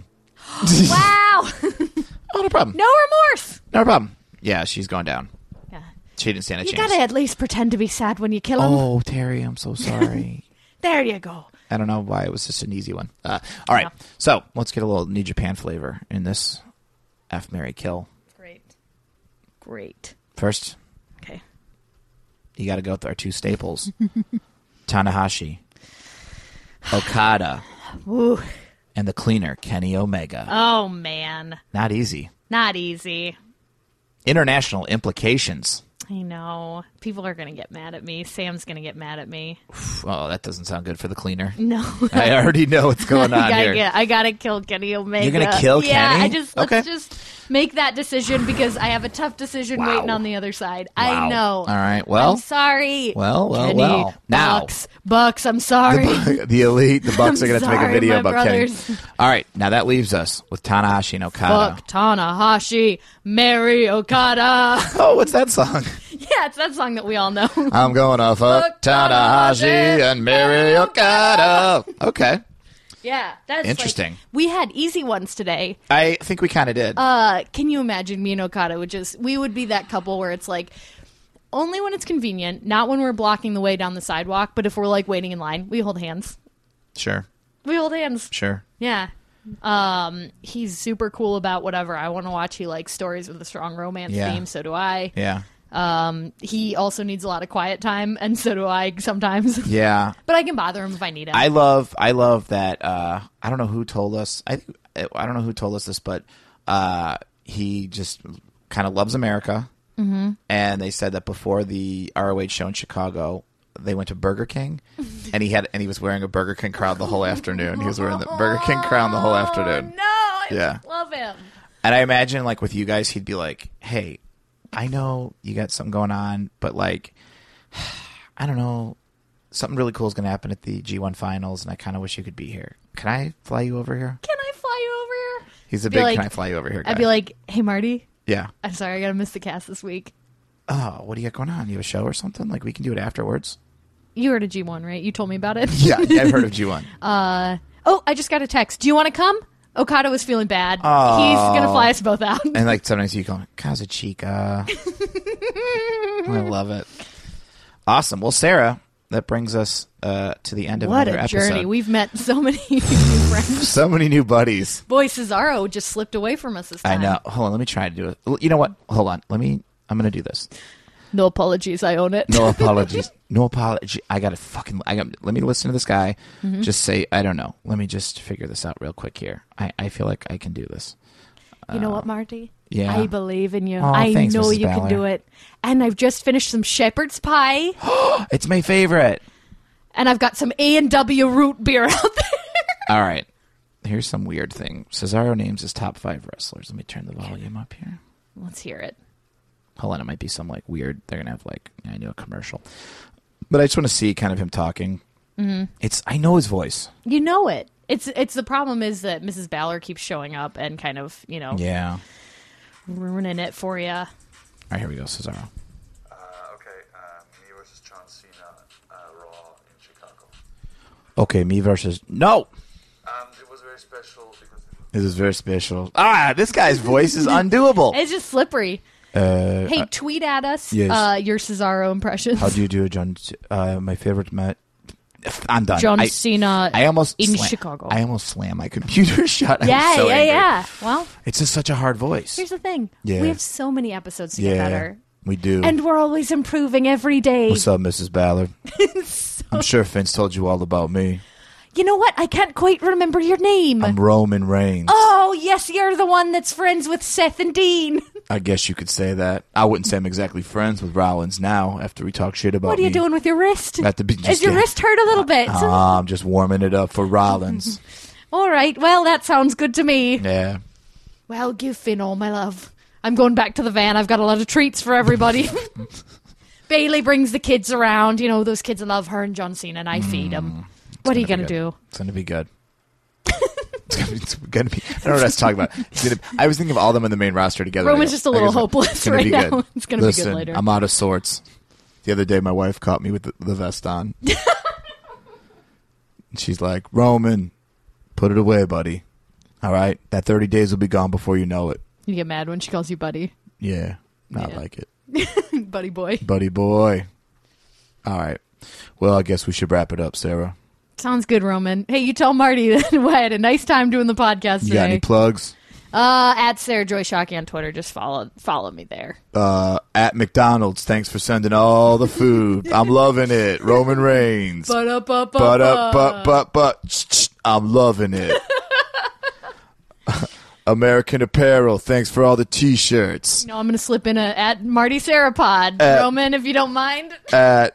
[SPEAKER 3] Wow.
[SPEAKER 2] Oh, no problem.
[SPEAKER 3] No remorse.
[SPEAKER 2] No problem. Yeah, she's going down.
[SPEAKER 3] Yeah.
[SPEAKER 2] She didn't stand a
[SPEAKER 3] You
[SPEAKER 2] chance.
[SPEAKER 3] gotta at least pretend to be sad when you kill him.
[SPEAKER 2] Oh, Terry, I'm so sorry.
[SPEAKER 3] There you go.
[SPEAKER 2] I don't know why it was just an easy one. All right,
[SPEAKER 3] Yeah.
[SPEAKER 2] so let's get a little New Japan flavor in this F, Marry, Kill.
[SPEAKER 3] Great.
[SPEAKER 2] First,
[SPEAKER 3] Okay.
[SPEAKER 2] you got to go with our two staples. Tanahashi, Okada,
[SPEAKER 3] Woo.
[SPEAKER 2] and the cleaner, Kenny Omega.
[SPEAKER 3] Oh, man.
[SPEAKER 2] Not easy.
[SPEAKER 3] Not easy.
[SPEAKER 2] International implications.
[SPEAKER 3] I know. People are going to get mad at me. Sam's going to get mad at me.
[SPEAKER 2] Oh, that doesn't sound good for the cleaner.
[SPEAKER 3] No.
[SPEAKER 2] I already know what's going on here.
[SPEAKER 3] I got to kill Kenny Omega.
[SPEAKER 2] You're going to kill Kenny?
[SPEAKER 3] Let's just make that decision because I have a tough decision waiting on the other side.
[SPEAKER 2] Wow.
[SPEAKER 3] I know.
[SPEAKER 2] All right. Well.
[SPEAKER 3] I'm sorry.
[SPEAKER 2] Well.
[SPEAKER 3] Kenny,
[SPEAKER 2] Now.
[SPEAKER 3] Bucks, I'm sorry.
[SPEAKER 2] The Elite, the Bucks are going to have to make a video about
[SPEAKER 3] brothers.
[SPEAKER 2] Kenny. All right. Now that leaves us with Tanahashi and Okada.
[SPEAKER 3] Fuck Tanahashi, marry Okada.
[SPEAKER 2] Oh, what's that song?
[SPEAKER 3] Yeah, it's that song that we all know.
[SPEAKER 2] I'm going to fuck Tanahashi and marry Okada. Okay.
[SPEAKER 3] Yeah, that's
[SPEAKER 2] interesting.
[SPEAKER 3] We had easy ones today.
[SPEAKER 2] I think we kind of did.
[SPEAKER 3] Can you imagine me and Okada we would be that couple where it's like only when it's convenient, not when we're blocking the way down the sidewalk, but if we're like waiting in line, we hold hands.
[SPEAKER 2] Sure.
[SPEAKER 3] We hold hands.
[SPEAKER 2] Sure.
[SPEAKER 3] Yeah. He's super cool about whatever I want to watch. He likes stories with a strong romance theme, so do I.
[SPEAKER 2] Yeah.
[SPEAKER 3] He also needs a lot of quiet time, and so do I sometimes.
[SPEAKER 2] Yeah.
[SPEAKER 3] But I can bother him if I need him.
[SPEAKER 2] I love that. I don't know who told us. I don't know who told us this, but he just kind of loves America. Mm-hmm. And they said that before the ROH show in Chicago, they went to Burger King, and he was wearing a Burger King crown the whole afternoon. He was wearing the Burger King crown the whole afternoon.
[SPEAKER 3] No, I
[SPEAKER 2] Yeah.
[SPEAKER 3] love him.
[SPEAKER 2] And I imagine, like, with you guys, he'd be like, "Hey, I know you got something going on, but, like, I don't know, something really cool is going to happen at the G1 finals, and I kind of wish you could be here. Can I fly you over here?"
[SPEAKER 3] Can I fly you over here?
[SPEAKER 2] He's a big "can I fly you over here" guy.
[SPEAKER 3] I'd be like, "Hey, Marty.
[SPEAKER 2] Yeah.
[SPEAKER 3] I'm sorry, I got to miss the cast this week."
[SPEAKER 2] "Oh, what do you got going on? You have a show or something? Like, we can do it afterwards."
[SPEAKER 3] You heard of G1, right? You told me about it.
[SPEAKER 2] Yeah, I've heard of G1.
[SPEAKER 3] Oh, I just got a text. Do you want to come? Okada was feeling bad.
[SPEAKER 2] Oh.
[SPEAKER 3] He's going to fly us both out.
[SPEAKER 2] And, like, sometimes you go, Kazuchika. I love it. Awesome. Well, Sarah, that brings us to the end of another episode.
[SPEAKER 3] What a journey. We've met so many new friends.
[SPEAKER 2] So many new buddies.
[SPEAKER 3] Boy, Cesaro just slipped away from us this time.
[SPEAKER 2] I know. Hold on. Let me try to do it. You know what? Hold on. I'm going to do this.
[SPEAKER 3] No apologies. I own it.
[SPEAKER 2] No apologies. No apology. Let me listen to this guy. Mm-hmm. Just say, I don't know. Let me just figure this out real quick here. I feel like I can do this.
[SPEAKER 3] You know what, Marty?
[SPEAKER 2] Yeah.
[SPEAKER 3] I believe in you.
[SPEAKER 2] Thanks,
[SPEAKER 3] know
[SPEAKER 2] Mrs.
[SPEAKER 3] you
[SPEAKER 2] Balor.
[SPEAKER 3] can do it. And I've just finished some shepherd's pie.
[SPEAKER 2] It's my favorite.
[SPEAKER 3] And I've got some A&W root beer out there.
[SPEAKER 2] All right. Here's some weird thing. Cesaro names his top 5 wrestlers. Let me turn the volume up here.
[SPEAKER 3] Let's hear it.
[SPEAKER 2] Hold on, it might be some like weird. They're gonna have like I know a commercial, but I just want to see kind of him talking. Mm-hmm. I know his voice.
[SPEAKER 3] You know it. It's the problem is that Mrs. Balor keeps showing up and kind of ruining it for you. All
[SPEAKER 2] right, here we go, Cesaro.
[SPEAKER 4] Okay, me versus John Cena, Raw in Chicago.
[SPEAKER 2] Okay, me versus no.
[SPEAKER 4] It was very special because
[SPEAKER 2] this is very special. This guy's voice is undoable.
[SPEAKER 3] It's just slippery. Hey, tweet at us your Cesaro impressions.
[SPEAKER 2] How do you do it, John? My favorite match. I'm done.
[SPEAKER 3] John Cena in Chicago.
[SPEAKER 2] I almost slammed my computer shut.
[SPEAKER 3] Yeah. Well,
[SPEAKER 2] it's just such a hard voice.
[SPEAKER 3] Here's the thing.
[SPEAKER 2] Yeah.
[SPEAKER 3] We have so many episodes to get better.
[SPEAKER 2] We do.
[SPEAKER 3] And we're always improving every day.
[SPEAKER 2] What's up, Mrs. Ballard? I'm sure Vince told you all about me.
[SPEAKER 3] You know what? I can't quite remember your name.
[SPEAKER 2] I'm Roman Reigns.
[SPEAKER 3] Oh, yes, you're the one that's friends with Seth and Dean.
[SPEAKER 2] I guess you could say that. I wouldn't say I'm exactly friends with Rollins now after we talk shit about me.
[SPEAKER 3] What are you doing with your wrist?
[SPEAKER 2] Is
[SPEAKER 3] your wrist hurt a little bit?
[SPEAKER 2] I'm just warming it up for Rollins.
[SPEAKER 3] All right. Well, that sounds good to me.
[SPEAKER 2] Yeah.
[SPEAKER 3] Well, give Finn all my love. I'm going back to the van. I've got a lot of treats for everybody. Bailey brings the kids around. You know, those kids love her and John Cena, and I feed them. What are you going to do?
[SPEAKER 2] It's going to be good. It's gonna be. I don't know what I was talking about. I was thinking of all of them in the main roster together.
[SPEAKER 3] Roman's just a little hopeless right now. It's going to be good later.
[SPEAKER 2] I'm out of sorts. The other day, my wife caught me with the vest on. She's like, Roman, put it away, buddy. All right? That 30 days will be gone before you know it.
[SPEAKER 3] You get mad when she calls you buddy?
[SPEAKER 2] Yeah. Not like it.
[SPEAKER 3] Buddy boy.
[SPEAKER 2] Buddy boy. All right. Well, I guess we should wrap it up, Sarah.
[SPEAKER 3] Sounds good, Roman. Hey, you tell Marty that I had a nice time doing the podcast today.
[SPEAKER 2] You got any plugs?
[SPEAKER 3] At Sarah Joy Shockey on Twitter. Just follow me there.
[SPEAKER 2] At McDonald's. Thanks for sending all the food. I'm loving it. Roman Reigns.
[SPEAKER 3] But
[SPEAKER 2] I'm loving it. American Apparel, thanks for all the T-shirts.
[SPEAKER 3] No, I'm going to slip in at Marty Sarapod. Roman, if you don't mind.
[SPEAKER 2] At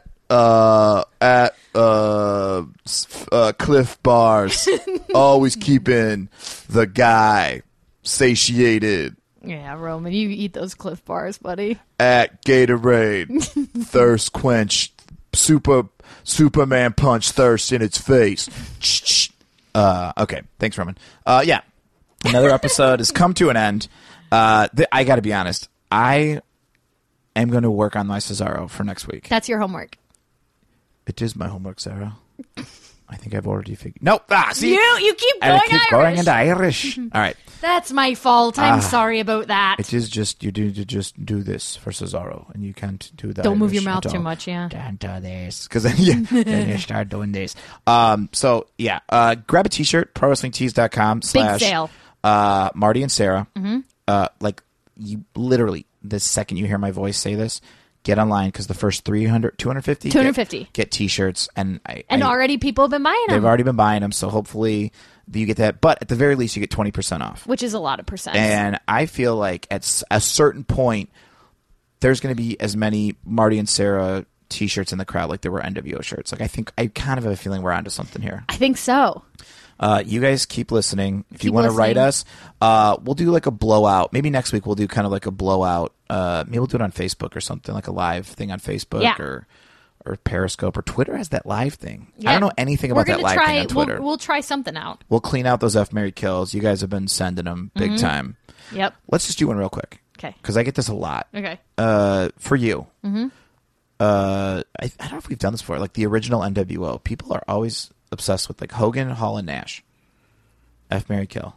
[SPEAKER 2] Cliff Bars. Always keeping the guy satiated.
[SPEAKER 3] Yeah, Roman, you eat those Cliff Bars, buddy.
[SPEAKER 2] At Gatorade. Thirst quench. Superman punch thirst in its face. Okay, thanks, Roman. Yeah, another episode has come to an end. I got to be honest. I am going to work on my Cesaro for next week.
[SPEAKER 3] That's your homework.
[SPEAKER 2] It is my homework, Sarah. I think I've already figured. Nope. See,
[SPEAKER 3] you keep going
[SPEAKER 2] I keep
[SPEAKER 3] Irish.
[SPEAKER 2] going into Irish. All right.
[SPEAKER 3] That's my fault. I'm sorry about that.
[SPEAKER 2] It is just you just do this for Cesaro, and you can't do that.
[SPEAKER 3] Don't move your mouth too much, yeah.
[SPEAKER 2] Don't do this, because then you start doing this. So yeah, grab a T-shirt, prowrestlingtees.com/
[SPEAKER 3] Big sale.
[SPEAKER 2] Marty and Sarah. Like you literally, the second you hear my voice say this, get online because the first 250 get T-shirts, and
[SPEAKER 3] already people have been buying them.
[SPEAKER 2] They've already been buying them, so hopefully you get that. But at the very least, you get 20% off,
[SPEAKER 3] which is a lot of percent.
[SPEAKER 2] And I feel like at a certain point, there's going to be as many Marty and Sarah T-shirts in the crowd like there were NWO shirts. Like I kind of have a feeling we're onto something here.
[SPEAKER 3] I think so.
[SPEAKER 2] You guys keep listening. If you want to write us, we'll do like a blowout. Maybe next week we'll do kind of like a blowout. Maybe we'll do it on Facebook or something, like a live thing on Facebook or Periscope, or Twitter has that live thing. Yeah. I don't know anything about that live thing on Twitter.
[SPEAKER 3] We'll try something out.
[SPEAKER 2] We'll clean out those F, Marry, Kills. You guys have been sending them big time.
[SPEAKER 3] Yep.
[SPEAKER 2] Let's just do one real quick.
[SPEAKER 3] Okay.
[SPEAKER 2] Because I get this a lot.
[SPEAKER 3] Okay.
[SPEAKER 2] For you. I don't know if we've done this before. Like the original NWO, people are always obsessed with like Hogan, Hall, and Nash. F, Marry, Kill.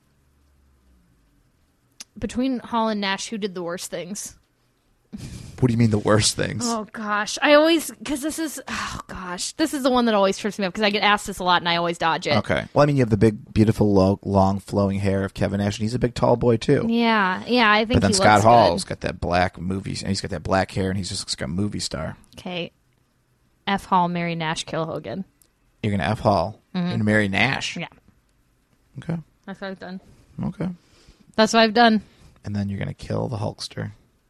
[SPEAKER 3] Between Hall and Nash, who did the worst things?
[SPEAKER 2] What do you mean the worst things?
[SPEAKER 3] Oh gosh, this is the one that always trips me up because I get asked this a lot and I always dodge it.
[SPEAKER 2] Okay. Well, I mean, you have the big, beautiful, long, flowing hair of Kevin Nash, and he's a big, tall boy too.
[SPEAKER 3] Yeah, I think.
[SPEAKER 2] But then
[SPEAKER 3] he
[SPEAKER 2] Scott
[SPEAKER 3] looks
[SPEAKER 2] Hall's
[SPEAKER 3] good.
[SPEAKER 2] got that black movie, and he's got that black hair, and he's just like a movie star.
[SPEAKER 3] Okay. F Hall, marry Nash, kill Hogan.
[SPEAKER 2] You're gonna F Hall and marry Nash.
[SPEAKER 3] Yeah.
[SPEAKER 2] Okay.
[SPEAKER 3] That's what I've done.
[SPEAKER 2] Okay.
[SPEAKER 3] That's what I've done.
[SPEAKER 2] And then you're gonna kill the Hulkster.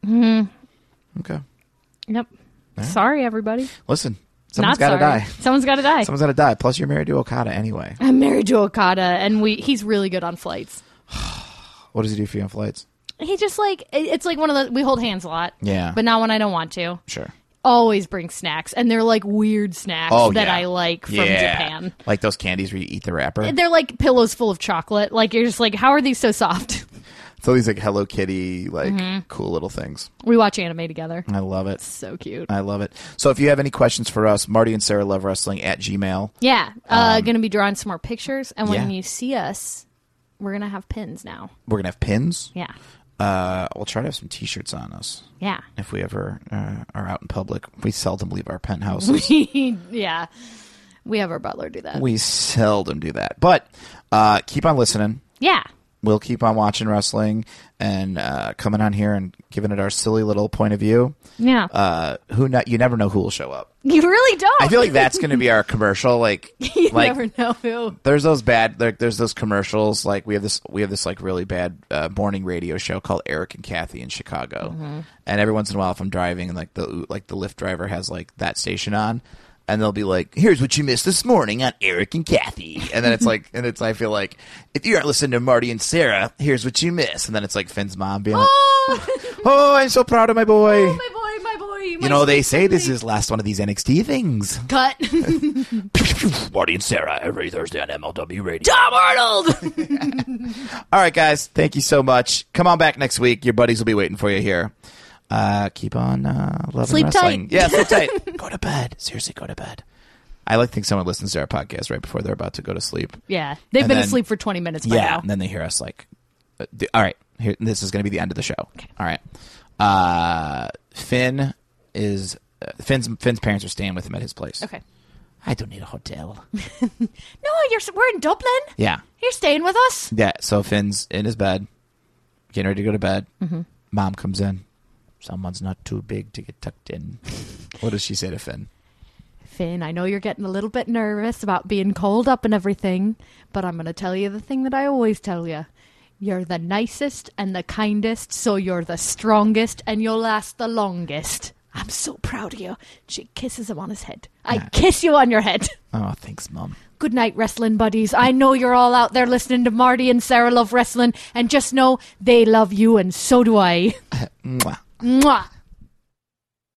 [SPEAKER 2] Okay.
[SPEAKER 3] Yep.
[SPEAKER 2] Right.
[SPEAKER 3] Sorry, everybody.
[SPEAKER 2] Listen, someone's got to die.
[SPEAKER 3] Someone's got to die.
[SPEAKER 2] Someone's got to die. Plus, you're married to Okada anyway.
[SPEAKER 3] I'm married to Okada, and he's really good on flights.
[SPEAKER 2] What does he do for you on flights?
[SPEAKER 3] He just it's like one of the, we hold hands a lot.
[SPEAKER 2] Yeah.
[SPEAKER 3] But not when I don't want to.
[SPEAKER 2] Sure.
[SPEAKER 3] Always bring snacks, and they're like weird snacks that I like from Japan.
[SPEAKER 2] Like those candies where you eat the wrapper?
[SPEAKER 3] They're like pillows full of chocolate. Like you're just like, how are these so soft?
[SPEAKER 2] So these like Hello Kitty, like cool little things.
[SPEAKER 3] We watch anime together.
[SPEAKER 2] I love it.
[SPEAKER 3] So cute.
[SPEAKER 2] I love it. So if you have any questions for us, Marty and Sarah Love Wrestling at Gmail.
[SPEAKER 3] Yeah. Going to be drawing some more pictures. And when you see us, we're going to have pins now.
[SPEAKER 2] We're going to have pins?
[SPEAKER 3] Yeah.
[SPEAKER 2] We'll try to have some T-shirts on us.
[SPEAKER 3] Yeah.
[SPEAKER 2] If we ever are out in public. We seldom leave our penthouses.
[SPEAKER 3] Yeah. We have our butler do that.
[SPEAKER 2] We seldom do that. But keep on listening.
[SPEAKER 3] Yeah.
[SPEAKER 2] We'll keep on watching wrestling and coming on here and giving it our silly little point of view.
[SPEAKER 3] Yeah.
[SPEAKER 2] You never know who will show up.
[SPEAKER 3] You really don't.
[SPEAKER 2] I feel like that's going to be our commercial. Like
[SPEAKER 3] you never know who.
[SPEAKER 2] There's those bad. There's those commercials. Like we have this like really bad morning radio show called Eric and Kathy in Chicago. And every once in a while, if I'm driving and the Lyft driver has like that station on. And they'll be like, here's what you missed this morning on Eric and Kathy. And then it's like, I feel like, if you aren't listening to Marty and Sarah, here's what you missed. And then it's like Finn's mom being like, oh, I'm so proud of my boy.
[SPEAKER 3] Oh, my boy.
[SPEAKER 2] You know, they say this is last one of these NXT things.
[SPEAKER 3] Cut.
[SPEAKER 2] Marty and Sarah every Thursday on MLW Radio.
[SPEAKER 3] Tom Arnold!
[SPEAKER 2] All right, guys. Thank you so much. Come on back next week. Your buddies will be waiting for you here. Keep on loving
[SPEAKER 3] sleep
[SPEAKER 2] wrestling.
[SPEAKER 3] Tight.
[SPEAKER 2] Yeah, sleep tight. Go to bed. Seriously, go to bed. I like to think someone listens to our podcast right before they're about to go to sleep.
[SPEAKER 3] Yeah. They've been asleep for 20 minutes by now.
[SPEAKER 2] And then they hear us like, all right, here, this is going to be the end of the show.
[SPEAKER 3] Okay.
[SPEAKER 2] All right. Finn's parents are staying with him at his place.
[SPEAKER 3] Okay.
[SPEAKER 2] I don't need a hotel.
[SPEAKER 3] No, we're in Dublin.
[SPEAKER 2] Yeah.
[SPEAKER 3] You're staying with us?
[SPEAKER 2] Yeah, so Finn's in his bed, getting ready to go to bed. Mom comes in. Someone's not too big to get tucked in. What does she say to Finn?
[SPEAKER 3] Finn, I know you're getting a little bit nervous about being called up and everything, but I'm going to tell you the thing that I always tell you. You're the nicest and the kindest, so you're the strongest and you'll last the longest. I'm so proud of you. She kisses him on his head. I kiss you on your head.
[SPEAKER 2] Oh, thanks, Mom.
[SPEAKER 3] Good night, wrestling buddies. I know you're all out there listening to Marty and Sarah Love Wrestling, and just know they love you, and so do I.
[SPEAKER 2] Mwah.
[SPEAKER 3] Mwah.